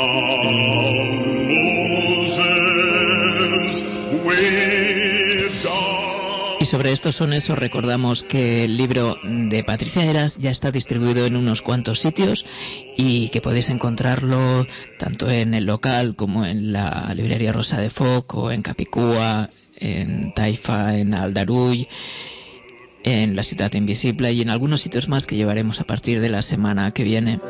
down, Moses, way down. sobre estos sones os recordamos que el libro de Patricia Heras ya está distribuido en unos cuantos sitios y que podéis encontrarlo tanto en el local como en la librería Rosa de Foc o en Capicúa, en Taifa, en Aldarull, en la Ciudad Invisible y en algunos sitios más que llevaremos a partir de la semana que viene.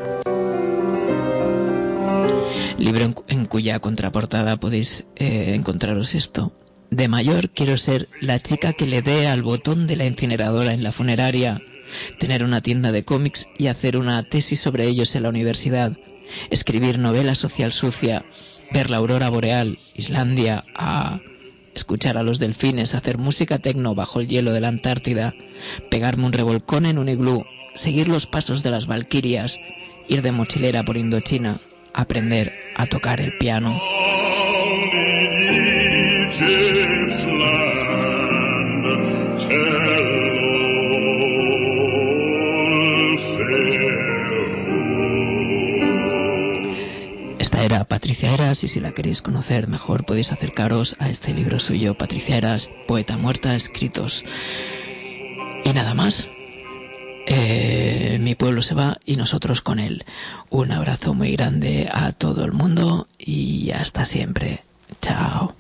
Libro en, en cuya contraportada podéis eh, encontraros esto. De mayor quiero ser la chica que le dé al botón de la incineradora en la funeraria, tener una tienda de cómics y hacer una tesis sobre ellos en la universidad, escribir novela social sucia, ver la aurora boreal, Islandia, a escuchar a los delfines, hacer música tecno bajo el hielo de la Antártida, pegarme un revolcón en un iglú, seguir los pasos de las valquirias, ir de mochilera por Indochina, aprender a tocar el piano. Esta era Patricia Heras, y si la queréis conocer mejor podéis acercaros a este libro suyo, Patricia Heras, Poeta muerta, escritos. Y nada más. Eh, mi pueblo se va y nosotros con él. Un abrazo muy grande a todo el mundo y hasta siempre. Chao.